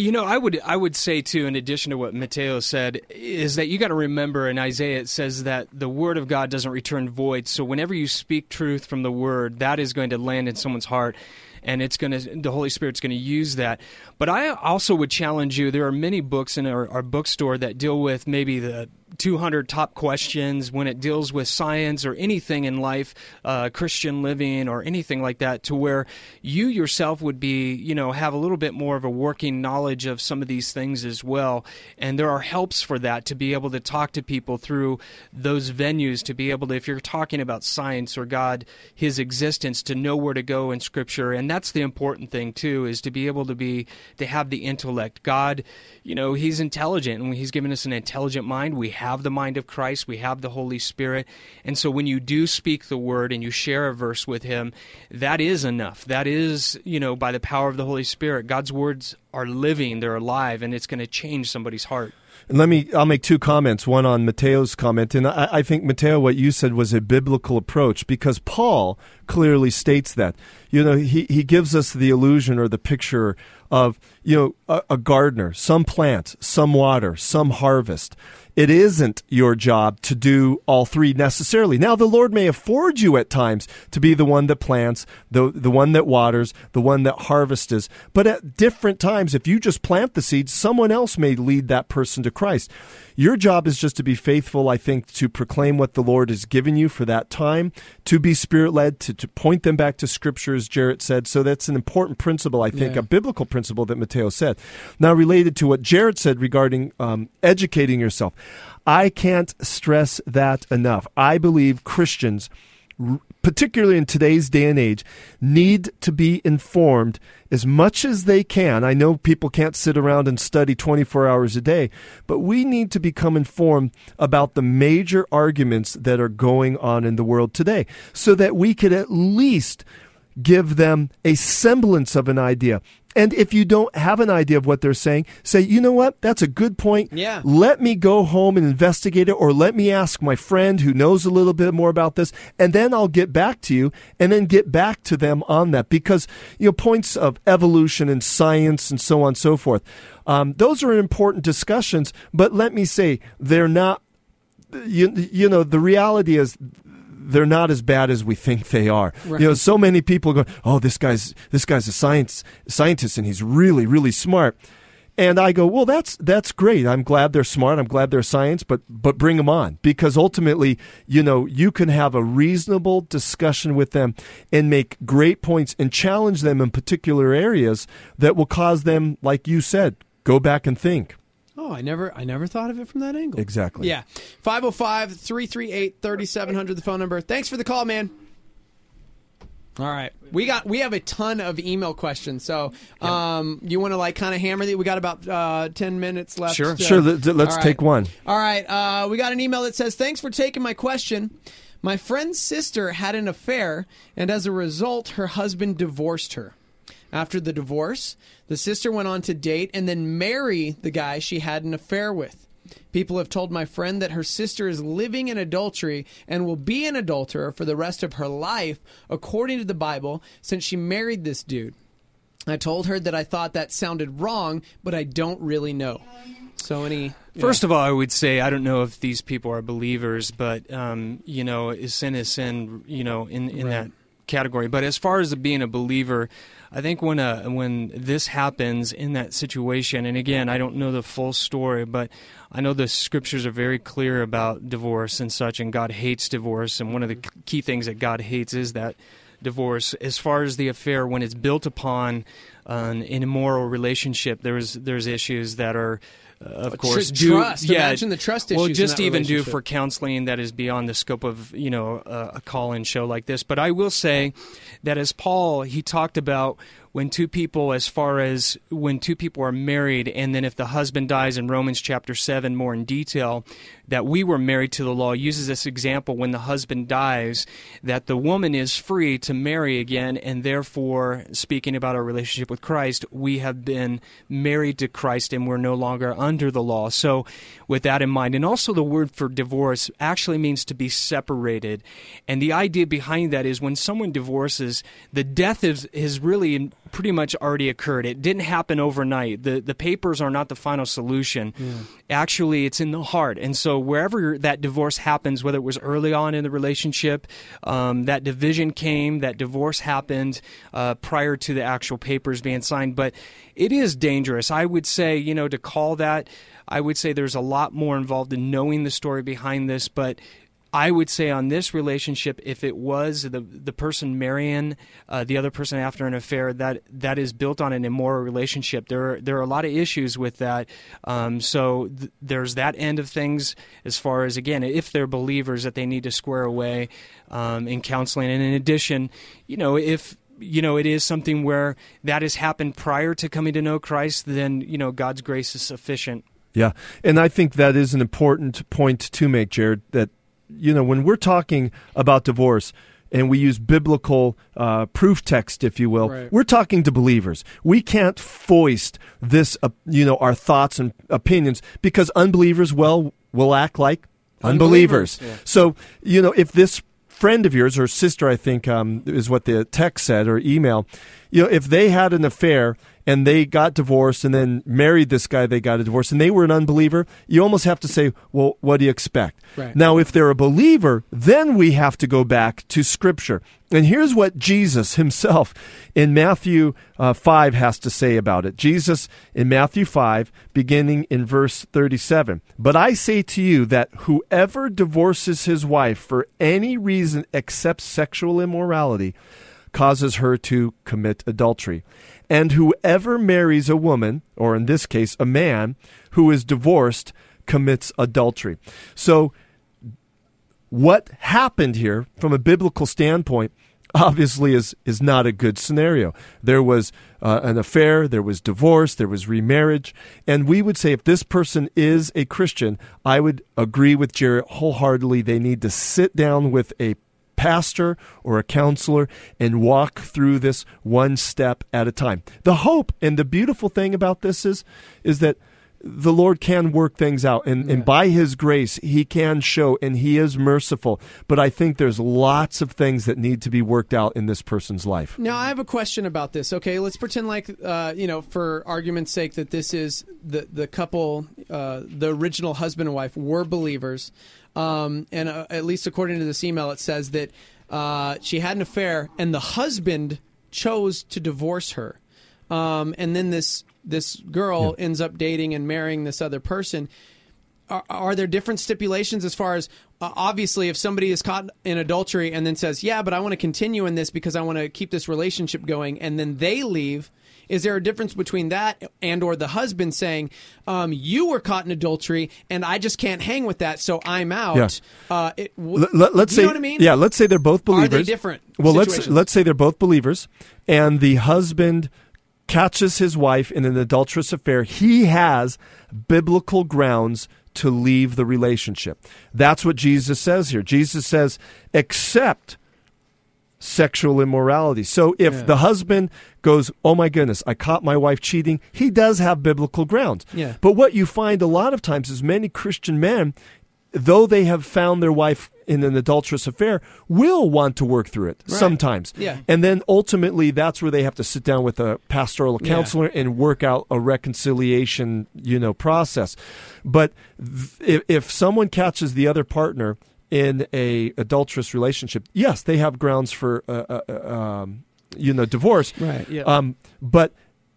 I would say, too, in addition to what Mateo said, is that you got to remember in Isaiah it says that the Word of God doesn't return void. So whenever you speak truth from the Word, that is going to land in someone's heart. And the Holy Spirit's going to use that. But I also would challenge you, there are many books in our bookstore that deal with maybe the 200 top questions when it deals with science or anything in life, Christian living or anything like that, to where you yourself would be, have a little bit more of a working knowledge of some of these things as well. And there are helps for that, to be able to talk to people through those venues, to be able to, if you're talking about science or God, His existence, to know where to go in Scripture. And that's the important thing too, is to be able to have the intellect. God, He's intelligent, and He's given us an intelligent mind. We have the mind of Christ. We have the Holy Spirit. And so when you do speak the Word and you share a verse with Him, that is enough. That is, by the power of the Holy Spirit. God's words are living, they're alive, and it's going to change somebody's heart. And I'll make two comments, one on Mateo's comment. And I think, Mateo, what you said was a biblical approach, because Paul clearly states that. He gives us the illusion or the picture of, a gardener, some plant, some water, some harvest. It isn't your job to do all three necessarily. Now, the Lord may afford you at times to be the one that plants, the one that waters, the one that harvests. But at different times, if you just plant the seeds, someone else may lead that person to Christ. Your job is just to be faithful, I think, to proclaim what the Lord has given you for that time, to be Spirit-led, to point them back to Scripture, as Jarrett said. So that's an important principle, I think, a biblical principle that Mateo said. Now, related to what Jarrett said regarding educating yourself, I can't stress that enough. I believe Christians, particularly in today's day and age, need to be informed as much as they can. I know people can't sit around and study 24 hours a day, but we need to become informed about the major arguments that are going on in the world today, so that we could at least give them a semblance of an idea. And if you don't have an idea of what they're saying, say, you know what, that's a good point. Yeah. Let me go home and investigate it, or let me ask my friend who knows a little bit more about this, and then I'll get back to you, and then get back to them on that. Because, points of evolution and science and so on and so forth, those are important discussions, but let me say, they're not, the reality is, they're not as bad as we think they are. Right. So many people go, oh, this guy's a scientist and he's really, really smart. And I go, well, that's great. I'm glad they're smart. I'm glad they're science, but bring them on, because ultimately, you can have a reasonable discussion with them and make great points and challenge them in particular areas that will cause them, like you said, go back and think. Oh, I never thought of it from that angle. Exactly. Yeah. 505-338-3700, the phone number. Thanks for the call, man. All right. We have a ton of email questions, so you want to like kind of hammer the. We got about 10 minutes left. Sure. So, Let's take one. All right. We got an email that says, "Thanks for taking my question. My friend's sister had an affair, and as a result, her husband divorced her. After the divorce, the sister went on to date and then marry the guy she had an affair with. People have told my friend that her sister is living in adultery and will be an adulterer for the rest of her life, according to the Bible, since she married this dude. I told her that I thought that sounded wrong, but I don't really know." So First of all, I would say I don't know if these people are believers, but sin is sin, in that category. But as far as being a believer, I think when this happens in that situation, and again, I don't know the full story, but I know the scriptures are very clear about divorce and such, and God hates divorce, and one of the key things that God hates is that divorce. As far as the affair, when it's built upon an immoral relationship, there's issues that are of course, trust. Imagine the trust issues. Well, just in that even do relationship. for counseling that is beyond the scope of a call-in show like this. But I will say that as Paul, he talked about when two people are married, and then if the husband dies in Romans chapter 7 more in detail, that we were married to the law, uses this example when the husband dies, that the woman is free to marry again, and therefore, speaking about our relationship with Christ, we have been married to Christ and we're no longer under the law. So with that in mind, and also the word for divorce actually means to be separated. And the idea behind that is when someone divorces, the death is really pretty much already occurred. It didn't happen overnight. The papers are not the final solution. Yeah. Actually, it's in the heart. And so wherever that divorce happens, whether it was early on in the relationship, that division came, that divorce happened prior to the actual papers being signed. But it is dangerous. I would say, to call that, I would say there's a lot more involved in knowing the story behind this. But I would say on this relationship, if it was the person marrying the other person after an affair, that is built on an immoral relationship. There are a lot of issues with that. So there's that end of things as far as, again, if they're believers, that they need to square away in counseling. And in addition, if it is something where that has happened prior to coming to know Christ, then God's grace is sufficient. Yeah, and I think that is an important point to make, Jared, that when we're talking about divorce and we use biblical proof text, if you will, right, we're talking to believers. We can't foist this, our thoughts and opinions, because unbelievers, will act like unbelievers. Yeah. So, if this friend of yours or sister, I think is what the text said or email, if they had an affair and they got divorced and then married this guy they got a divorce and they were an unbeliever, you almost have to say, well, what do you expect? Right. Now, if they're a believer, then we have to go back to Scripture. And here's what Jesus himself in Matthew 5 has to say about it. Jesus in Matthew 5, beginning in verse 37, "But I say to you that whoever divorces his wife for any reason except sexual immorality causes her to commit adultery. And whoever marries a woman, or in this case, a man, who is divorced, commits adultery." So what happened here from a biblical standpoint obviously is not a good scenario. There was an affair, there was divorce, there was remarriage. And we would say if this person is a Christian, I would agree with Jared wholeheartedly. They need to sit down with a pastor or a counselor and walk through this one step at a time. The hope and the beautiful thing about this is that the Lord can work things out, and by His grace, He can show, and He is merciful. But I think there's lots of things that need to be worked out in this person's life. Now, I have a question about this. Okay, let's pretend like, for argument's sake, that this is the couple, the original husband and wife were believers. And at least according to this email, it says that she had an affair, and the husband chose to divorce her. And then this girl ends up dating and marrying this other person. are there different stipulations as far as obviously if somebody is caught in adultery and then says, yeah, but I want to continue in this because I want to keep this relationship going, and then they leave? Is there a difference between that and or the husband saying, you were caught in adultery and I just can't hang with that, so I'm out? Yeah. Let's say, you know what I mean? Yeah, let's say they're both believers. Are they different? Well, situations? let's say they're both believers, and the husband catches his wife in an adulterous affair. He has biblical grounds to leave the relationship. That's what Jesus says here. Jesus says, except sexual immorality. So if the husband goes, oh my goodness, I caught my wife cheating, he does have biblical grounds. Yeah. But what you find a lot of times is many Christian men, though they have found their wife in an adulterous affair, will want to work through it sometimes. Yeah. And then ultimately that's where they have to sit down with a pastoral counselor and work out a reconciliation, process. But if someone catches the other partner in a adulterous relationship, yes, they have grounds for divorce. Right. Yeah. But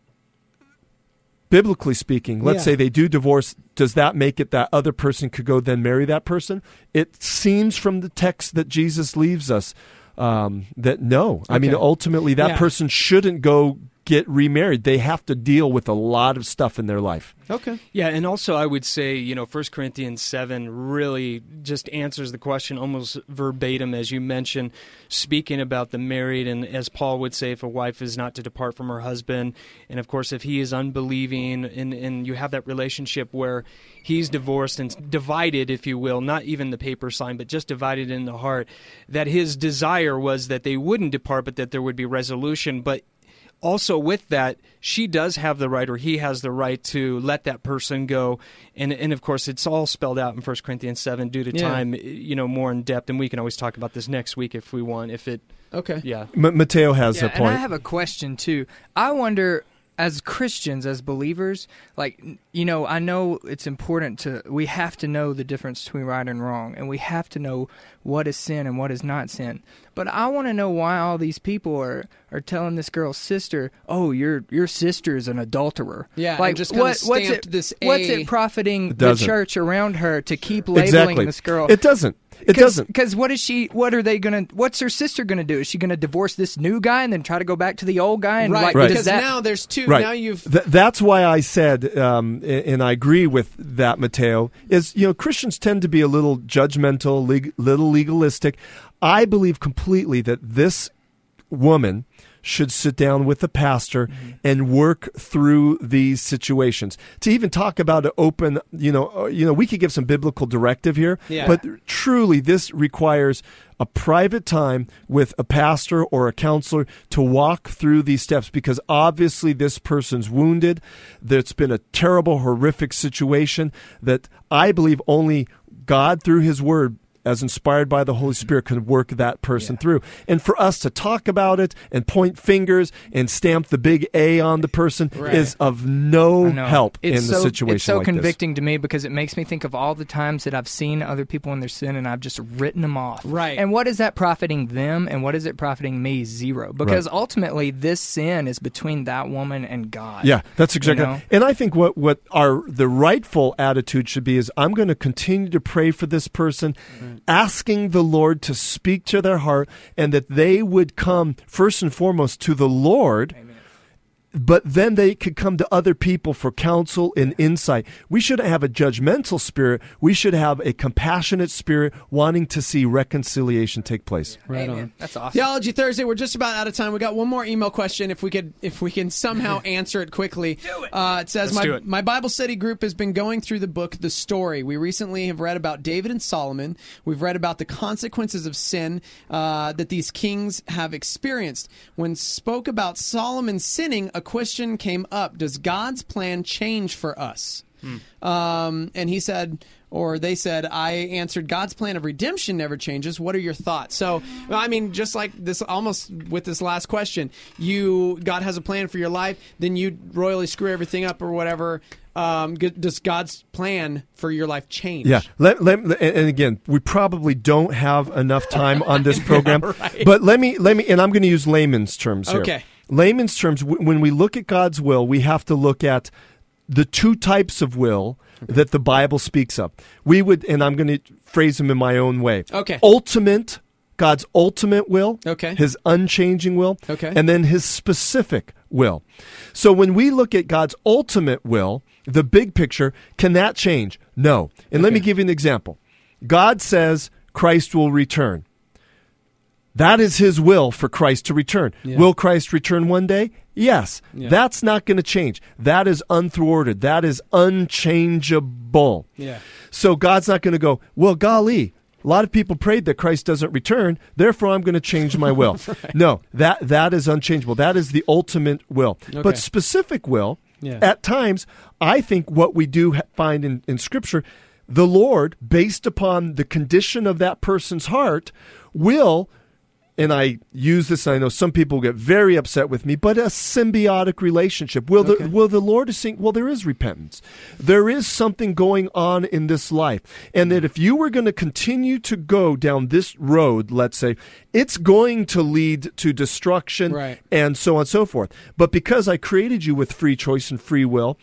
biblically speaking, let's say they do divorce, does that make it that other person could go then marry that person? It seems from the text that Jesus leaves us that no. I mean, ultimately that person shouldn't go get remarried. They have to deal with a lot of stuff in their life. Okay. Yeah, and also I would say, 1 Corinthians 7 really just answers the question almost verbatim, as you mentioned, speaking about the married, and as Paul would say, if a wife is not to depart from her husband, and of course if he is unbelieving, and you have that relationship where he's divorced and divided, if you will, not even the paper sign, but just divided in the heart, that his desire was that they wouldn't depart, but that there would be resolution. But also with that, she does have the right, or he has the right, to let that person go. And of course, it's all spelled out in 1 Corinthians 7 due to time, more in depth. And we can always talk about this next week if we want. Okay. Yeah. Mateo has a point. And I have a question, too. I wonder, as Christians, as believers, I know it's important we have to know the difference between right and wrong, and we have to know what is sin and what is not sin. But I want to know why all these people are telling this girl's sister, oh, your sister is an adulterer. Yeah, like, just kind of stamped this A. What's it profiting the church around her to keep labeling Exactly. this girl? It doesn't. It doesn't. Because what's her sister going to do? Is she going to divorce this new guy and then try to go back to the old guy? And right, because now there's two. Right. Now you've... That's why I said, and I agree with that, Mateo, is, Christians tend to be a little judgmental, little legalistic. I believe completely that this woman should sit down with the pastor and work through these situations. To even talk about an open, we could give some biblical directive here, but truly this requires a private time with a pastor or a counselor to walk through these steps, because obviously this person's wounded. There's been a terrible, horrific situation that I believe only God, through His Word, as inspired by the Holy Spirit, can work that person through. And for us to talk about it and point fingers and stamp the big A on the person is of no help in the situation. It's so like convicting to me, because it makes me think of all the times that I've seen other people in their sin and I've just written them off. Right. And what is that profiting them, and what is it profiting me? Zero. Because ultimately this sin is between that woman and God. Yeah, that's exactly right. And I think what the rightful attitude should be is, I'm going to continue to pray for this person, asking the Lord to speak to their heart, and that they would come first and foremost to the Lord. Amen. But then they could come to other people for counsel and insight. We shouldn't have a judgmental spirit. We should have a compassionate spirit wanting to see reconciliation take place. Right on. That's awesome. Theology Thursday. We're just about out of time. We got one more email question. If we can somehow answer it quickly. Do it. It says, my Bible study group has been going through the book The Story. We recently have read about David and Solomon. We've read about the consequences of sin that these kings have experienced. When spoke about Solomon sinning, a question came up: does God's plan change for us? And he said, or they said, I answered, God's plan of redemption never changes. What are your thoughts? So, I mean, just like this, almost with this last question, God has a plan for your life, then you royally screw everything up or whatever. Does God's plan for your life change? Yeah. And again, we probably don't have enough time on this program, but let me, and I'm going to use layman's terms here. Okay. Layman's terms, when we look at God's will, we have to look at the two types of will that the Bible speaks of. We would, and I'm going to phrase them in my own way. Okay. God's ultimate will, okay, his unchanging will, okay, and then his specific will. So when we look at God's ultimate will, the big picture, can that change? No. And let me give you an example. God says Christ will return. That is his will for Christ to return. Yeah. Will Christ return one day? Yes. Yeah. That's not going to change. That is unthwarted. That is unchangeable. Yeah. So God's not going to go, well, golly, a lot of people prayed that Christ doesn't return, therefore I'm going to change my will. Right. No, that is unchangeable. That is the ultimate will. Okay. But specific will, at times, I think what we do find in Scripture, the Lord, based upon the condition of that person's heart, will, and I use this, I know some people get very upset with me, but a symbiotic relationship. Will the Lord sing? Well, there is repentance. There is something going on in this life. And that if you were going to continue to go down this road, let's say, it's going to lead to destruction, right, and so on and so forth. But because I created you with free choice and free will,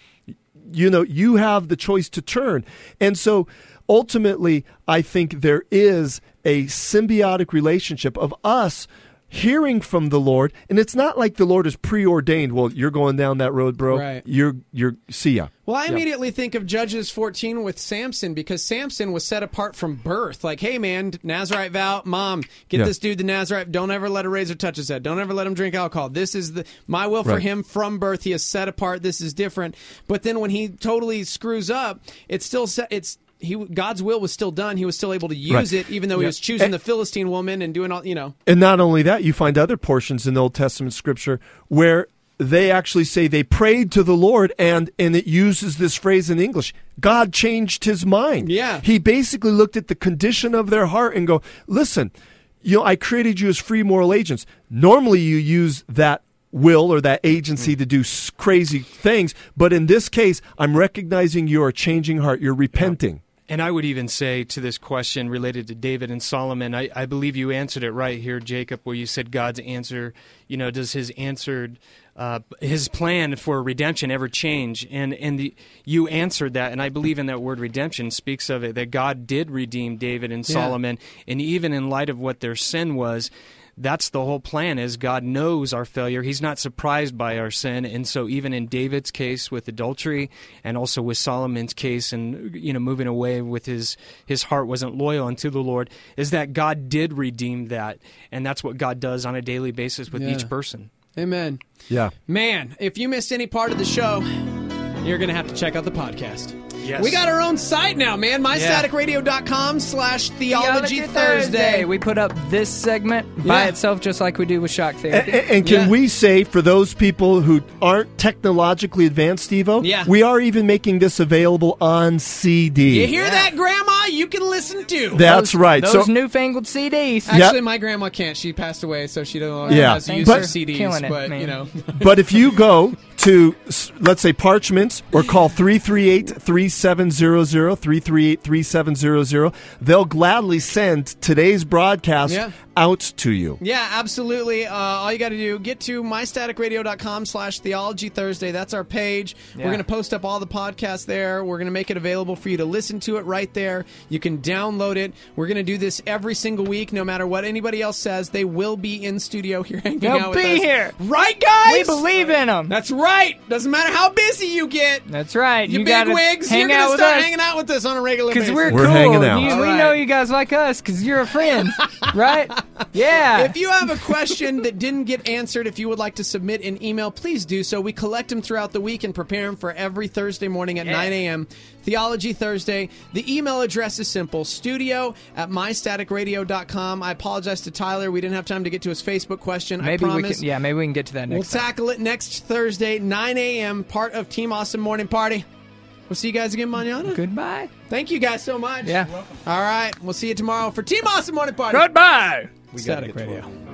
you have the choice to turn. And so ultimately, I think there is a symbiotic relationship of us hearing from the Lord, and it's not like the Lord is preordained. Well, you're going down that road, bro. Right. You're see ya. Well, I immediately think of Judges 14 with Samson, because Samson was set apart from birth. Like, hey, man, Nazirite vow, mom, get this dude the Nazirite. Don't ever let a razor touch his head. Don't ever let him drink alcohol. This is my will for him from birth. He is set apart. This is different. But then when he totally screws up, it's still God's will was still done. He was still able to use it, even though he was choosing the Philistine woman and doing all, And not only that, you find other portions in the Old Testament Scripture where they actually say they prayed to the Lord, and it uses this phrase in English, God changed his mind. Yeah. He basically looked at the condition of their heart and go, listen, I created you as free moral agents. Normally you use that will or that agency to do crazy things, but in this case, I'm recognizing your changing heart. You're repenting. And I would even say to this question related to David and Solomon, I believe you answered it right here, Jacob, where you said God's answer, does his his plan for redemption ever change? And you answered that, and I believe in that word redemption speaks of it, that God did redeem David and Solomon, and even in light of what their sin was, that's the whole plan, is God knows our failure. He's not surprised by our sin. And so even in David's case with adultery, and also with Solomon's case and moving away with his heart wasn't loyal unto the Lord, is that God did redeem that. And that's what God does on a daily basis with each person. Amen. Yeah. Man, if you missed any part of the show, you're going to have to check out the podcast. Yes. We got our own site now, man. MyStaticRadio.com/Theology Thursday. We put up this segment by itself, just like we do with Shock Therapy. And can we say, for those people who aren't technologically advanced, Steve-O, we are even making this available on CD. You hear that, Grandma? You can listen to. That's right. Those newfangled CDs. Actually, my grandma can't. She passed away, so she doesn't know how to use her CDs. But if you go to, let's say, Parchments, or call 338-3700, 338-3700, they'll gladly send today's broadcast out to you. Yeah, absolutely. All you got to do, get to mystaticradio.com/Theology Thursday. That's our page. We're going to post up all the podcasts there. We're going to make it available for you to listen to it right there. You can download it. We're going to do this every single week, no matter what anybody else says. They will be in studio here hanging out with us. They'll be here. Right, guys? We believe in them. That's right. Doesn't matter how busy you get. That's right. You big wigs, you're going to start hanging out with us on a regular basis. Because we're cool. Hanging out. We know you guys like us because you're a friend, right? Yeah. If you have a question that didn't get answered, if you would like to submit an email, please do so. We collect them throughout the week and prepare them for every Thursday morning at 9 a.m. Theology Thursday. The email address is simple, studio@mystaticradio.com. I apologize to Tyler. We didn't have time to get to his Facebook question. Maybe I promise. maybe we can get to that next time. We'll tackle it next Thursday, 9 a.m., part of Team Awesome Morning Party. We'll see you guys again, Manana. Goodbye. Thank you guys so much. Yeah. You're welcome. All right. We'll see you tomorrow for Team Awesome Morning Party. Goodbye. Static Radio.